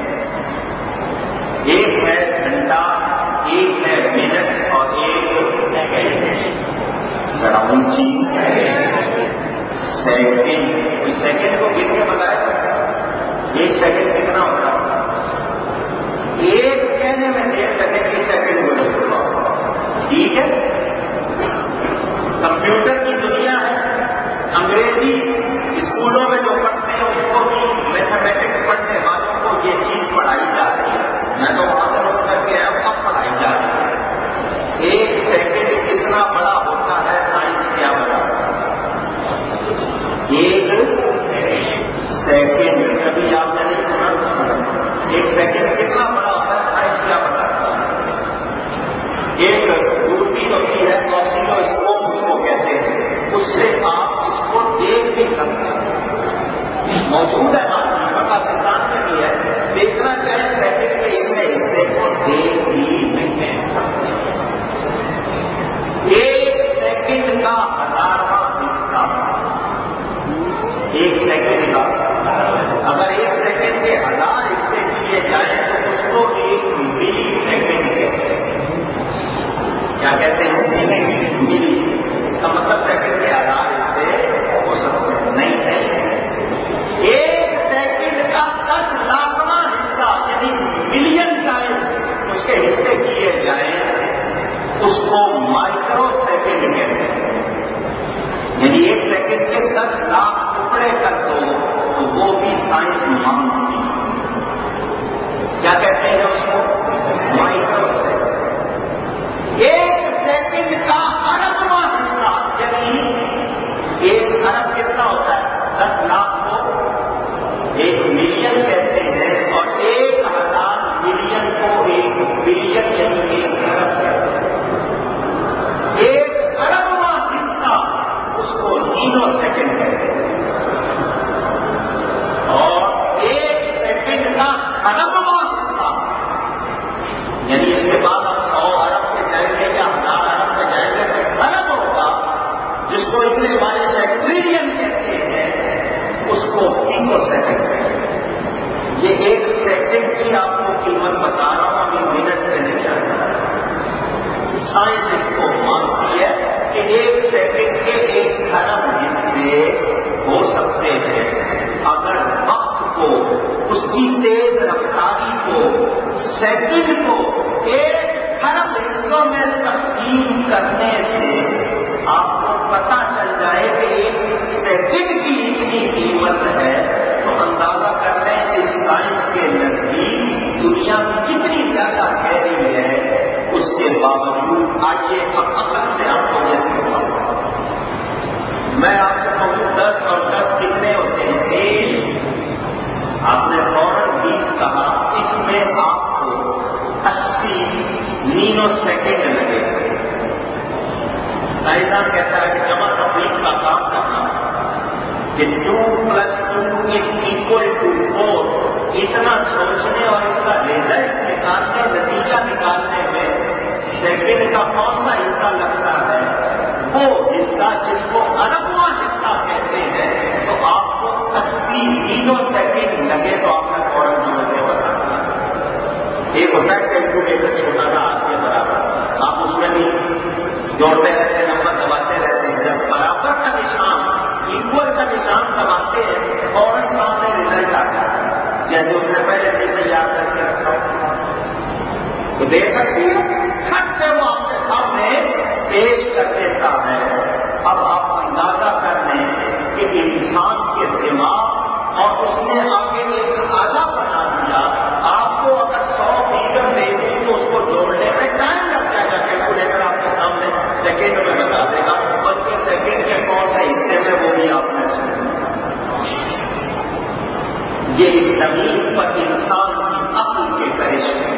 ایک ہے گھنٹہ، ایک ہے منٹ اور ایک ذرا اونچی سیکنڈ۔ کوئی سیکنڈ کو گر کے بتایا، ایک سیکنڈ کتنا ہوتا ہے؟ ایک کہنے میں دیر لگے کہ سیکنڈ بولے ہوگا، ٹھیک ہے؟ کمپیوٹر کی دنیا ہے، انگریزی اسکولوں میں جو پڑھتے ہیں ان کو بھی میتھمیٹکس پڑھنے والوں کو یہ چیز پڑھائی جا رہی ہے، میں تو وہاں سے روک کر کے آیا ہوں، اب پڑھائی جا رہی ہے۔ ایک سیکنڈ کتنا بڑا ہوتا ہے سائنس کیا بتا؟ ایک سیکنڈ کبھی آپ نے نہیں سنا؟ ایک سیکنڈ کتنا بڑا ہوتا ہے سائنس کیا بتا؟ ایک دوربین ہوتی ہے، آسیلوسکوپ اس کو کہتے ہیں، اس سے آپ اس کو دیکھ بھی سکتے ہیں، موجود ہے پاکستان میں بھی ہے، دیکھنا چاہیں سیکنڈ کے اتنے حصے کو دیکھ بھی نہیں سکتے۔ ایک سیکنڈ کا 1000واں حصہ، ایک سیکنڈ کا اگر ایک سیکنڈ کے 1000 حصے کیے جائیں تو اس کو ایک ملی سیکنڈ کہتے ہیں۔ کیا کہتے ہیں؟ ملی۔ اس کا مطلب سیکنڈ کے 1000 حصے ہو سکتے نہیں ہے۔ ایک سیکنڈ کا 10 لاکھواں حصہ یعنی ملین ٹائم اس کے حصے کیے جائیں اس کو مائکرو سیکنڈ کہتے ہیں۔ یعنی ایک سیکنڈ کے 10 لاکھ ٹکڑے کر دو تو وہ بھی سائنس مانتی ہے۔ کیا کہتے ہیں اس کو؟ Micro second. ایک سیکنڈ کا 1000واں حصہ یعنی ایک ارب کتنا ہوتا ہے؟ 10 لاکھ کو 1 ملین کہتے ہیں، اور 1000 ملین کو 1 بلین یعنی 1 ارب کہتے ہیں۔ 1 اربواں حصہ اس کو نینو سیکنڈ کہتے ہیں، اور 1 سیکنڈ کا 1000واں حصہ یعنی اس کے بعد ہم 100 ارب پہ جائیں گے یا 1000 ارب پہ جائیں گے تو ارب ہوگا، جس کو انگلش والے سے ٹریلین کہتے ہیں، اس کو پینکو سیکنڈ کہتے ہیں۔ یہ 1 سیکنڈ کی آپ کو قیمت بتا رہا ہوں، ابھی منٹ میں نہیں جانا۔ سائنس اس کو مانتی ہے کہ 1 سیکنڈ کے 1 ارب حصے ہو سکتے ہیں اگر وقت کو، اس کی تیز رفتاری کو، سیکنڈ کو 1 ارب حصوں میں تقسیم کرنے سے آپ کو پتا چل جائے کہ 1 سیکنڈ کی اتنی قیمت ہے، تو اندازہ کر رہے ہیں اس سائنس کے نزدیک دنیا کتنی زیادہ گہری ہے۔ اس کے باوجود آئیے اب عقل سے آپ کو یہ سمجھاؤں، میں آپ کو کہوں 10 اور 10 کتنے ہوتے ہیں؟ 1۔ آپ نے فوراً 20 کہا، اس میں آپ کو 80 نینو سیکنڈ لگے گا۔ سائنسدان کہتا ہے کہ جمع تفریق کا کام کرنا کہ 2 + 2 = 4، اتنا سوچنے اور اس کا ریزلٹ نکالنے، نتیجہ نکالنے میں سیکنڈ کا کون سا حصہ لگتا ہے، وہ حصہ جس کو اربواں حصہ کہتے ہیں، تو آپ کو 80 سیکنڈ لگے تو آپ نے فوراً جوڑ کے بتانا۔ ایک ہوتا ہے کیلکولیٹر چھوٹا سا آپ کے برابر، آپ اس میں بھی جوڑتے رہتے ہیں، نمبر دباتے رہتے ہیں، جب برابر کا نشان ایکول کا نشان دباتے ہیں فوراً سامنے رزلٹ آتا ہے، جیسے اس نے پہلے سے تیار کر کے رکھا تو دیکھ سکتے ہیں کھٹ سے وہ آپ کے سامنے پیش کر دیتا ہے۔ اب آپ اندازہ کر لیں کہ انسان کے دماغ اور اس نے آگے ایک آدھا بنا دیا، آپ کو اگر 100 فیگر دے دی تو اس کو جوڑنے میں ٹائم لگ جائے گا، کیلکولیٹر آپ کے سامنے سیکنڈ میں بتا دے گا، بلکہ سیکنڈ کے کون سے حصے میں وہ بھی آپ نے سنا۔ یہ زمین پر انسان کی عقل کے کرشمے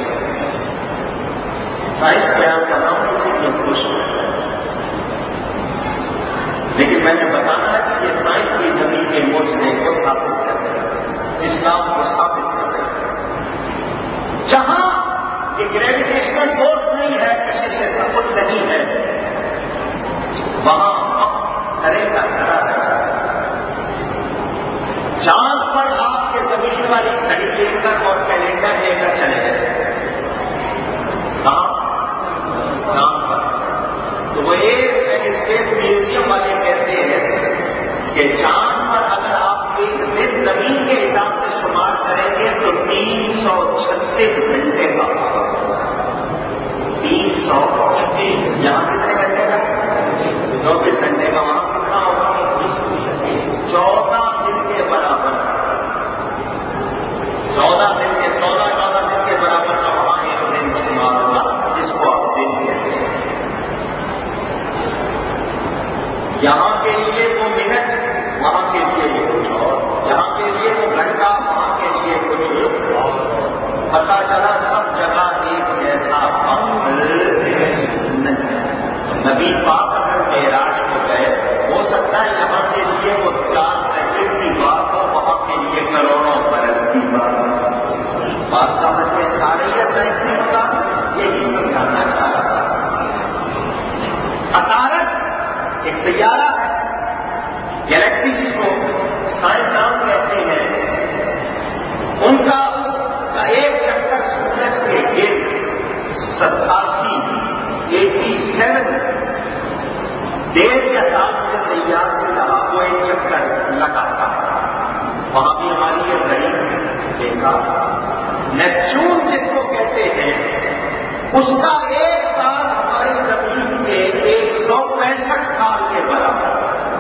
سائنس بیان کر رہا ہوں اسی لیے خوش ہوں، لیکن میں نے بتانا ہے کہ یہ سائنس کی زمین کے معجزے کو ثابت کر رہے ہیں، اسلام کو ثابت کر رہے ہیں۔ جہاں یہ گریویٹیشنل فورس نہیں ہے، کسی سے ثبوت نہیں ہے، وہاں وقت کرے گا کرا رہا ہے۔ چاند پر آپ کے زمین والی گھڑی لے کر اور کیلنڈر لے کر چلے گئے، چاند پر تو وہ ایک اسپیس میوزیم والے کہتے ہیں کہ چاند پر اگر آپ ایک دن زمین کے حساب سے شمار کریں گے تو 336 گھنٹے کا 336 یہاں کتنے گھنٹے کا 24 گھنٹے کا، وہاں کتنا ہوگا 14 دن کے برابر، 14 دن کے 14 دن کے برابر کا وہاں ایک دن شمار ہوگا، جس کو آپ دن کہتے ہیں۔ یہاں کے لیے وہ منٹ، وہاں کے لیے یہ کچھ اور، یہاں کے لیے وہ گھنٹہ، وہاں کے لیے کچھ اور۔ پتا چلا سب جگہ ایک جیسا وقت نہیں۔ نبی پاک اگر معراج کو گئے، ہو سکتا ہے یہاں کے لیے وہ 4 سیکنڈ کی بات ہو، وہاں کے لیے کروڑوں برس کی بات ہو۔ بات سمجھ میں آ رہی ہے سائنس نے بتا، یہی سمجھانا چاہ رہا تھا۔ عطارد ایک سیارہ ہے، گلیکسی جس کو سائنسدان کہتے ہیں، ان کا ایک چکر سورج کے گرد 87 ڈیڑھ یا سال کے سیار سے رہا، وہ ایک چکر لگاتا ہے، وہاں بھی ہماری یہ گھڑی دیکھا۔ نیپچون جس کو کہتے ہیں، اس کا ایک سال ہماری زمین کے 165 سال کے برابر۔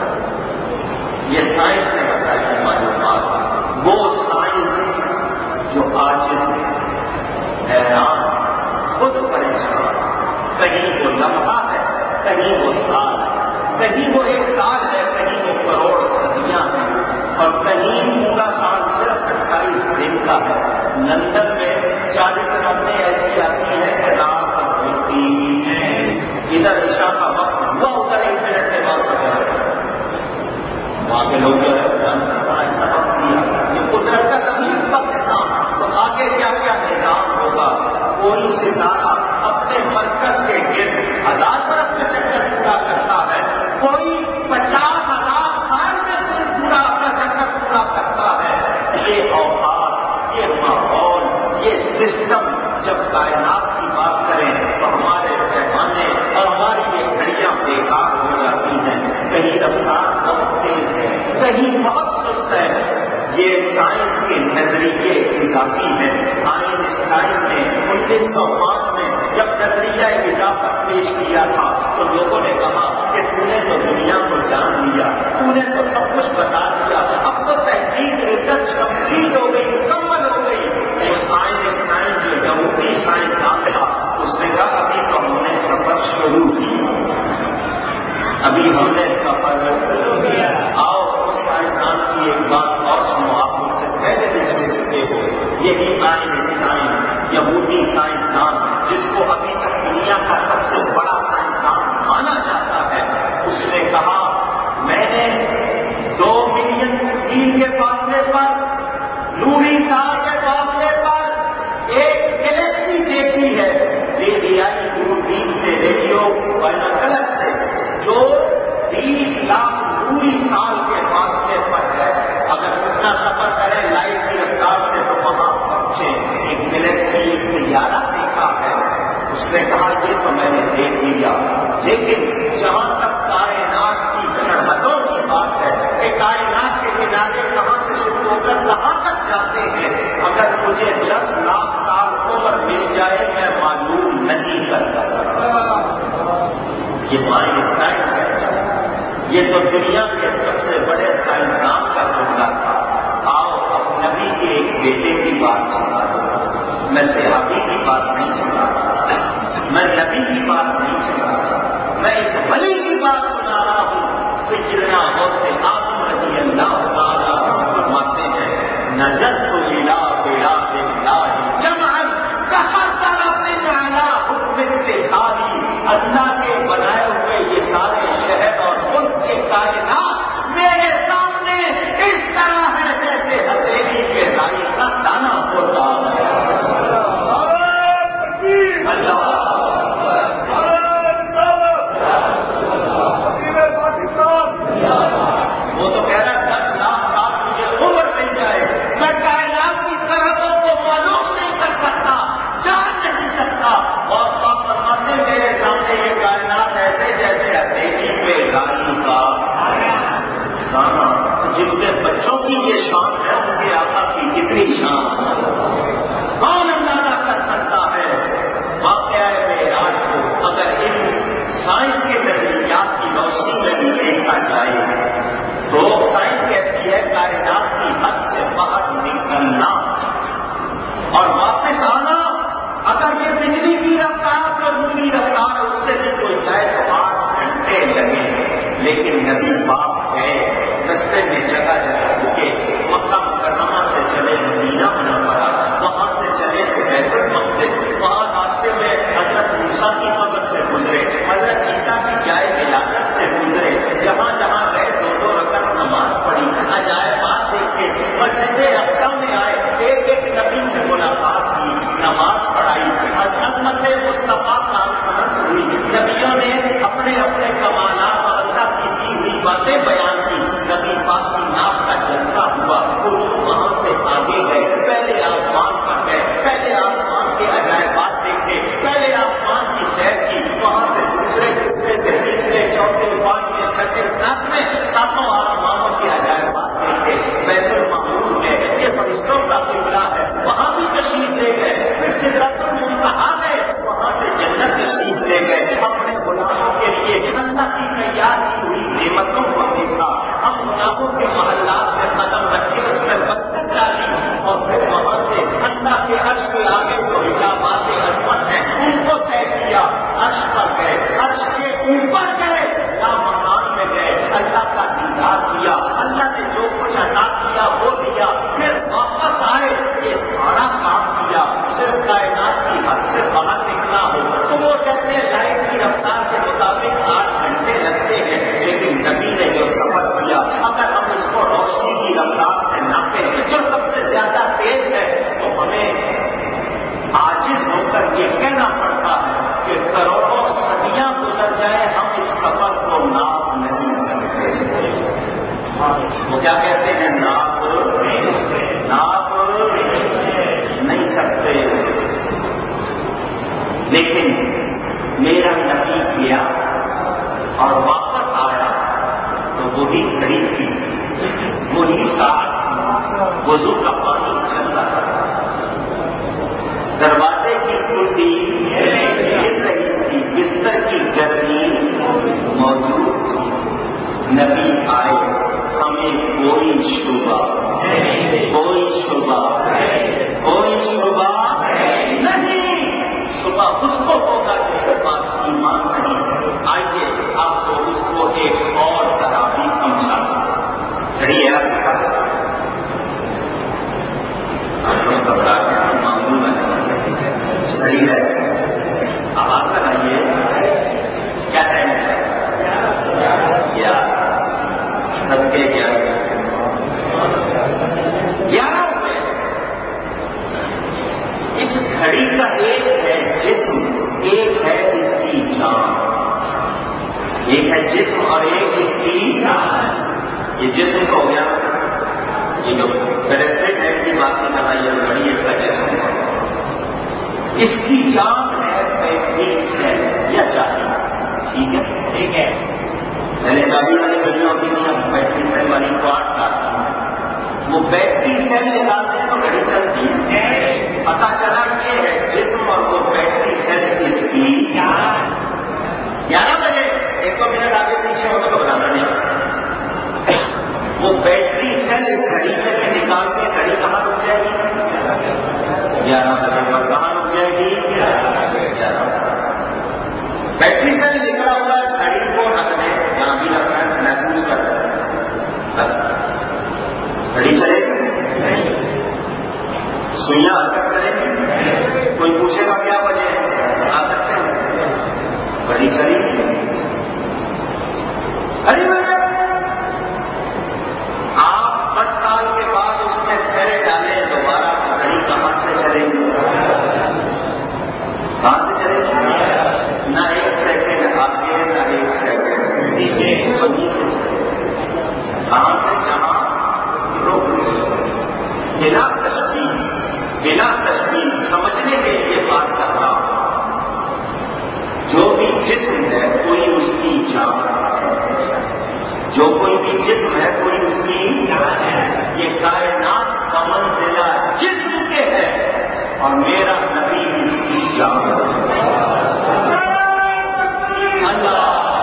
یہ سائنس نے بتائی معلومات، وہ سائنس جو آج حیران، خود پریشان، کہیں وہ لمحہ ہے، کہیں وہ سال ہے، کہیں وہ 1 سال ہے، کہیں وہ کروڑ صدیاں ہیں، اور کہیں پورا سال صرف 28 دن کا ہے۔ لندن میں 40 راتیں ایسی آتی ہیں کہ رات ہوتی ہیں، ادھر عشاء کا وقت ہوا، ادھر 1 منٹ کے بعد ہو جائے۔ وہاں کے لوگ جو ہے ایسا وقت دیا، یہ قدرت کا زمین وقت تھا، تو آگے کیا کیا نظام ہوگا؟ کوئی ستارہ اپنے مرکز کے گرد 1000 برس میں چکر پورا کرتا ہے، کوئی 50,000 سال میں پورا اپنا چکر پورا کرتا ہے۔ یہ اوقات، یہ ماحول، یہ سسٹم جب کائنات کی بات کریں تو ہمارے پیمانے اور ہماری یہ گھڑیاں بیکار ہو جاتی ہیں، کہیں رفتار بہت تیز ہے، کہیں بہت سست ہے۔ یہ سائنس کے نظریے اضافی ہے۔ آئنسٹائن نے 1905 میں جب نظریہ اضافت پیش کیا تھا تو لوگوں نے کہا کہ تو نے تو دنیا کو جان لیا، تو نے تو سب کچھ بتا دیا، اب تو تحقیق ریسرچ کمپلیٹ ہو گئی، مکمل ہو گئی۔ اس آئنسٹائن جو یہودی سائنسدان تھا، اس نے کہا ابھی تو ہم نے سفر شروع کیا، ابھی ہم نے سفر شروع کیا۔ آؤ اس سائنسدان کی ایک بات اور سنو، آپ مجھ سے پہلے بھی سن چکے ہو۔ یہی آئنسٹائن یہودی سائنسدان جس کو ابھی تک دنیا کا سب سے بڑا سائنسدان مانا جاتا ہے، اس نے کہا میں نے 2 ملین میل کے فاصلے پر، نوری تار کے فاصلے پر ایک گلیکسی دیکھی ہے، ریڈیائی دوربین نے کہا یہ تو میں نے دیکھ لیا، لیکن جہاں تک کائنات کی سرحدوں کی بات ہے کہ کائنات کے کنارے کہاں سے شروع ہو کر کہاں تک جاتے ہیں، اگر مجھے 10 لاکھ سال عمر مل جائے میں معلوم نہیں کر سکتا۔ یہ آئنسٹائن ہے، یہ تو دنیا کے سب سے بڑے سائنسدان کا جملہ تھا۔ آؤ اب نبی کے ایک بیٹے کی بات سنا دو، میں صحابی کی بات نہیں سنا رہا، میں نبی کی بات نہیں سنا رہا، میں ایک ولی کی بات سنا رہا ہوں۔ سیدنا غوث اعظم رضی اللہ تعالیٰ فرماتے ہیں نظر تو ملا بیڑا بلا جمعن کہاں طرف علی حکم ساری، اللہ کے بنائے ہوئے یہ سارے شہر اور ملک کے کائنات میرے سامنے اس طرح ہے جیسے ہتھیلی کے رائی کا دانا ہوتا ہے۔ وہ تو کہہ رہا 10 لاکھ سال مجھے عمر مل جائے میں کائنات کی سرحدوں کو معلوم نہیں کر سکتا، جان نہیں سکتا، اور آپ فرماتے میرے سامنے یہ کائنات ایسے جیسے ہتھیلی پہ رائی کا دانا۔ جن کے بچوں کی یہ شان ہے ان کے آقا کی کتنی شان کون اندازہ کر سکتا ہے۔ واقعہ معراج کو اگر ان سائنس کے نظریات کی روشنی میں بھی دیکھا جائے تو سائنس کہتی ہے کائنات کی حد سے باہر نکلنا اور واپس آنا، اگر یہ بجلی کی رفتار اور دوسری رفتار اس سے بھی کوئی جائے تو 8 گھنٹے لگے، لیکن نبی پاک ہے رستے میں جگہ جگہ رکے، مکہ مکرمہ سے چلے مدینہ منورہ، وہاں سے چلے تو بیت المقدس، وہاں راستے میں حضرت موسیٰ کی قبر سے گزرے، حضرت عیسیٰ کی جائے ولادت سے گزرے، جہاں جہاں گئے 2 رکعت نماز پڑھی، عجائبات دیکھے، مسجد اقصی میں آئے، ایک ایک نبی سے ملاقات کی، نماز پڑھائی، عظمت مصطفیٰ کانفرنس ہوئی، نبیوں نے اپنے اپنے کمالات اور اللہ کی دی ہوئی باتیں بیان کی، نبی پاک کی ناپ کا جلسہ ہوا، حضور وہاں سے آگے گئے، پہلے آسمان پر گئے، پہلے آسمان کے عجائبات دیکھے، پہلے آسمان کی سیر کی، وہاں سے دوسرے تیسرے چوتھے 5ویں 6ویں 7ویں 7 آسمانوں کے عجائبات دیکھے، بیت المعمور میں یہ فرشتوں کا قبلہ ہے، وہاں بھی تشریف لے گئے، پھر سدرۃ المنتہا گئے، وہاں سے جنت تشریف لے گئے، اپنے غلاموں کے لیے اللہ کی تیار کی ہوئی نعمتوں کو دیکھا، ہم گناہوں کے محلات میں قدم رکھے اس میں برکت ڈالی، اور پھر وہاں سے اللہ کے عرش کے آگے جو حجابات عظمت ہیں ان کو طے کیا، عرش پر گئے، عرش کے اوپر گئے، مکان میں گئے، اللہ کا دیدار کیا، اللہ نے جو کچھ عطا کیا وہ دیا، پھر واپس آئے، یہ سارا کام کیا، صرف کائنات کی حد سے باہر نکلا ہو تو وہ کہتے ہیں لائٹ کی رفتار کے مطابق 8 گھنٹے لگتے ہیں، لیکن نبی نے جو سفر کیا اگر ہم اس کو روشنی کی رفتار سے ناپیں جو سب سے زیادہ تیز ہے تو ہمیں عاجز ہو کر یہ کہنا پڑتا ہے کہ کروڑوں صدیاں گزر جائے ہم اس سفر کو ناپ نہیں سکتے۔ وہ کیا کہتے ہیں ناپ نہیں سکتے، لیکن میرا نبی کیا اور واپس آیا تو وہی گھڑی تھی، وہی ساتھ وضو کا پانی چل رہا تھا، دروازے کی کھڑکی ہل رہی تھی، بستر کی گرمی موجود تھی، نبی آئے، ہمیں کوئی شبہ نہیں، شبہ اس کو ہوگا جس کے پاس ایمان نہیں۔ آئیے آپ کو اس کو ایک اور طرح بھی سمجھا گھڑی ہے آپ کے پاس، گھبرا کے معمول گھڑی ہے، اب آپ لگائیے کیا ٹائم ہے، یا سب کے 11 روپے۔ اس گھڑی کا ایک ہے جسم، ایک ہے اس کی جان، ایک ہے جسم اور ایک اس کی جان۔ یہ جسم کا ہو گیا، یہ جو بریسلیٹ ہے کی بات نہیں کر رہا، یہ گھڑی ایک کا جسم ہے، اس کی جان ہے 35 سیل یا 40. ٹھیک ہے. پہلے چابی والی گھڑیاں ہوتی تھیں, اب بیٹری سیل والی کو 8 سال. وہ بیٹری سیل نکالتے ہیں تو گھڑی چلتی ہے. پتا چلا یہ ہے جسم اور وہ بیٹری سیل کی اسپیڈ 11 بجے 1 منٹ آگے پیچھے ہونے کو بتانا نہیں. وہ بیٹری سیل گھڑی میں سے نکال کے گھڑی کہاں رک جائے گی؟ 11 بجے پر. کہاں رک جائے گی؟ 11 بجے. بیٹری سیل نکلا ہوا ہے, گھڑی کو رکھ دیں, یہاں بھی رکھنا ہے, محفوظ کر گھڑی چلے گی, سوئیاں حرکت کریں گی. کوئی پوچھے گا کیا وجہ ہے, آ سکتے ہیں, گھڑی چلی گی. آپ 10 سال کے بعد اس میں سیر ڈالیں دوبارہ, تو گھڑی کہاں سے چلے گی؟ کہاں سے چلے گی؟ نہ 1 سیکنڈ آگے نہ 1 سیکنڈ پیچھے, وہیں سے کہاں سے جہاں روک بلا تشبیہ سمجھنے کے لیے بات کر رہا ہوں. جو بھی جسم ہے کوئی اس کی جان ہے, جو کوئی بھی جسم ہے کوئی اس کی جان ہے. یہ کائنات کا منزلہ جسم کے ہے اور میرا نبی اس کی جان ہے. اللہ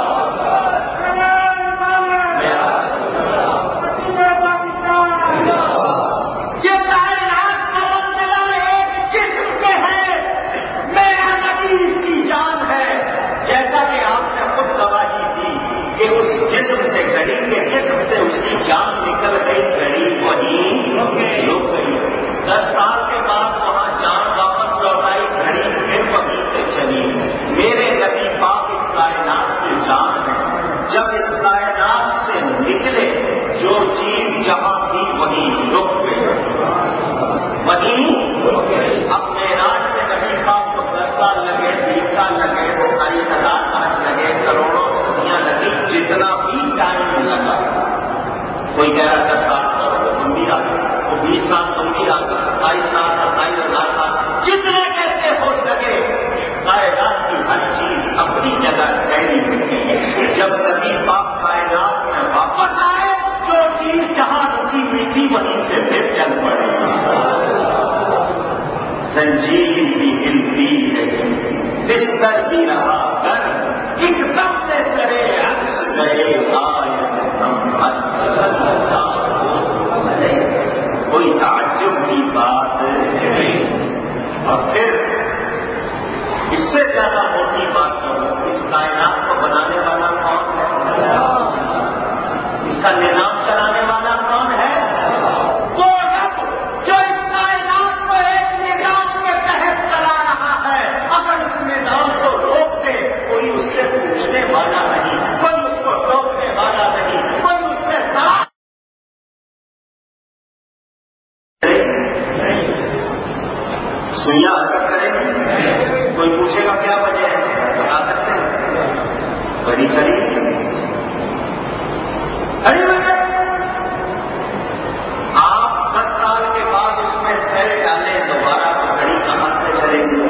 کہ اس جسم سے گھڑی کے جسم سے اس کی جان نکل گئی, گھڑی وہیں رک گئی. 10 سال کے بعد وہاں جان واپس لوٹائی, گھڑی پھر وہیں سے چلی. میرے نبی پاک اس کائنات کی جان ہے. جب اس کائنات سے نکلے جو چیز جہاں تھی وہیں رک گئی, وہیں رک گئی. اب معراج میں نبی پاک کو 10 سال لگے, 20 سال لگے, 40,000 سال لگے, کروڑوں لگی, جتنا بھی ٹائم لگا. کوئی کہہ رہا 10 سال کرو تم بھی آ گئے, وہ 20 سال تم بھی آ گئے, 27 سال 27,000 سال, جتنے کیسے ہو سکے. کائنات کی ہر چیز اپنی جگہ ٹھہری ہوئی ہے. جب نبی پاک کائنات میں واپس آئے جو چیز جہاں رکی ہوئی تھی وہیں سے پھر چل پڑے. زنجیر بھی ہلتی ہے, بستر بھی رہا گھر, ایک دم سے کرے عکس گئے کوئی تعجب کی بات نہیں. اور پھر اس سے زیادہ موٹی بات کروں, اس کائنات کو بنانے والا کون ہے؟ اس کا نظام چلانے والا کون ہے؟ وہ رب جو اس کائنات کو ایک نظام کے تحت چلا رہا ہے. اگر اس نظام کو روک دے کوئی اس سے پوچھنے والا نہیں, کوئی اس کو ٹوکنے والا نہیں, کوئی اس سے سوال سوئیاں حرکت کریں گی. کوئی پوچھے گا کیا وجہ ہے, بتا سکتے ہیں, بڑی چلی آپ 10 سال کے بعد اس میں سیل ڈالیں دوبارہ تو گھڑی کہاں سے چلے گی؟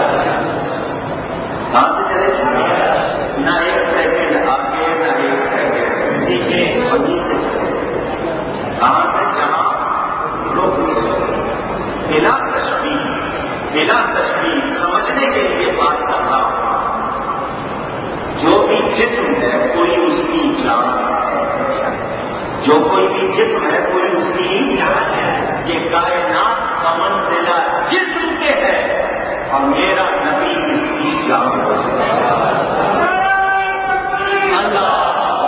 کہاں سے چلے گی؟ نہ 1 سیکنڈ آگے نہ 1 سیکنڈ پیچھے, وہیں سے کہاں سے جہاں رک بلا تشبیہ سمجھنے کے لیے بات کر رہا ہوں. جو بھی جسم ہے کوئی اس کی جان ہے, جو کوئی بھی جسم ہے کوئی اس کی جان ہے. یہ کائنات کا منزلہ جسم کے ہے اور میرا نبی اس کی جان ہے. اللہ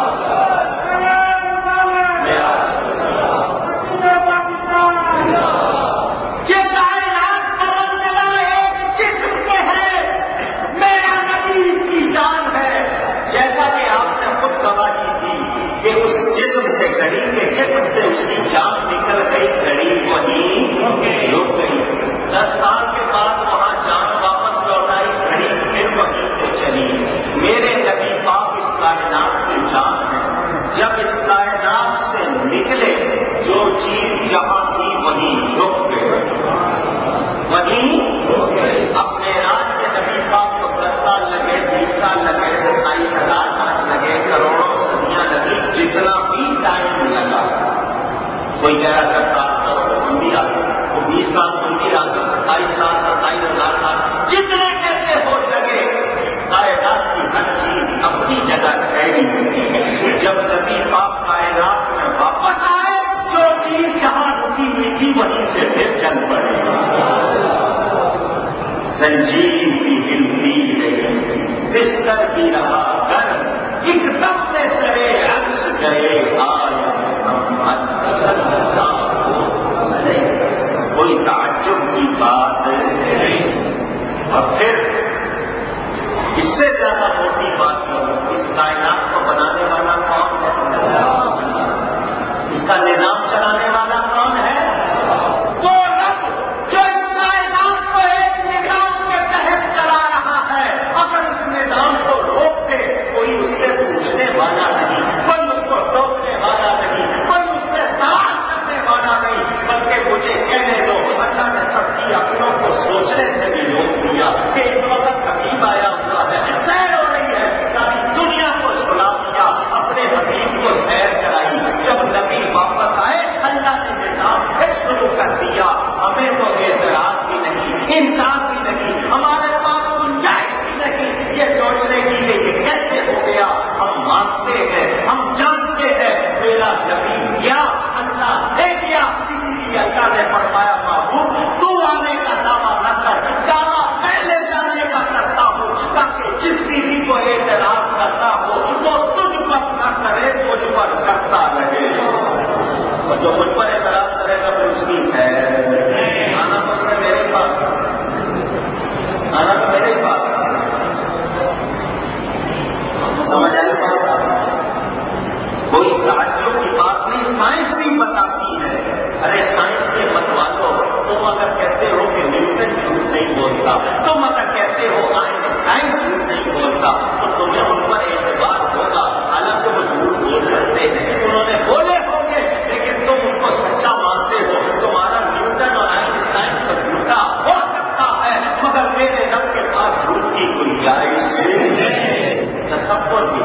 کہ اس جسم سے گھڑی کے جسم سے اس کی جان نکل گئی, گھڑی وہیں رک گئی. 10 سال کے بعد وہاں جان واپس لوٹائی, گھڑی پھر وہیں سے چلی. میرے نبی پاک اس کائنات کی جان ہے. جب اس کائنات سے نکلے جو چیز جہاں تھی وہیں رک گئی, وہیں رک گئی. اب معراج کے نبی پاک کو کوئی کہہ رہا 10 سال تو ہم بھی آتے، وہ 20 سال تم بھی آتے، 27 سال 27,000 سال، جتنے کہتے ہو لگے، کائنات کی ہر چیز اپنی جگہ ٹھہری ہوئی۔ جب نبی پاک کائنات میں واپس آئے، جو چیز جہاں رکی ہوئی تھی وہیں سے پھر چل پڑے۔ زنجیر بھی ہلتی رہی، بستر بھی رہا گرم، ایک دم میں سرے عرش گئے آئے محمد صلی اللہ علیہ وسلم۔ کوئی تعجب کی بات نہیں۔ اور پھر اس سے زیادہ موٹی بات کروں، اس کائنات کو بنانے والا کون ہے؟ اس کا نظام چلانے والا کون ہے؟ وہ رب جو اس کائنات کو ایک نظام کے تحت چلا رہا ہے۔ اگر اس نظام کو روک دے، کوئی اس سے پوچھنے والا نہیں، کوئی اس کو ٹوکنے والا نہیں، کوئی اس سے سوال کرنے والا نہیں، بلکہ مجھے کہنے دو، اللہ نے سب کی عقلوں کو سوچنے سے بھی روک دیا کہ اس وقت حبیب آیا ہوا ہے، سیر ہو رہی ہے، ساری دنیا کو سلا دیا، اپنے حبیب کو سیر کرائی۔ جب نبی واپس آئے، اللہ نے نظام پھر شروع کر دیا۔ ہمیں تو اعتراض بھی نہیں، انکار بھی نہیں، ہمارے پاس گنجائش بھی نہیں یہ سوچنے کی کہ یہ کیسے ہو گیا۔ ہم مانتے ہیں، ہم جانتے ہیں میرا نبی کیا اللہ دے گیا، اسی لیے اللہ نے فرمایا محبوب تو آنے کا دعویٰ نہ کر، دعویٰ پہلے جانے کا کرتا ہوں، تاکہ جس بیوی کو اعتراض کرتا ہو وہ تجھ پر نہ کرے، مجھ پر کرتا رہے، اور جو مجھ پر اعتراض کرے گا پھر اس کی ہے آنا تو میرے پاس، آنا تو میرے پاس۔ سمجھ آئی بات؟ کوئی تعجب کی بات نہیں، سائنس بھی بتاتی ہے۔ ارے سائنس کے متوالو، تم اگر کہتے ہو کہ نیوٹن جھوٹ نہیں بولتا، تم اگر کہتے ہو آئنسٹائن جھوٹ نہیں بولتا، تو تمہیں ان پر اعتبار ہوگا، حالانکہ وہ جھوٹ بول سکتے ہیں، انہوں نے بولے ہوں گے، لیکن تم ان کو سچا مانتے ہو۔ تمہارا نیوٹن اور آئنسٹائن تو جھوٹا ہو سکتا ہے، مگر میرے رب کے پاس جھوٹ کی گنجائش تصور بھی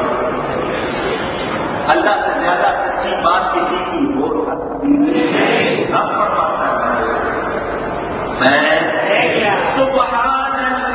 اللہ سے زیادہ سچی بات کسی کی ہو سکتی نہیں۔ میں سبحان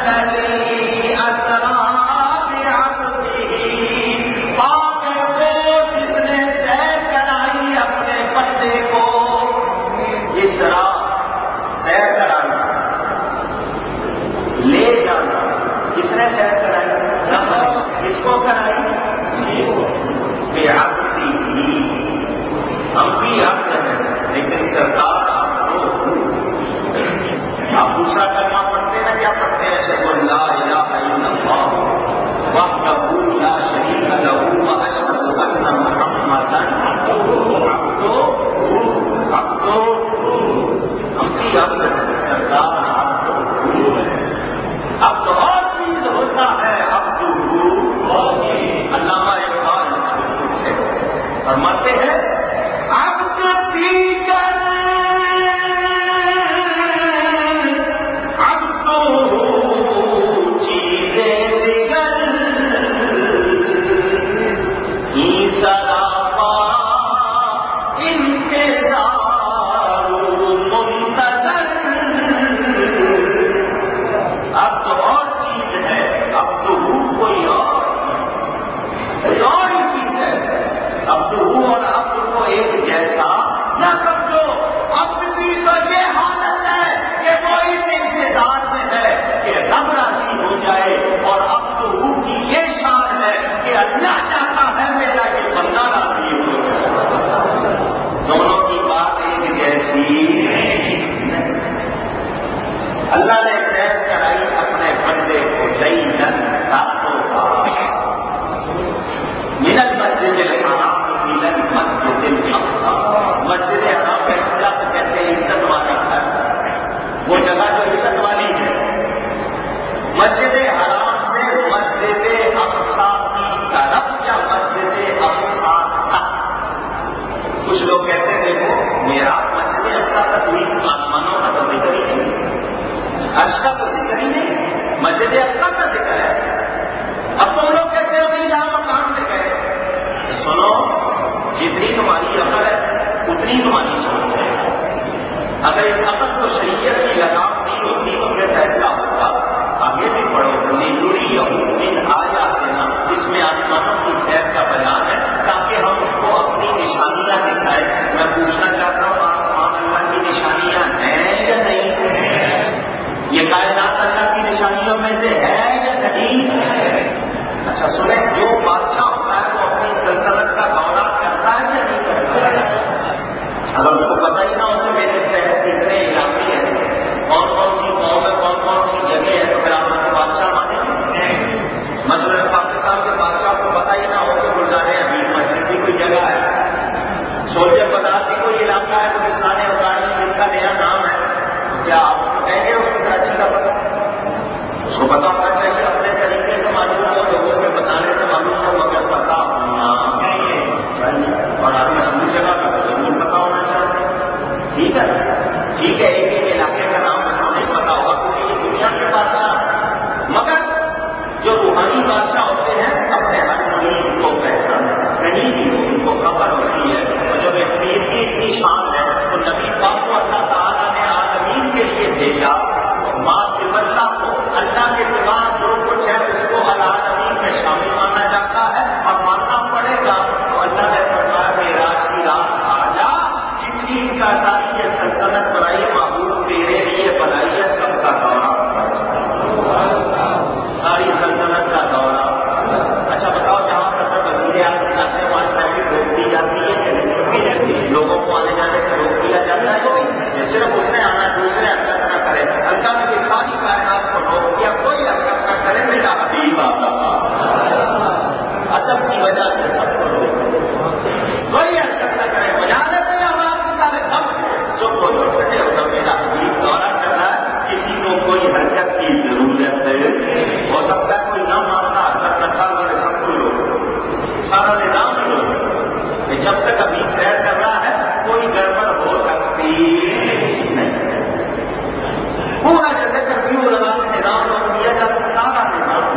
حسد کی وجہ سے سب کو کوئی حرکت نہ کرے، بجا لیتے ہیں آواز نکالے سب جو کو لوٹ سکے. اور میرا حبیب دورہ کر رہا ہے، کسی کو کوئی حرکت کی ضرورت ہو سکتا ہے کوئی نہ مانتا حرکت رکھا میرے سب کو لوگ سارا نظام لوگ کہ جب تک ابھی سیر کر رہا ہے کوئی گڑبڑ ہو سکتی نہیں. پورا جیسے کرفیو لگا کے نظام لوگ دیا جاتا سارا نظام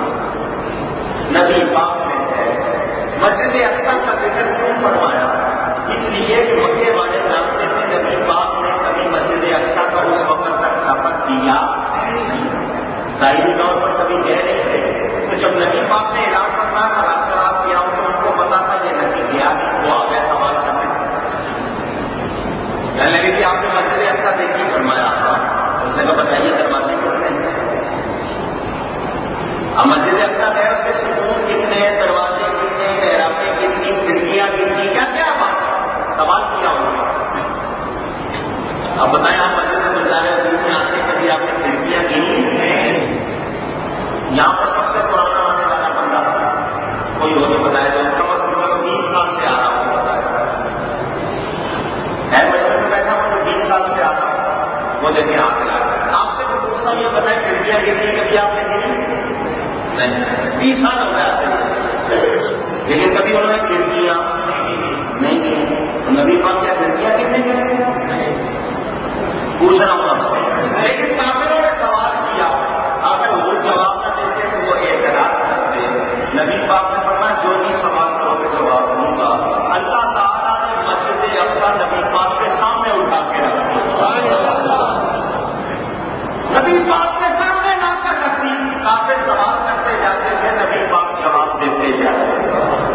نبی پاک نے ہے. مسجد اقصی کا ذکر کیوں فرمایا؟ اس لیے کہ مکے والے راستے میں نبی پاک نے کبھی مسجد اقصی کا اس وقت تک سفر کیا نہیں، ظاہری طور پر کبھی گئے نہیں تھے. تو جب نبی پاک نے اعلان کرنا خراب کیا تو ان کو پتا تھا یہ نبی گیا وہ آ گیا سوال کرنے. کہنے لگے کہ آپ نے مسجد اقصی دیکھی؟ فرمایا ہاں. اس نے کہا بتائیے دروازے کتنے ہیں؟ اب مسجد اقصی ہے اس کے ستون کتنے ہیں، دروازے کتنے ہیں، محرابیں کتنی، کھڑکیاں کتنی، کیا کیا بات سوال کیا ہوگا. اب بتائیں آپ مسجد میں جا رہے دور میں آتے کبھی آپ نے کھڑکیاں گنی؟ یہاں پر سب سے پرانا آنے والا بندہ کوئی ہو تو بتایا جو کم از کم 20 سال سے آ رہا ہوں بتایا ہے مسجد میں بیٹھا ہوں جو 20 سال سے آ رہا ہوں وہ دیکھے آ کے آپ سے پوچھتا ہوں یہ بتائیں کھڑکیاں گنی کبھی آپ نے گنی؟ نہیں. 20 سال ہو گیا لیکن کبھی انہوں نے کھڑکیاں نہیں کی. نبی پاک کیا کھڑکیاں کتنے گئے پوچھ رہا ہوں آپ سے. لیکن کافروں نے سوال کیا، اگر وہ جواب نہ دیتے تو وہ اعتراض کرتے. نبی پاک نے فرمایا جو بھی سوال کرو گے جواب دوں گا. اللہ تعالیٰ نے مسجد اقصی نبی پاک کے سامنے اٹھا کے رکھا. نبی پاک کے سامنے لا کر رکھی. کافر سوال کرتے جاتے تھے، نبی پاک جواب دیتے جاتے تھے.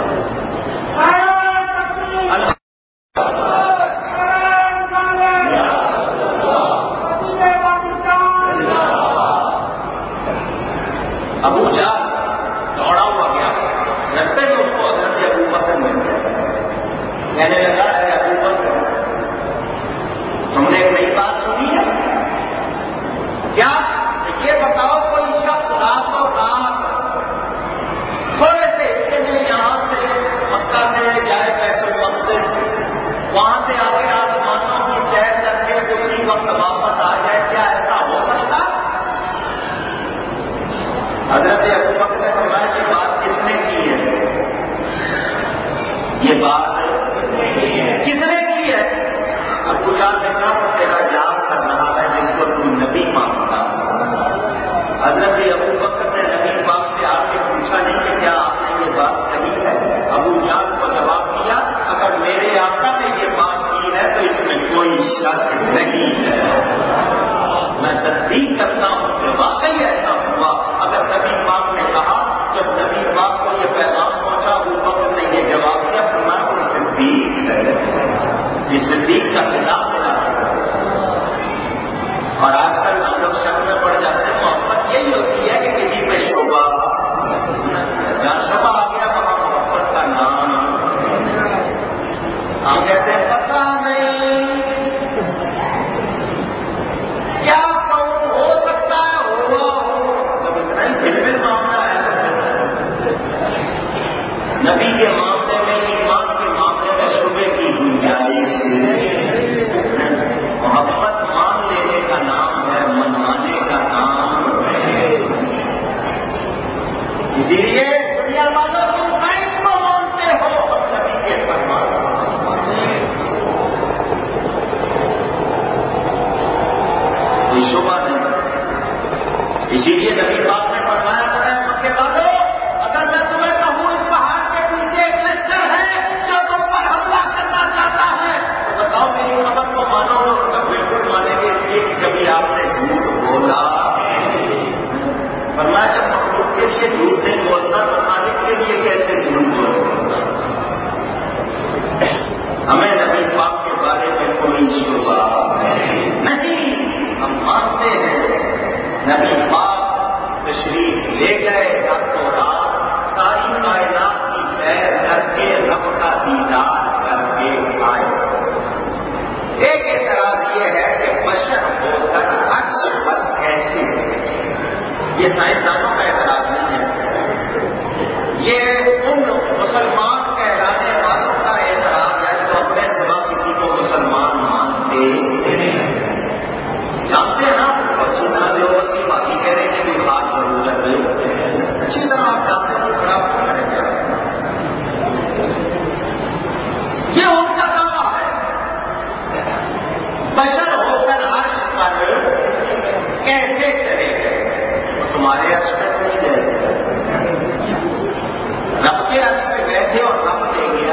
ابو جہل دوڑا ہوا گیا رستے میں، اس کو حضرت ابو بکر مل گیا. کہنے لگا ہے ابو بکر تم نے ایک نئی بات سنی ہے کیا؟ یہ بتاؤ کوئی شخص راتوں رات تھوڑے سے حصے میں یہاں سے مکہ سے جائے بیت المقدس، وہاں سے آگے آسمانوں کی سیر کر کے اسی وقت واپس آ جائے، کیا ایسا ہو سکتا؟ حضرت ابو بکر نے فرمایا یہ بات کس نے کی ہے؟ یہ بات کس نے کی ہے؟ ابو جہل نے کہا وہ تیرا یاد کر رہا ہے جس کو تم نبی مانگتا. حضرت ابو بکر نے نبی پاک سے آ کے پوچھا نہیں کہ کیا آپ نے یہ بات کہی ہے؟ ابو جہل کو جواب دیا اگر میرے آقا نے یہ بات کی ہے تو اس میں کوئی شک نہیں ہے. میں تصدیق کرتا ہوں کہ واقعی ایسا ہوا. اگر نبی پاک نے کہا، جب نبی پاک کو یہ پیغام پہنچا ابو بکر نے یہ جواب دیا فرمایا وہ صدیق ہے. یہ صدیق کا خطاب ملا. اور آج کل ہم لوگ شک میں پڑ جاتے ہیں. محبت یہی ہوتی ہے کہ کسی پہ شبہ، جہاں شبہ آ گیا وہاں محبت کا نام. ہم کہتے ہیں پتہ نہیں کیا ہو سکتا ہے، ہوگا جب اتنا ہی دل معاملہ ہے. نبی کے معاملے میں، ایمان کے معاملے میں شبے کی گنجائش. محبت مان لینے کا نام ہے، منوانے کا نام ہے. اسی لیے دنیا والوں تم سائنس کو مانتے ہو، نبی کے فرمان کوئی شبہ نہیں. اسی لیے نبی پاک نے فرمایا تھا مکے والوں اگر میں تمہیں کہوں اس پہاڑ کے پیچھے ایک لشکر ہے جو تم پر حملہ کرنا چاہتا ہے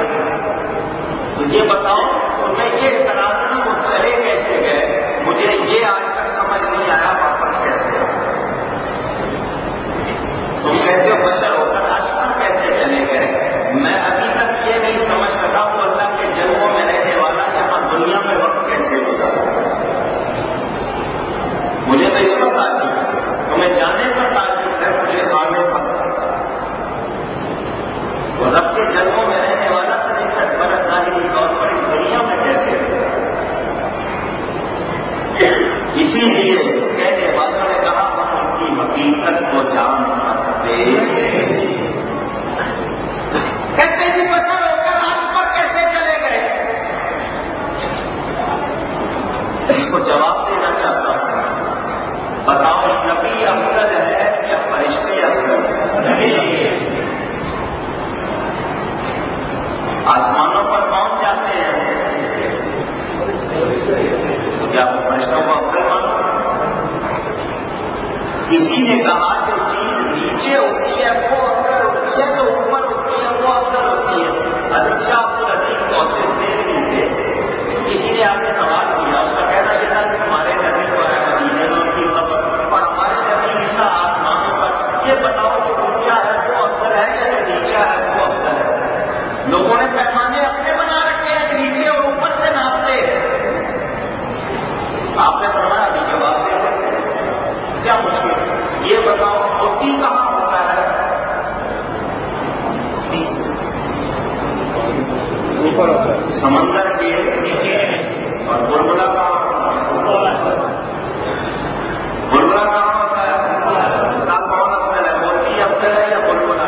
دیا. تو یہ بتاؤ تمہیں یہ اعتراض ہے وہ چلے کیسے گئے؟ مجھے یہ آج تک سمجھ نہیں آیا واپس کیسے آیا. تم کہتے ہو بشر ہو کر آج پر کیسے چلے گئے؟ میں ابھی تک یہ نہیں سمجھ سکا وہ اللہ کے جنموں میں رہنے والا یہاں دنیا میں وقت کیسے گزارا. مجھے تو اس پر تعلق ہے، تمہیں جانے پر تعلق ہے، مجھے آنے پر. وہ رب کے جنموں میں رہنے والا تو نہیں سکتا ظاہری طور پر اس دنیا میں کیسے. اسی لیے کہنے والوں نے کہا ہم ان کی حقیقت کو جان سکتے. کہتے جی بشر ہو کر آج پر کیسے چلے گئے؟ اس کو جواب دینا چاہتا ہوں. بتاؤ نبی افضل ہے یا فرشتے افضل ہے؟ آسمانوں پر پہنچ جاتے ہیں تو کیا فرشتوں کو افضل مانو؟ کسی نے کہا جو چیز نیچے ہوتی ہے وہ افضل ہوتی ہے، تو اوپر ہوتی ہے وہ افضل ہوتی ہے. اچھا آپ کو عزیز پہنچے دیر نہیں تھے، کسی نے آپ سے سوال کیا، اس کا کہنا یہ تھا کہ ہمارے نبی کو ہے مدینے میں ان کی خبر اور ہمارے نبی عیسیٰ آسمانوں پر، یہ بتاؤ جو اونچا ہے وہ افضل ہے یا جو نیچا ہے وہ افضل ہے؟ لوگوں نے پیمانے اپنے بنا رکھے ہیں کہ نیچے اور اوپر سے ناپتے. آپ نے فرمایا ابھی جواب دے دیں کیا مشکل. یہ بتاؤ موتی کہاں ہوتا ہے؟ اوپر ہوتا ہے سمندر کے نیچے. اور بلبلا کہاں ہوتا ہے؟ بلبلا کہاں ہوتا ہے؟ کون افضل ہے، موتی افضل ہے یا بلبلا؟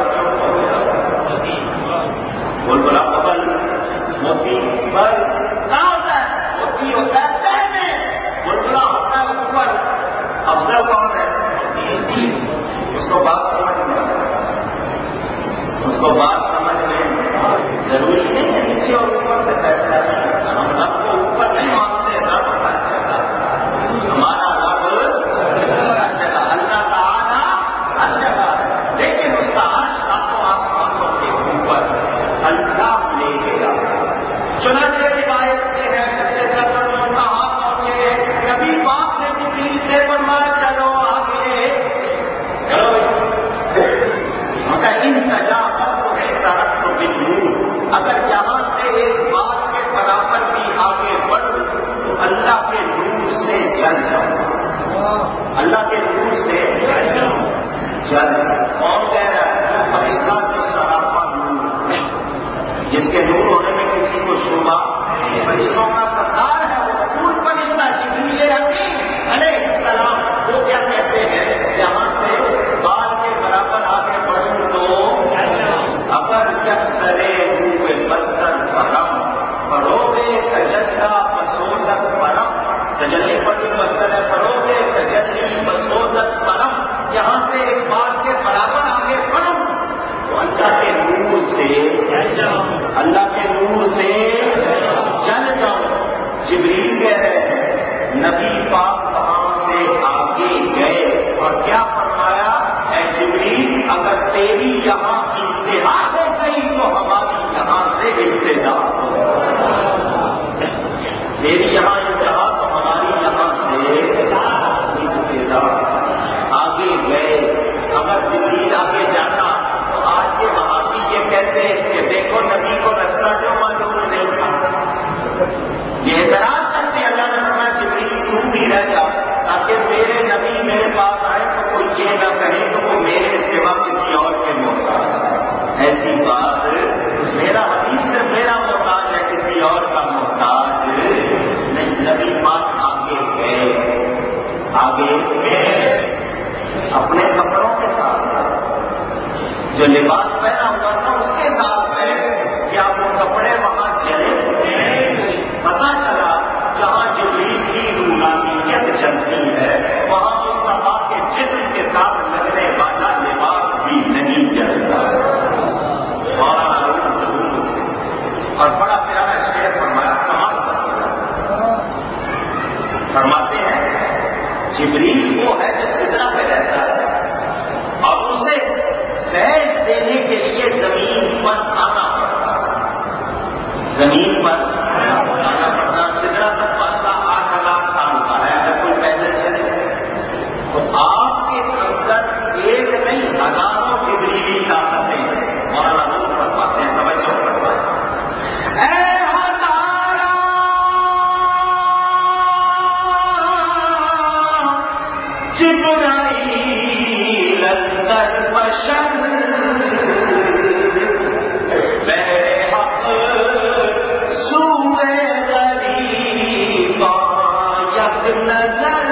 بلبلا ببل، موتی بل. کہاں ہوتا ہے؟ موتی ہوتا ہے تہ میں، بلبلا ہوتا ہے اوپر. افضل کون ہے؟ اس کو بات سمجھ میں، اس کو بات سمجھ میں ضروری نہیں ہے نیچے اور اوپر سے فیصلہ نہیں ہوتا. ہم رب کو اوپر نہیں مانتے، رب ہر جگہ ہمارا رب ہر جگہ، اللہ تعالیٰ ہر جگہ، لیکن اس کا عرش آپ کے اوپر اللہ لے گا. چنانچہ روایت میں ہے جیسے کا ہاتھ پہنچے کبھی باپ نے جبریل سے فرمایا چلو آگے چلو انتجا تو بالنور، اگر یہاں سے ایک بات کے برابر بھی آگے بڑھ تو اللہ کے نور سے جل جاؤ. اللہ کے نور سے جل. کون کہہ رہا ہے؟ فرشتہ جو صحابہ نور، جس کے نور ہونے میں کسی کو شبہ. فرشتوں کا سردار ہے وہ پور فرشتہ جبریل امین علیہ السلام. وہ کیا کہتے ہیں؟ یہاں سے بال کے برابر آگے بڑھوں تو اگر جب سرے ہوئے بدتر پرم پروگے تجزا بسوزت پرم. تجلی پر بھی بدتر ہے، پروگے تجلی بسوزت پرم. یہاں سے ایک بال کے برابر آگے بڑھوں تو اللہ کے نور سے جل جاؤ. جبریل کہہ رہے ہیں نبی پاک وہاں سے آگے گئے اور کیا فرمایا؟ اے جبریل اگر تیری یہاں انتہا ہو گئی تو ہماری یہاں سے ابتدا ہو. تیری یہاں انتہا تو ہماری یہاں سے ابتدا. آگے گئے. اگر جبریل آگے جاتا تو آج کے وہابی یہ کہتے کہ دیکھو نبی کو رستہ جو معلوم نہیں تھا. یہ اعتراض کرتے اللہ نے فرمایا جبریل تم بھی رہ جا تاکہ میرے نبی میرے پاس آئے تو کوئی یہ نہ کہے کہ وہ میرے سوا کسی اور کے محتاج ہے. ایسی بات میرا حبیب سے میرا محتاج ہے، کسی اور کا محتاج نہیں. نبی پاک آگے گئے اپنے کپڑوں کے ساتھ، جو لباس پہنا ہوا تھا اس کے ساتھ میں. کیا وہ کپڑے وہاں چلے؟ پتا چلا جہاں جبریل کی روحانیت چلتی ہے وہاں مصطفیٰ کے جسم کے ساتھ لگنے والا لباس بھی نہیں چلتا. اور بڑا پیارا شعر فرمایا، کمال فرماتے ہیں جبریل وہ ہے جو سدرا پہ رہتا ہے اور اسے فیض دینے کے لیے زمین پر آنا پڑتا ہے. زمین پر جانا پڑنا. سدرا تک فاصلہ 8,000 سال کا ہے. اگر کوئی پیدل چلے تو آپ کے اندر ایک نہیں ہزاروں جبریلی طاقتیں مولانا روح فرماتے ہیں. توجہ فرماتے ہیں. اے جبرائیل اندر بشر میرے حق سوئے غریبا یک نظر.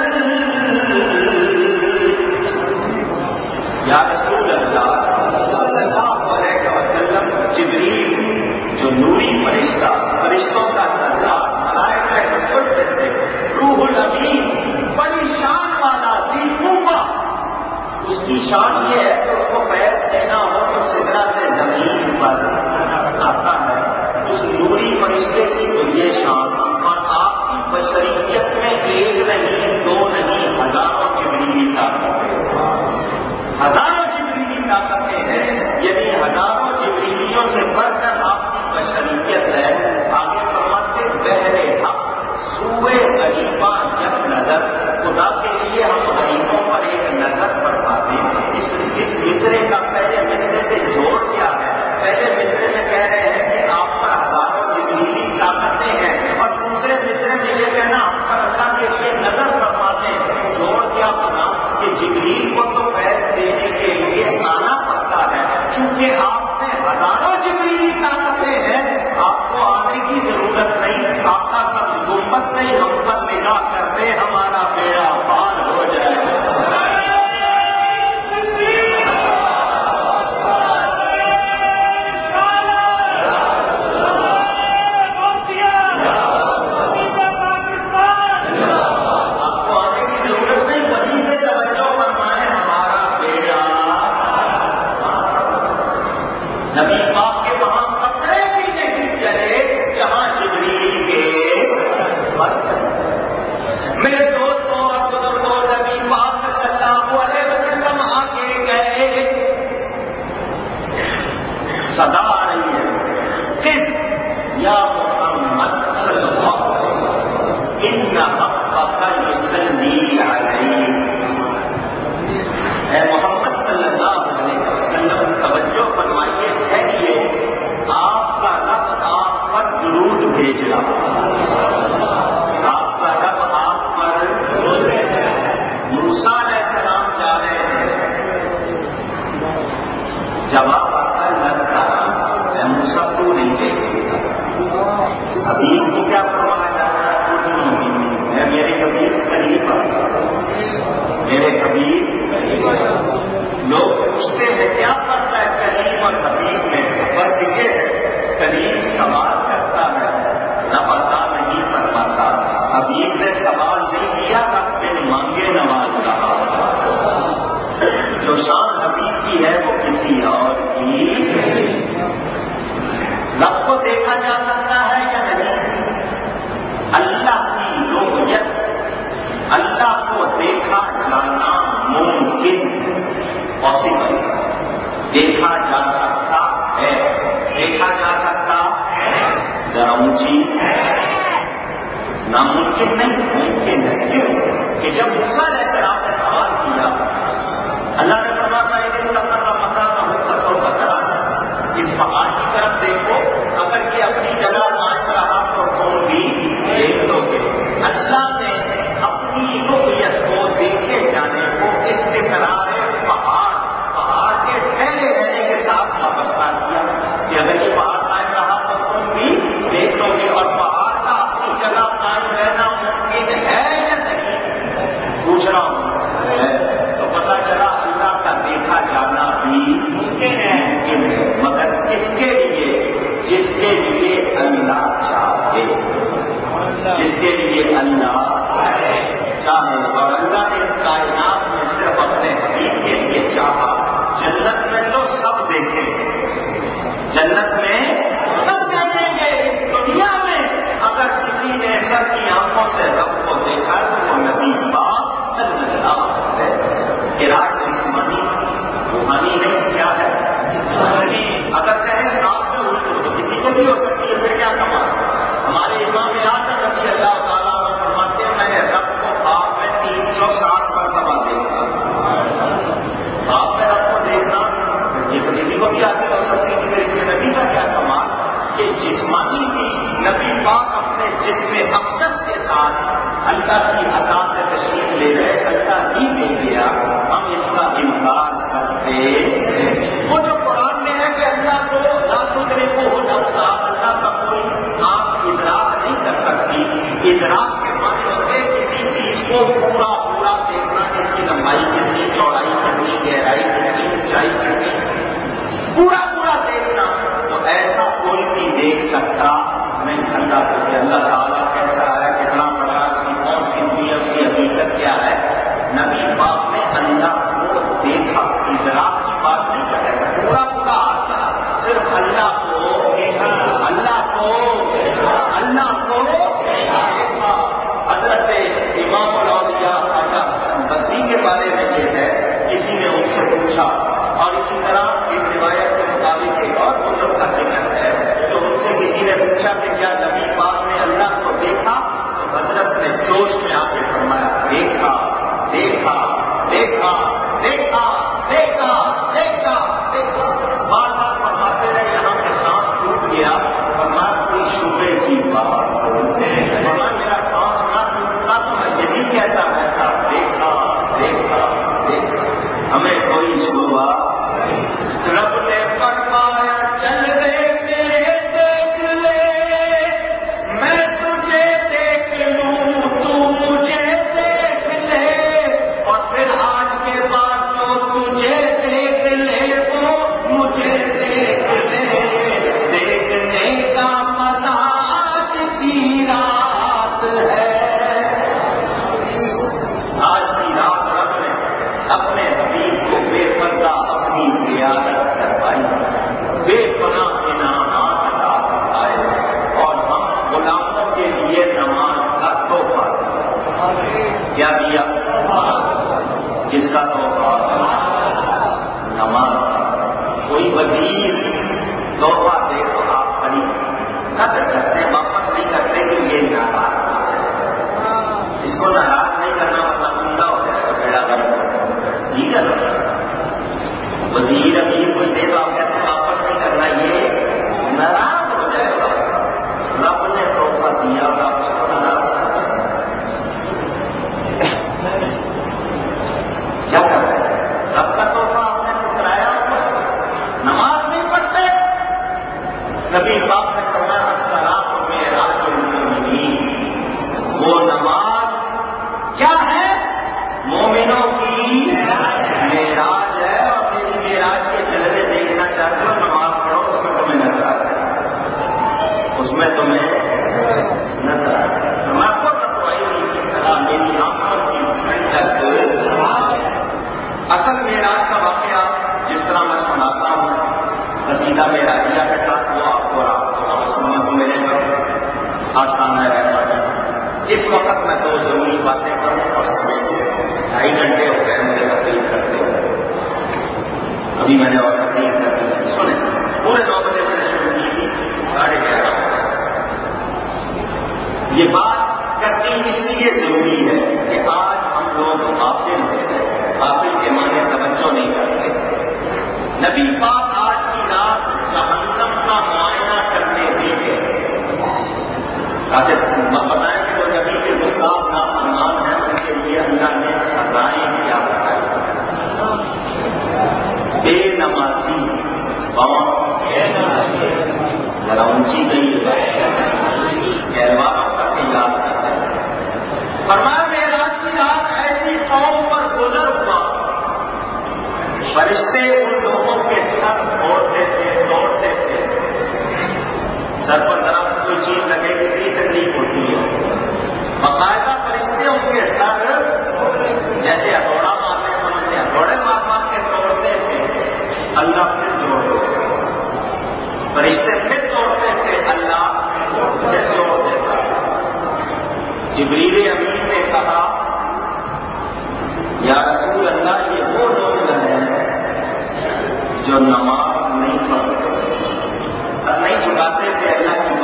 یا رسول اللہ صلی اللہ علیہ وسلم جبریل جو نوری فرشتہ فرشتوں کا سردار ملائکہ مقدس سے روح الامین بڑی شان والا ذی قوہ. اس کی شان یہ ہے کہ اس کو پیر دینا ہو تو سدرا سے زمین پر آتا ہے. اس نوری فرشتے کی تو یہ شان. اور آپ کی بشریت میں ایک نہیں دو نہیں ہزاروں جبریلی طاقتیں ہزاروں جبریلی طاقتیں ہیں. یعنی ہزاروں جبریلیوں سے بڑھ کر آپ کی بشریت ہے. آگے فرماتے بہرے حق سوئے غریباں یک نظر. خدا کے لیے ہم غریبوں پر ایک نظر پڑھاتے ہیں. اس مصرے کا پہلے مصرے سے جوڑ کیا ہے؟ پہلے مصرے میں کہہ رہے ہیں کہ آپ پر ہزاروں جبریلی طاقتیں ہیں اور دوسرے مصرے میں یہ کہنا ہم پر اللہ کے لیے نظر فرماتے ہیں. جوڑ کیا بنا کہ جبریل کو تو پیر دینے کے لیے آنا پڑتا ہے. کیونکہ آپ میں ہزاروں جبریلی طاقتیں ہیں آپ کو آنے کی ضرورت نہیں. آپ کا سب گنبد نہیں ہم پر نگاہ کرتے ہمارا بیڑا پار ہو جائے. نبی پاک کے وہاں قطرے بھی نہیں چلے جہاں جبریل کے بس چلے. میرے دوستوں اور بزرگوں نبی پاک صلی اللہ علیہ وسلم آگے گئے. صدا آ رہی ہے کہ یا محمد صلی اللہ علیہ وسلم ان ربک یصلی علیک. اے محمد صلی اللہ علیہ وسلم توجہ فرمائیے. آپ کا رب آپ پر درود بھیج رہا. آپ کا رب آپ پر موسیٰ علیہ السلام جا رہے ہیں. جواب آتا ہے لگتا ہے موسیٰ تو نہیں دیکھ سکتا. ابھی کو کیا فرمایا جا رہا ہے کچھ نہیں ہے. میرے کبیر قریب میرے کبیر لوگ پوچھتے ہیں کیا کرتا ہے کریم اور حبیب میں فرق یہ ہے. کریم سوال کرتا ہے رب عطا نہیں فرماتا. حبیب نے سوال نہیں کیا رب نے مانگے نواز رہا. جو شان حبیب کی ہے وہ کسی اور کی. رب کو دیکھا جا سکتا ہے یا نہیں؟ اللہ کی رؤیت اللہ کو دیکھا جانا ممکن پاسبل. دیکھا جا سکتا ہے. دیکھا جا سکتا ہے. ذرا اونچی ناممکن نہیں ممکن ہے. کیوں کہ جب موسیٰ علیہ السلام نے سوال کیا اللہ نے فرمایا ایک سفر کا مقام ہو تصور بتا اس پہاڑ کی طرف دیکھو اگر یہ اپنی جگہ مان رہا تو تم بھی دیکھ لو گے. اللہ نے اپنی رؤیت کو دیکھے جانے کو استقرار پہاڑ کے ٹھہرے رہنے کے ساتھ وابستہ کیا کہ اگر یہ پہاڑ قائم رہا تو تم بھی دیکھ لو گے. اور پہاڑ کا اپنی جگہ قائم رہنا ممکن ہے یا نہیں پوچھ رہا ہوں. تو پتہ چلا اللہ کا دیکھا جانا بھی ممکن ہے. مگر کس کے لیے؟ جس کے لیے اللہ چاہے. جس کے لیے اللہ چاہے. اور اللہ نے اس کائنات میں صرف اپنے حبیب کے لیے چاہا. جنت میں تو سب دیکھیں جنت میں سب دیکھیں گے. دنیا میں اگر کسی نے سب کی آنکھوں سے رب کو دیکھا تو وہ نبی پاک صلی اللہ علیہ وسلم. قرات جسمانی روحانی نہیں کیا ہے. اگر کہیں رات میں اردو تو کسی کو بھی ہو سکتی ہے. پھر کیا کما نبی پاک اپنے جسم اقدس کے ساتھ اللہ کی عطا سے تشریف لے گئے، اللہ ہی لے گیا، ہم اس کا انکار کرتے ہیں۔ وہ جو قرآن میں ہے کہ اللہ کو لا تدرکہ الابصار، اللہ کا کوئی آنکھ ادراک نہیں کر سکتی، ادراک کے معنی ہوتے کسی چیز کو پورا پورا دیکھنا، اس کی لمبائی کتنی، چوڑائی کتنی، گہرائی کتنی، اونچائی کتنی، پورا پورا دیکھنا۔ تو ایسا کوئی بھی دیکھ سکتا نہیں اللہ کو کہ اللہ تعالیٰ کیسا ہے، کتنا بڑا، کون سی دنیا کی حقیقت کیا ہے۔ نبی پاک نے اللہ کو دیکھا، ادراک کی بات نہیں کر رہے، پورا پورا آتا صرف اللہ کو دیکھا، اللہ کو دیکھا۔ حضرت امام الاولیاء خواجہ حسن بصری کے بارے میں یہ ہے، کسی نے ان سے پوچھا، اور اسی طرح ایک روایت کے مطابق ایک اور بزرگ کا ذکر ہے، تو ان سے کسی نے پوچھا کہ کیا نبی پاک نے اللہ کو دیکھا؟ تو حضرت نے جوش میں آ کے فرمایا، دیکھا دیکھا دیکھا دیکھا دیکھا دیکھا دیکھا، بار بار فرماتے رہے، یہاں پہ سانس ٹوٹ گیا، فرمایا کوئی شبے کی بات، فرمایا میرا سانس نہ ٹوٹتا تو میں یہی کہتا رہتا، دیکھا دیکھا دیکھا، ہمیں کوئی شبہ۔ رب نے فرمایا چل رے تیرے دیکھ لے، میں تجھے دیکھ لوں تو مجھے دیکھ لے، اور پھر آج کے بعد جو تجھے دیکھ لے وہ مجھے دیکھ لے، دیکھنے کا مزہ آج کی رات ہے۔ آج کی رات رب نے اپنے حبیب کو بے پردہ اپنی قیادت کروائی، بے پناہ انعامات عطا فرمائے، اور ہم غلاموں کے لیے نماز کا تحفہ کیا دیا؟ جس کا تحفہ نماز۔ کوئی وزیر تحفہ دے تو آپ بڑی قدر کرتے، واپس نہیں کرتے کہ یہ ناراض ہو جائے، اس کو ناراض نہیں کرنا مطلب عمدہ ہو جائے گا، بیڑا گرم ہو جائے گا، ٹھیک ہے نا؟ وزیر امیر کو دے تو آپ کہتے ہیں واپس نہیں کرنا، یہ ناراض ہو جائے گا۔ رب نے تحفہ دیا اور آپ اس کو ناراض کر دیا، کیا کر رہے ہیں؟ رب کا تحفہ آپ نے ٹھکرایا ہوا، نماز نہیں پڑھتے۔ نبی پاک نے فرمایا الصلاۃ معراج المؤمنین، وہ نماز کیا ہے؟ مومنوں کی معراج ہے، اور میری معراج کے جلوے دیکھنا چاہتے ہو نماز پڑھو، اس میں تمہیں نظر آتا ہے، اس میں تمہیں نظر آتا ہے۔ میں کو تقوی کی طرح میری آنکھوں کی ٹھنڈک، اصل معراج کا واقعہ جس طرح میں سناتا ہوں قصیدہ معراجیہ کے ساتھ، وہ آپ کو سننے کو ملے گا آستانہ رہتا ہے۔ اس وقت میں دو ضروری باتیں کروں اور سمجھ 2.5 گھنٹے ہو گئے مجھے تقریر کرتے ہوئے، ابھی میں نے اور تقریر کر دی، سنیں پورے 9 بجے میں نے شروع کی تھی، 11:30 ہو گئے۔ یہ بات کرنی اس لیے ضروری ہے کہ آج ہم لوگ غافل ہوتے ہیں، غافل کے معنی توجہ نہیں کرتے۔ نبی پاک آج کی رات جہنم کا معائنہ کرنے بھی گئے، بتائیں کہ وہ نبی کے گستاخ نافرمان ہیں، ان کے لیے اللہ نے سزائیں کیا بتائی۔ بے نمازی ذرا اونچی گئی کہلوانوں کا یاد کرتے ہیں۔ فرمایا معراج کی رات ایسی قوم پر گزر ہوا، فرشتے ان لوگوں کے سر توڑتے تھے، سر پر ذرا سے کوئی چیز لگے گی بھی تکلیف ہوتی ہے، باقاعدہ فرشتے ان کے سر جیسے ہتھوڑا مارنے سمجھتے ہیں، ہتھوڑے مار مار کے توڑتے تھے، اللہ پھر جوڑ، فرشتے پھر توڑتے تھے، اللہ پھر جوڑ دیتا۔ جبریل امین نے کہا یا رسول اللہ، یہ وہ لوگ ہیں جو نماز نہیں پڑھتے، نہیں چکاتے تھے اللہ کی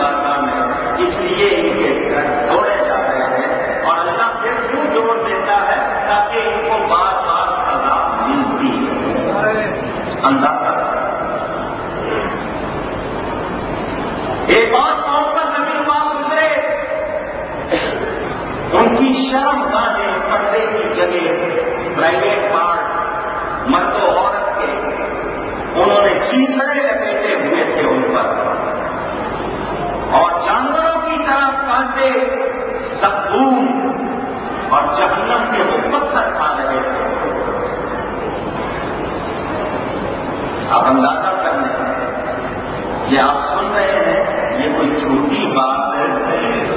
شرم گاہیں پردے کی جگہ پرائیویٹ پارٹ مرد و عورت کے انہوں نے چیتڑے لپیٹے ہوئے تھے ان پر، اور جانوروں کی طرح کانٹے زخم اور جہنم کے وہ پتھر کھا رہے تھے۔ آپ اندازہ کر لیں، یہ آپ سن رہے ہیں، یہ کوئی چھوٹی بات نہیں ہے۔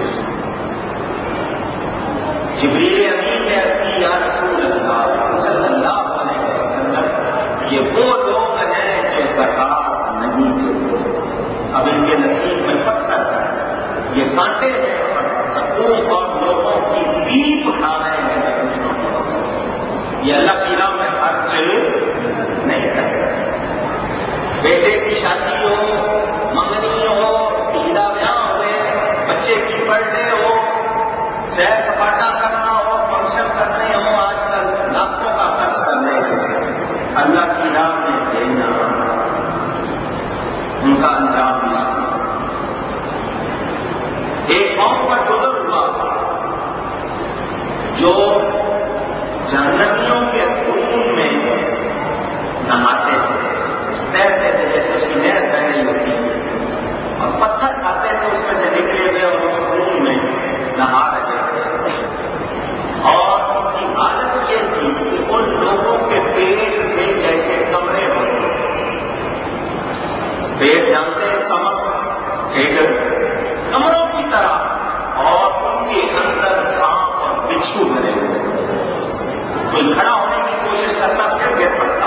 جبریل امین نے عرض کی، یا رسول اللہ صلی اللہ علیہ وسلم، یہ وہ لوگ ہیں جو زکات نہیں دیتے، اب ان کے نصیب میں پتھر ہے، یہ کانٹے ہیں اور سکون اور لوگوں کی پیپ کھا رہے ہیں، یہ اللہ کی راہ میں خرچ نہیں کرتے۔ بیٹے کی شادی ہو، منگنی ہو، عیدہ بیاہ ہوئے، بچے کی برتھ ڈے ہو، سیر سپاٹا کرنا ہو، فنکشن کرنے ہو، آج کل لاکھوں کا خرچ کرنے ہو، اللہ کی راہ میں دینا، ان کا انجام نہیں۔ ایک قوم پر گزر ہوا جو جہنمیوں کے خون میں نہاتے تھے، تیرتے تھے جیسے اس کی نہر بہ رہی ہوتی، اور پتھر کھاتے تھے اس میں سے نکلے ہوئے اور اس خون میں نہا رہے تھے، اور ان کی حالت یہ تھی کہ ان لوگوں کے پیٹ میں جیسے کمرے ہوتے، پیٹ جانتے ہیں کمر، کمروں کی طرح، اور ان کے اندر سانپ اور بچھو بھرے ہوئے، کوئی کھڑا ہونے کی کوشش کرتا پھر گر پڑتا۔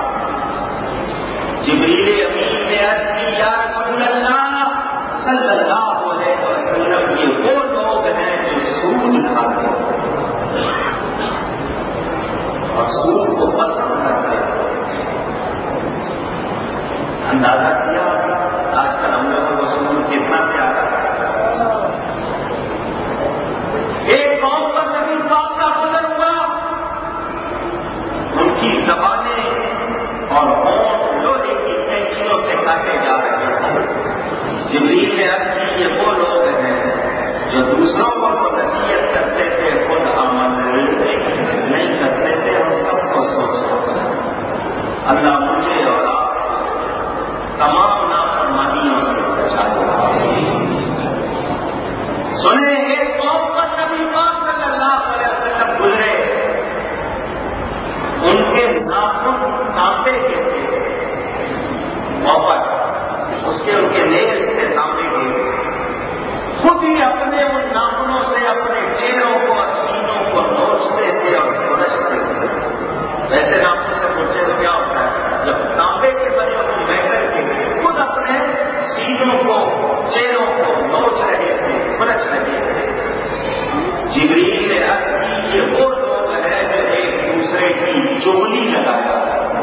جبریل امین نے عرض کی، یا رسول اللہ صلی اللہ علیہ وسلم، یہ وہ لوگ ہیں جو سود کھاتے اور سود کو پسند کرتے۔ اندازہ کیا آج کل ہم لوگوں کو سود کتنا پیارا ہے۔ ایک قوم پر نبی پاک کا گزر ہوا، ان کی زبانیں اور ہونٹ لوہے کی کینچیوں سے کاٹے جا رہے ہیں۔ جبریل نے عرض کی، یہ وہ لوگ ہیں جو دوسروں کو نصیحت کرتے تھے، خود عمل نہیں کرتے تھے، ہم سب کو سوچنا چاہیے۔ اللہ مجھے اور آپ تمام نافرمانیوں سے بچائے۔ سنیں، ایک قوم پر نبی پاک صلی اللہ علیہ وسلم گزرے، ان کے ناخن تانبے کے تھے، اس کے ان کے نیل سے تانبے کے، خود ہی اپنے ان ناخنوں سے اپنے چہروں کو اور سینوں کو نوچتے تھے اور کھرچتے تھے۔ ویسے ناخن سے پوچھے تو کیا ہوتا ہے، جب تانبے کے بنے ہوئے میٹل کے خود اپنے سینوں کو چہروں کو نوچ رہے تھے، کھرچ رہے تھے۔ جبریل نے عرض کی، یہ وہ لوگ ہیں جو ایک دوسرے کی چغلی لگایا،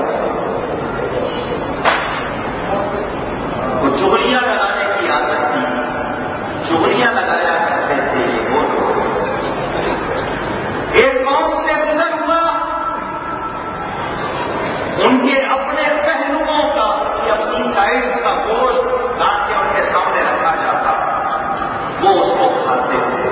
وہ چغلیاں لگانے کی عادت تھی، چغلیاں لگایا کرتے تھے یہ وہ لوگ۔ ایک قوم سے گزر ہوا، ان کے اپنے پہلوؤں کا یا اپنی سائڈس کا گوشت کاٹ کے ان کے سامنے رکھا جاتا، وہ اس کو کھاتے تھے۔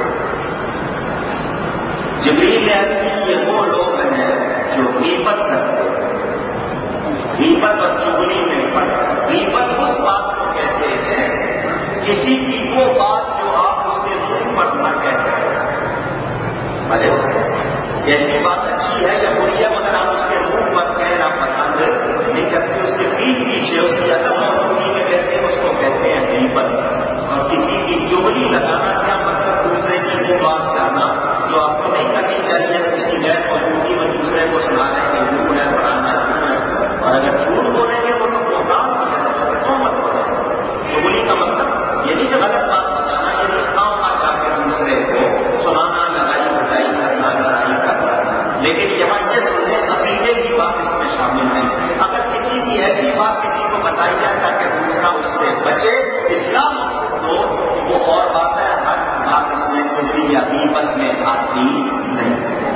جبریل نے عرض کی، یہ وہ لوگ ہیں جو غیبت کرتے ہیں۔ غیبت اور چغلی میں فرق۔ غیبت اس بات کو کہتے ہیں کسی کی وہ بات جو آپ اس کے منہ پر نہ کہہ سکتے، بھلے جیسی بات اچھی ہے یا بری ہے، مگر آپ اس کے منہ پر کہنا پسند نہیں کرتے، اس کے پیٹ پیچھے اس کی عدم اور خوبی میں کہتے ہیں، اس کو کہتے ہیں غیبت۔ اور کسی کی چغلی لگانا کیا مطلب، دوسرے کی وہ بات کرنا جو آپ کو نہیں کرنی چاہیے، اس کی غیر موجودگی میں دوسرے کو سنا رہے ہیں، جھوٹ ہے، بڑھانا ہے، اور اگر جھوٹ بولیں گے وہ تو بہتان ہو جائے گا، تو مت بولے۔ چغلی کا مطلب یہ نہیں کہ غلط بات بتانا، یہ نہیں کام آ جا کے دوسرے کو سنانا، لڑائی بھڑائی کرنا، لڑائی کرنا، لیکن یہاں یہ سنیں عقیدے کی بات اس میں شامل ہے۔ اگر کسی کی ایسی بات کسی کو بتائی جائے تاکہ دوسرا اس سے بچے، اسلام تو وہ اور بات ہے، ہر بات اس میں چغلی یا غیبت میں آتی نہیں۔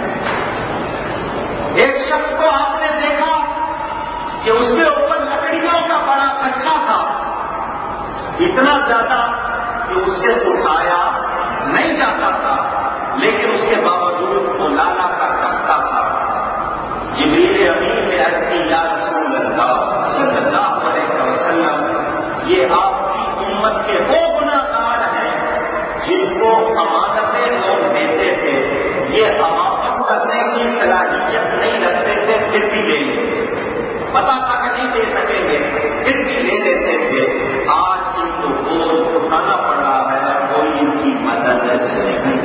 ایک شخص کو آپ نے دیکھا کہ اس کے اوپر لکڑیوں کا بڑا کٹھا تھا، اتنا زیادہ کہ اس سے اٹھایا نہیں جاتا تھا، لیکن اس کے باوجود وجود کو لالا کر رکھتا تھا. جبریل امین نے عرض کی یا رسول اللہ صلی اللہ علیہ وسلم یہ آپ کی امت کے وہ گناہگار ہیں جن کو امانتیں لوگ دیتے تھے یہ واپس کرنے کی صلاحیت نہیں رکھتے تھے پھر بھی لے لیتے, پتا تھا کہ نہیں دے سکیں گے پھر بھی لے لیتے تھے. آج ان کو بوجھ اٹھانا پڑ رہا ہے, کوئی ان کی مدد نہیں.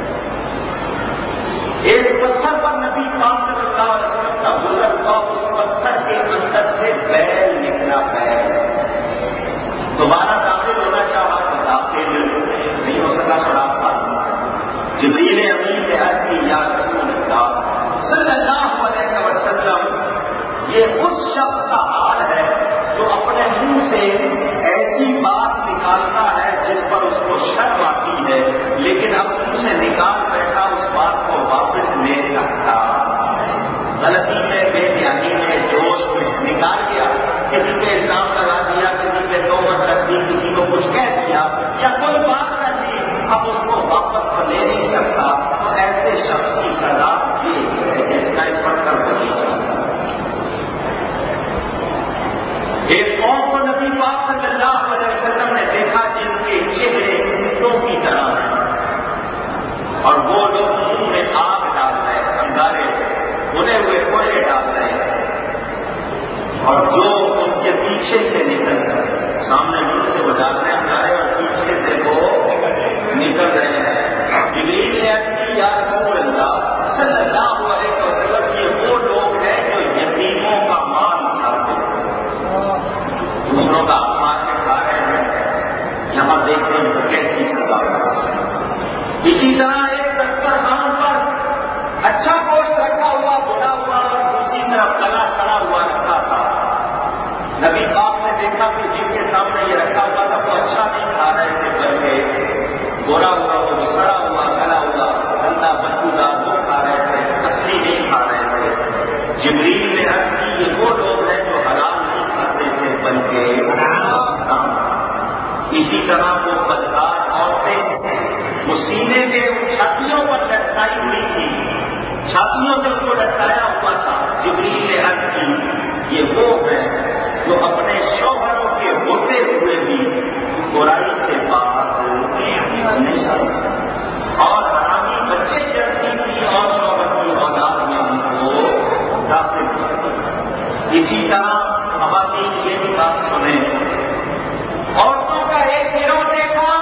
ایک پتھر پر نبی پاک صلی اللہ علیہ وسلم کا گزر ہوا, اس پتھر کے اندر سے بیل نکلا. بیل دوبارہ داخل ہونا چاہا تو داخل نہیں ہو سکا. شراب پاس جبریل امین نے عرض کی یا رسول اللہ صلی اللہ علیہ وسلم یہ اس شخص کا حال ہے جو اپنے منہ سے ایسی بات نکالتا ہے جس پر اس کو شرم آتی ہے, لیکن اب منہ سے نکال بیٹھا اس بات کو واپس لے سکتا. غلطی میں, بے دھیانی میں, جوش میں نکال دیا, کسی پہ الزام لگا دیا, کسی پہ تہمت رکھ دی, کسی کو کچھ کہہ دیا یا کوئی بات کر دی, اب اس کو واپس تو لے نہیں سکتا. تو ایسے شخص کی سزا یہ ہے کہ اس کا اس پر کر نہیں سکتا. ایک قوم کو نبی پاک صلی اللہ علیہ وسلم نے دیکھا جن کے چہرے اونٹوں کی طرح ہیں اور وہ لوگ منہ میں آگ ڈال رہے, انگارے بنے ہوئے کوئلے ڈال رہے ہیں, اور جو ان کے پیچھے سے نکل رہے, سامنے منہ سے وہ ڈال رہے ہیں انگارے اور پیچھے سے وہ نکل رہے ہیں. جبریل نے عرض کی یا رسول اللہ صلی اللہ علیہ وسلم یہ وہ لوگ ہیں جو یتیموں کا مال کھاتے ہیں, دوسروں کا اپمان کے کھا رہے ہیں. یہاں دیکھتے ہیں تو کیسی سزا. اسی طرح ایک دسترخوان پر اچھا گوشت رکھا ہوا, بنا ہوا, اور دوسری طرف گلا سڑا ہوا رکھا تھا. نبی پاک نے دیکھا کہ جن کے سامنے یہ رکھا ہوا تھا وہ اچھا نہیں کھا رہے تھے, بلکہ برا ہوا, وہ سڑا ہوا, گلا ہوا, گندا بدبودار وہ کھا رہے تھے, اصلی نہیں کھا رہے تھے. جبریل نے عرض کی یہ وہ لوگ ہیں جو حلال نہیں کھاتے تھے بلکہ حرام. اسی طرح وہ بدکار عورتیں وہ سینے کے چھاتیوں پر لٹکائی ہوئی تھی, چھاتیوں سے ان کو لٹکایا ہوا تھا. جبریل نے عرض کی یہ وہ ہیں جو اپنے شوہروں کے ہوتے ہوئے بھی برائی سے بات نہیں آتی, اور حرامی بچے چڑھتی تھی اور شوہر کی اولاد میں ان کو داخل کرتی. اسی طرح خواتین یہ بھی بات سنیں, عورتوں کا ایک گروہ دیکھا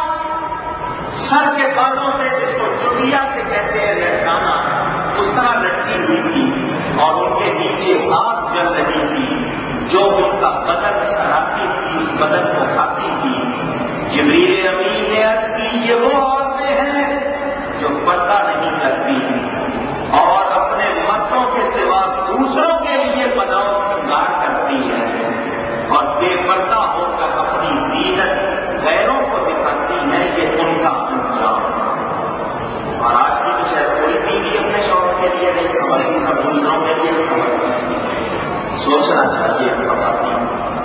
سر کے بالوں سے, جس کو چڑیا سے کہتے ہیں لٹکانا, اس طرح لٹکی ہوئی تھی اور ان کے نیچے آگ جل رہی تھی جو ان کا بدن سراتی تھی, اس بدن کو کھاتی تھی. جبریل امین نے عرض کی یہ وہ عورتیں ہیں جو پردہ نہیں کرتی اور اپنے مردوں کے سوا دوسروں کے لیے بناؤ سنگار کرتی ہے اور بے پردہ ہو کر اپنی زینت غیروں کو دکھاتی ہے. یہ ان کا انجام. اور آج کی شاید کوئی بھی اپنے شوق کے لیے نہیں سمجھتی, سب دوسروں کے لیے سمجھتی. سوچنا چاہیے خواتین,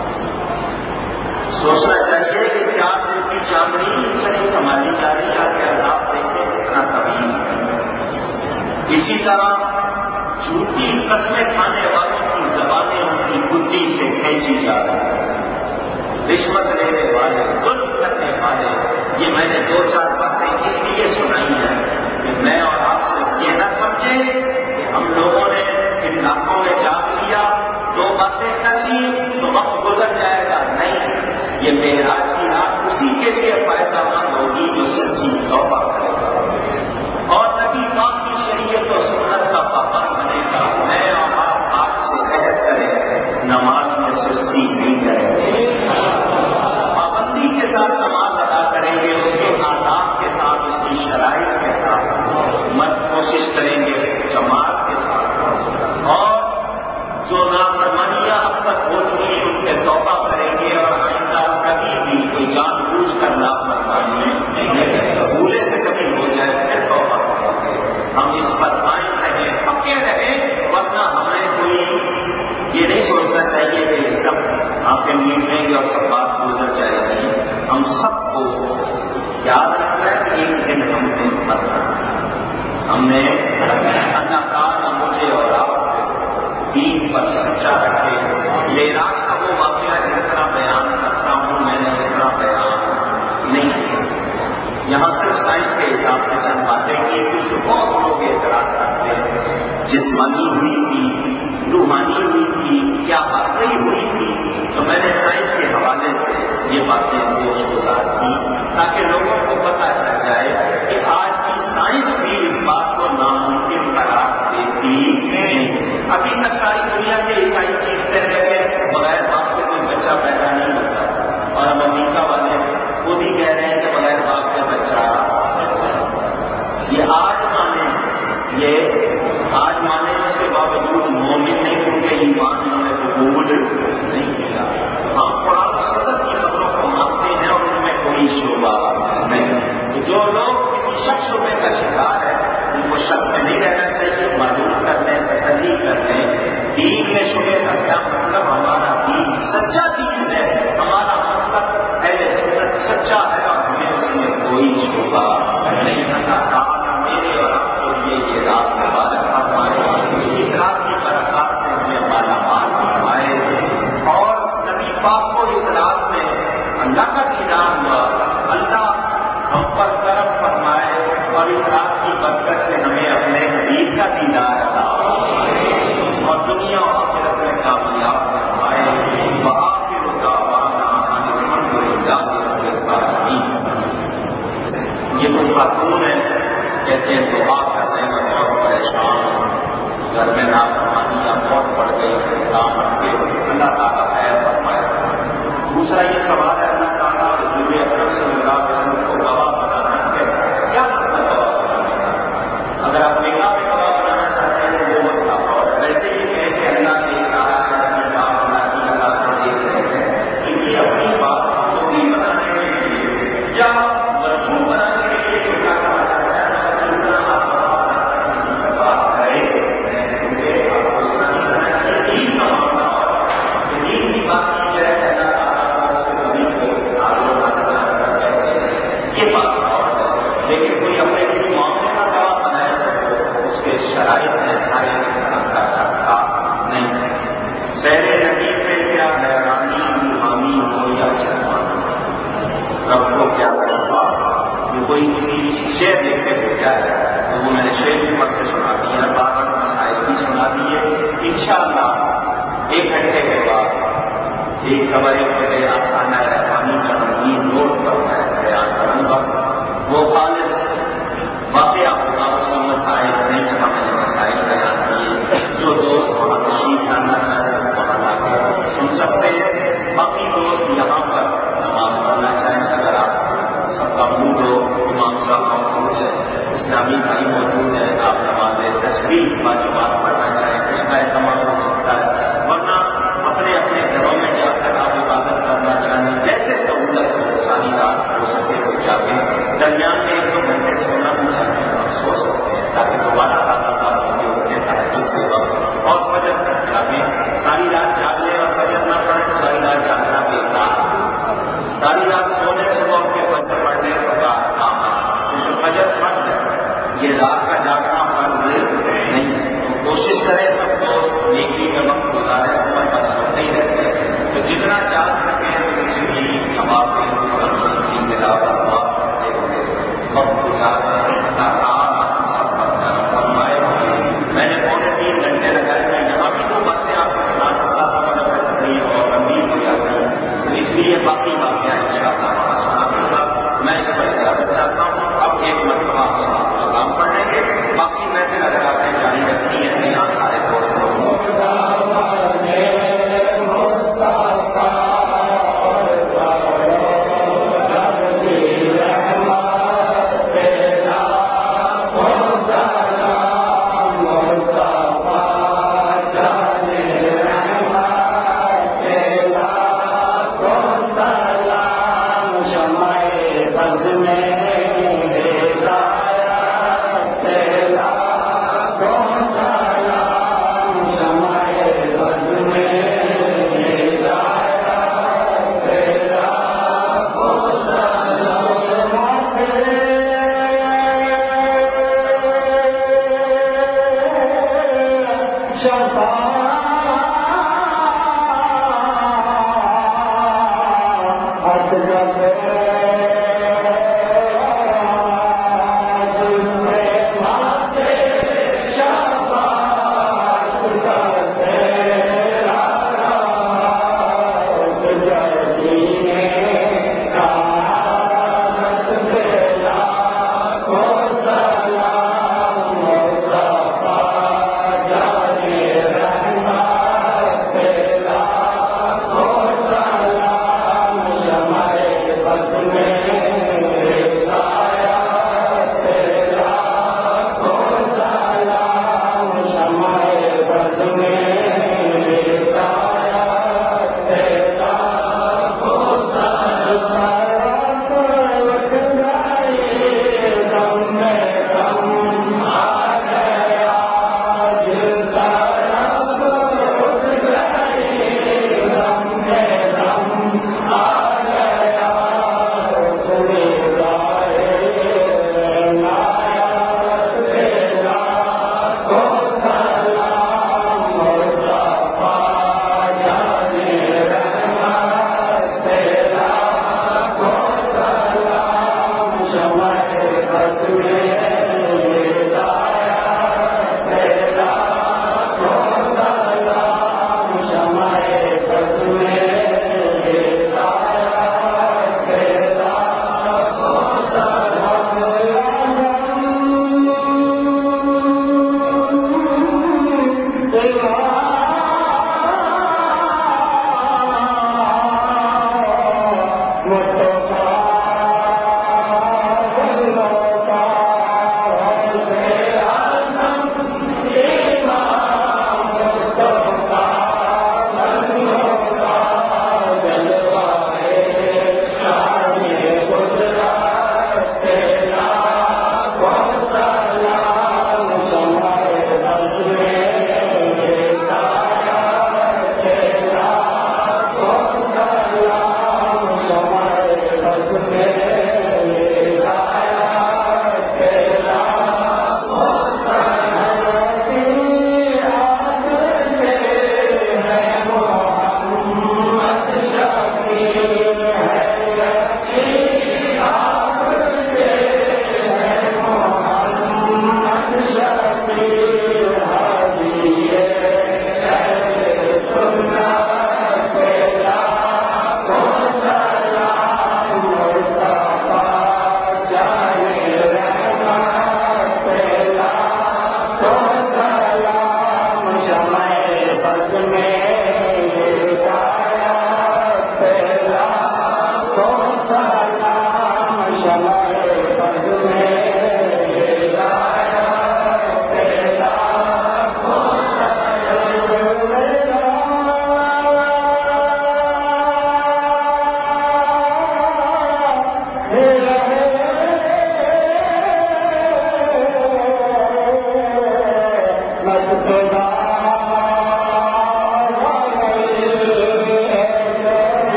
سوچنا چاہیے کہ 4 دن کی چاندنی سے نہیں سنبھالی جا رہی, آپ کے عذاب دیکھیں کتنا طویل ہے. اسی طرح جھوٹی قسمیں کھانے والوں کی زبانیں ان کی بدھی سے کھینچی جا رہی ہیں. رشوت لینے والے, ظلم کرنے والے, یہ میں نے 2-4 باتیں اس لیے سنائی ہیں کہ میں اور آپ سے یہ نہ سمجھیں کہ ہم لوگوں نے ان علاقوں میں جاگ لیا, 2 باتیں کر لی تو وقت گزر جائے گا. نہیں, یہ معراج کی رات اسی کے لیے فائدہ مند ہوگی جو سچی توبہ کرے گا اور نبی پاک کی شریعت و سنت کا پابند بنے گا. میں اور آپ آج سے عہد کریں نماز میں سستی نہیں کریں گے, پابندی کے ساتھ نماز ادا کریں گے, اس کے آداب کے ساتھ, اس کی شرائط کے ساتھ, مت کوشش کریں گے جماعت کے ساتھ, اور جو نافرمانیاں اب تک ہو چکی ان پہ توبہ کریں گے اور آئندہ کبھی بھی یہاں صرف سائنس کے حساب سے چند باتیں کی تو بہت لوگ اعتراض کرتے ہیں جسمانی ہوئی تھی، روحانی ہوئی تھی، کیا واقعی ہوئی تھی. تو میں نے سائنس کے حوالے سے یہ باتیں گوش گزار کی تاکہ لوگوں کو پتہ چل جائے کہ آج کی سائنس بھی اس بات کو ناممکن قرار دیتی ہے. ابھی تک ساری دنیا کے عیسائی چیختے رہ گئے بغیر باپ کے کوئی بچہ پیدا نہیں ہوتا، اور اب امریکہ والے خود ہی کہہ رہے ہیں کہ بغیر باپ کے بچہ. یہ آج مانے اس کے باوجود مومن نہیں کیونکہ ایمان انہوں نے قبول نہیں کیا. ہاں قرآن و سنت کی خبروں کو مانتے ہیں اور ان میں کوئی شعبہ نہیں. تو جو لوگ کسی شک شبے کا شکار ہے ان کو شک میں نہیں رہنا چاہیے، معلوم کر لیں، تسلی کر لیں. دین میں شبے کا کیا مطلب؟ ہمارا دین سچا دین ہے، ہمارا مذہب اہل سنت سچا ہے اور ہمیں اس میں کوئی شعبہ نہیں. اللہ میرے اور آپ کو یہ رات مبارک فرمائے، اس رات کی برکات سے ہمیں مالا مال فرمائے اور نبی پاک کو اس رات میں اللہ کا دیدار ہوا، اللہ ہم پر کرم فرمائے اور اس رات کی برکت سے ہمیں اپنے حبیب کا دیدار عطا اور دنیا اور آخرت میں کامیاب فرمائے. وآخر دعوانا ان الحمد للہ رب العالمین. یہ تو خاتون ہے، کہتے ہیں دعا کر رہے ہیں بہت پریشان ہوں، گھر میں نافرمانیاں بہت پڑ گئی، کام رکھ کے اللہ تعالیٰ خیر فرمائے. دوسرا یہ سوال ہے اللہ تعالیٰ سے جڑے اکرم صلی اللہ علیہ وسلم کو گواہ بنانا کیسا؟ کیا مطلب گواہ بنانے کا؟ اگر آپ نکاح میں گواہ بنانا چاہتے ہیں تو وہ مسئلہ اور ویسے ہی کہیں کہ اللہ دیکھ رہا ہے، اللہ بنا کی اللہ کو دیکھ رہے ہیں، تو یہ اپنی بات کو بھی بنانے کے لیے یا مضمون بنانے کے لیے جو کیا کہا جاتا ہے لیکن کوئی اپنے کسی معاملے کا گواہ بنائے تو اس کے شرائط میں ہر ایک طرح کر سکتا نہیں. شہر نقیب میں کیا حیرانی روحانی ہو یا جسمانی، رب کو کیا کرتا جو کوئی کسی شعر دیکھتے ہو کیا ہے تو وہ میں نے شعر بھی پڑھ کے سنا دیا، بارہ مسائل بھی سنا دیے. انشاءاللہ 1 گھنٹے کے بعد ایک خبر آسانہ رحمانی کا رنگین نوٹ پر میں بیان کروں گا. وہ خالص واقعہ ہوگا، اس میں مسائل نہیں کہا میں نے مسائل بیان کیے. جو دوست وہاں تشریف لانا چاہتے ہیں وہاں لا کے سن سکتے ہیں. باقی دوست یہاں پر نماز پڑھنا چاہیں، اگر آپ سب کا موڈ ہو، امام صاحب موجود ہے، اسلامی بھائی موجود ہے، آپ نماز تصویر والی بات پڑھنا چاہیں اس کا اہتمام ہو سکتا ہے. ورنہ اپنے اپنے گھروں میں جا کر آپ عبادت کرنا چاہیں، جیسے سہولت ہو، ساری رات ہو سکے تو جاگیں. درمیان میں 1-2 گھنٹے سونا بھی چاہتے ہیں آپ سو سکتے ہیں تاکہ دوبارہ اٹھنے تحجد ہوگا اور فجر تک جاگیں. ساری رات جاگ لیں اور فجر نہ پڑے تو ساری رات جاگنا بیکار. ساری رات سونے صبح اٹھ کے فجر پڑھنے کا کام ہے، فجر فرض ہے، یہ رات کا جاگنا فرض نہیں. تو کوشش کریں سب دوست نیکی میں وقت گزارے، عمر کا سوتے ہی رہتے ہیں تو جتنا جاگ سکیں اس کی ہوا پہ کی ملاوٹ وقت گزارنا فرمائے. میں نے 2.5 گھنٹے لگائے تھے، یہاں بھی 2 باتیں آپ کو سنا سکتا تھا مگر تقریر اور گمبھیر ہو جاتی ہے، اس لیے باقی باتیں انشاءاللہ وہاں سنا دوں گا. میں اس پر اجازت چاہتا ہوں. اب ایک مرتبہ سلام پڑھ لیں گے.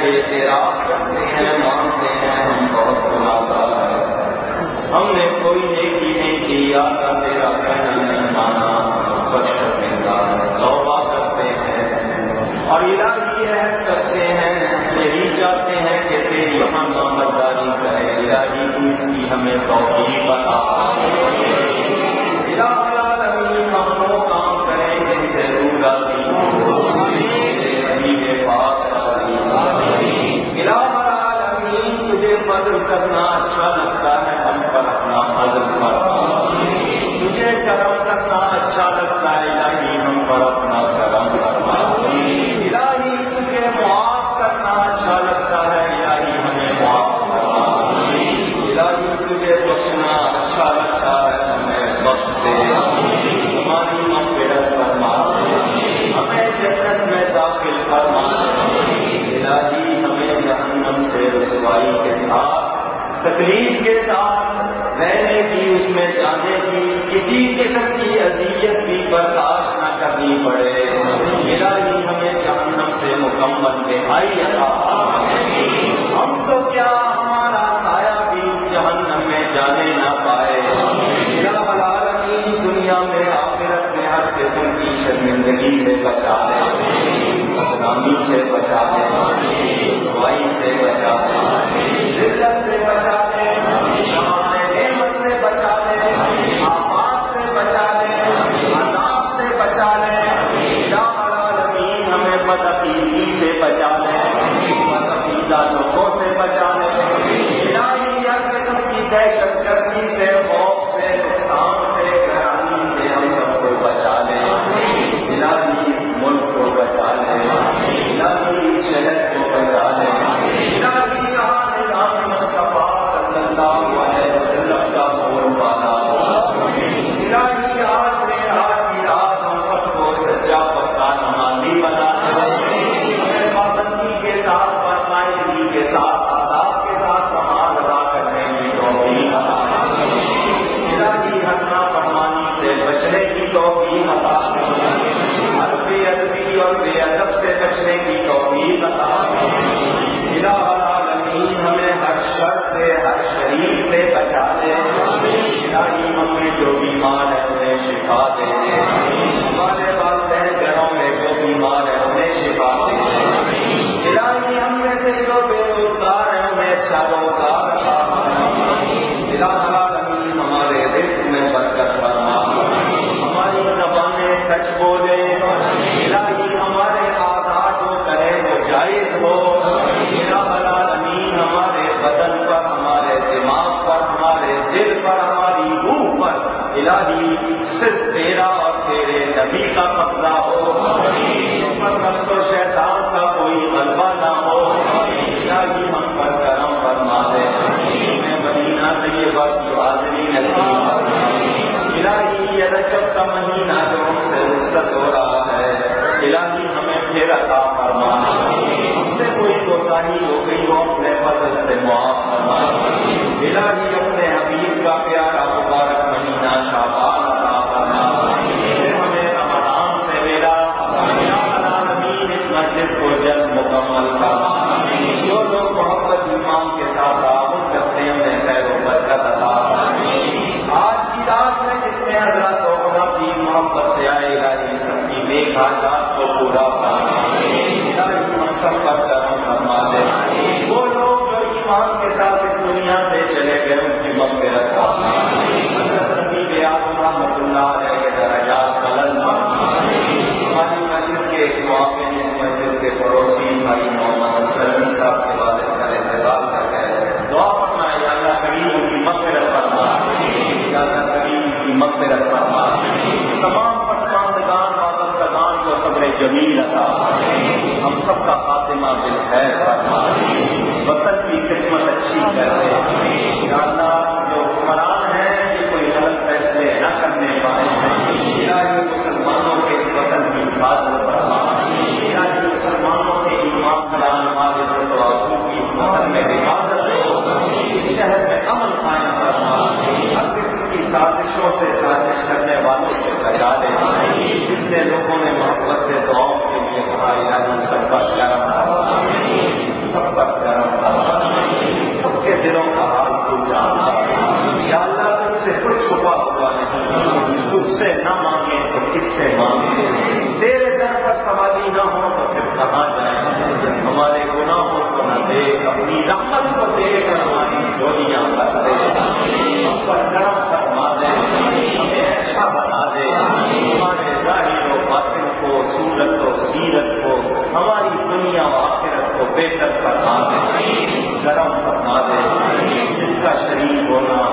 اعتراف کرتے ہیں، مانتے ہیں ہم بہت گناہگار ہیں، ہم نے کوئی نیکی نہیں کی، اللہ تیرا کہنا نہیں مانا، بخش دیتا ہے، توبہ کرتے ہیں اور الہی عہد کرتے ہیں، یہی چاہتے ہیں کہ تیری ہم نامبرداری کریں، الہی تو اس کی ہمیں توفیق عطا الہ العالمین، ہم وہ کام کریں جن سے تو راضی ہو، تیرے حبیب پاک راضی ہو، الہ العالمین تجھے فضل کرنا اچھا لگتا ہے، ہم پر اپنا فضل کرنا، تجھے کرم کرنا اچھا لگتا ہے، الہی ہم پر اپنا کرم کرنا، الہی تجھے معاف کرنا اچھا لگتا ہے، الہی ہمیں معاف کرنا، الہی تجھے بخشنا اچھا لگتا ہے، ہمیں بخش دے، ہماری مغفرت فرما، ہمیں جنت میں داخل فرما، الہی ہمیں جہنم سے رسوائی کے ساتھ تکلیف کے ساتھ رہنے کی، اس میں جانے کی کسی قسم کی اذیت بھی برداشت نہ کرنی پڑے، الہی ہمیں جہنم سے مکمل رہائی عطا، ہم تو کیا ہمارا سایہ بھی جہنم میں جانے نہ پائے، الہ العالمین دنیا میں آخرت میں ہر قسم کی شرمندگی سے بچا لے، بدنامی سے بچا لے، رسوائی سے بچا لے، ذلت سے بچا لے، ہمارے نعمت سے بچا لے، آفات سے بچا لے، عذاب سے بچا لے، الہ العالمین ہمیں بدعقیدگی سے بچا لے، بدعقیدہ لوگوں سے بچا لے، الہی ہر قسم کی دہشت گردی سے، خوف سے، نقصان سے، گرانی سے ہم سب کو بچا لے، الہی ملک کو بچا لے، الہی شہر کو بچا لے، الہی نظام مصطفیٰ صلی اللہ علیہ وسلم کا بول بالا ہو، الہی آج کی رات ہم سب کو سچا پکا نمازی بنا دے، ہمیں پابندی کے ساتھ، فرمائشی کے ساتھ، آداب کے ساتھ نماز ادا کرنے کی توفیق عطا، الہی ہر نافرمانی سے بچنے کی توفیق عطا، ہر بے ادبی اور بے ادب سے بچنے کی توفیق عطا، الہ العالمین ہمیں ہر شر سے، ہر شریر سے بچا دے، الہی ہم میں جو بیمار ہے انہیں شفا دے، ہمارے والدین گھروں میں جو بیمار ہے انہیں شفا دے، الہی ہم میں سے جو بے روزگار ہے انہیں اچھا روزگار عطا، الہ العالمین ہمارے رزق میں برکت فرما، ہماری زبانیں سچ بولے، الہی ہمارے آزاد جو کرے وہ جائز ہو، الہ العالمین ہمارے بدن پر، ہمارے دماغ پر، ہمارے دل پر، ہماری روح پر الہی صرف تیرا اور تیرے نبی کا قبضہ ہو، پر نفس و شیطان کا کوئی غلبہ نہ ہو، الہی ہم پر کرم فرما دے، ہمیں مدینہ طیبہ کی حاضری نصیب فرما، الہی یہ رجب کا مہینہ جو ہم سے رخصت ہو رہا ہے، الہی ہمیں پھر عطا فرما، ہم سے کوئی کوتاہی ہو گئی ہو اپنے فضل سے معاف فرما، الہی اپنے حبیب کا پیارا مبارک مہینہ شعبان عطا فرما، پھر ہمیں رمضان سے ملا، الہ العالمین اس مسجد کو جلد مکمل فرما، جو لوگ محبت ایمان کے ساتھ تعاون کرتے ہیں انہیں خیر و برکت عطا، آج کی رات میں جس میں حضرت اپنی محبت سے آئے، الہی سب کی نیک حاجات کو پورا فرما، الہی ہم سب پر کرم فرما دے، وہ لوگ جو ایمان کے ساتھ اس دنیا سے چلے گئے ان کی مغفرت فرما، حضرت حبیب اعظم رحمۃ اللہ علیہ کے درجات بلند فرما، ہماری مسجد کے ایک واقع جس مسجد کے پڑوسی بھائی محمد اسلم صاحب کے والد کا انتقال کر گئے، دعا فرمائے یا اللہ کریم ان کی مغفرت فرما، یا اللہ کریم ان کی مغفرت فرما، تمام پسماندگان وابستگان کو صبر جمیل عطا، ہم سب کا خاتمہ بالخیر فرما، وطن کی قسمت اچھی کر دے، یا اللہ جو حکمران ہیں یہ کوئی غلط فیصلے نہ کرنے پائے، الہی مسلمانوں کے وطن کی حفاظت فرما، الہی مسلمانوں کے ایمان قرآن حافظ و کی وطن میں حفاظت ہو، شہر میں امن قائم فرما، ہر قسم کی سازشوں سے سازش کرنے والوں سے بچا دے، جتنے لوگوں نے محبت سے دعاؤں کے لیے کہا الہی سب پر کرم فرما، سب اپنی رحمت کو دے کر ہماری جوڑیاں بھر دے، ہم پر کرم فرما دے، ہمیں ایسا بنا دے، ہمارے ظاہر و باطن کو، صورت و سیرت کو، ہماری دنیا و آخرت کو بہتر فرما دے، کرم فرما دے، جس کا شریک ہونا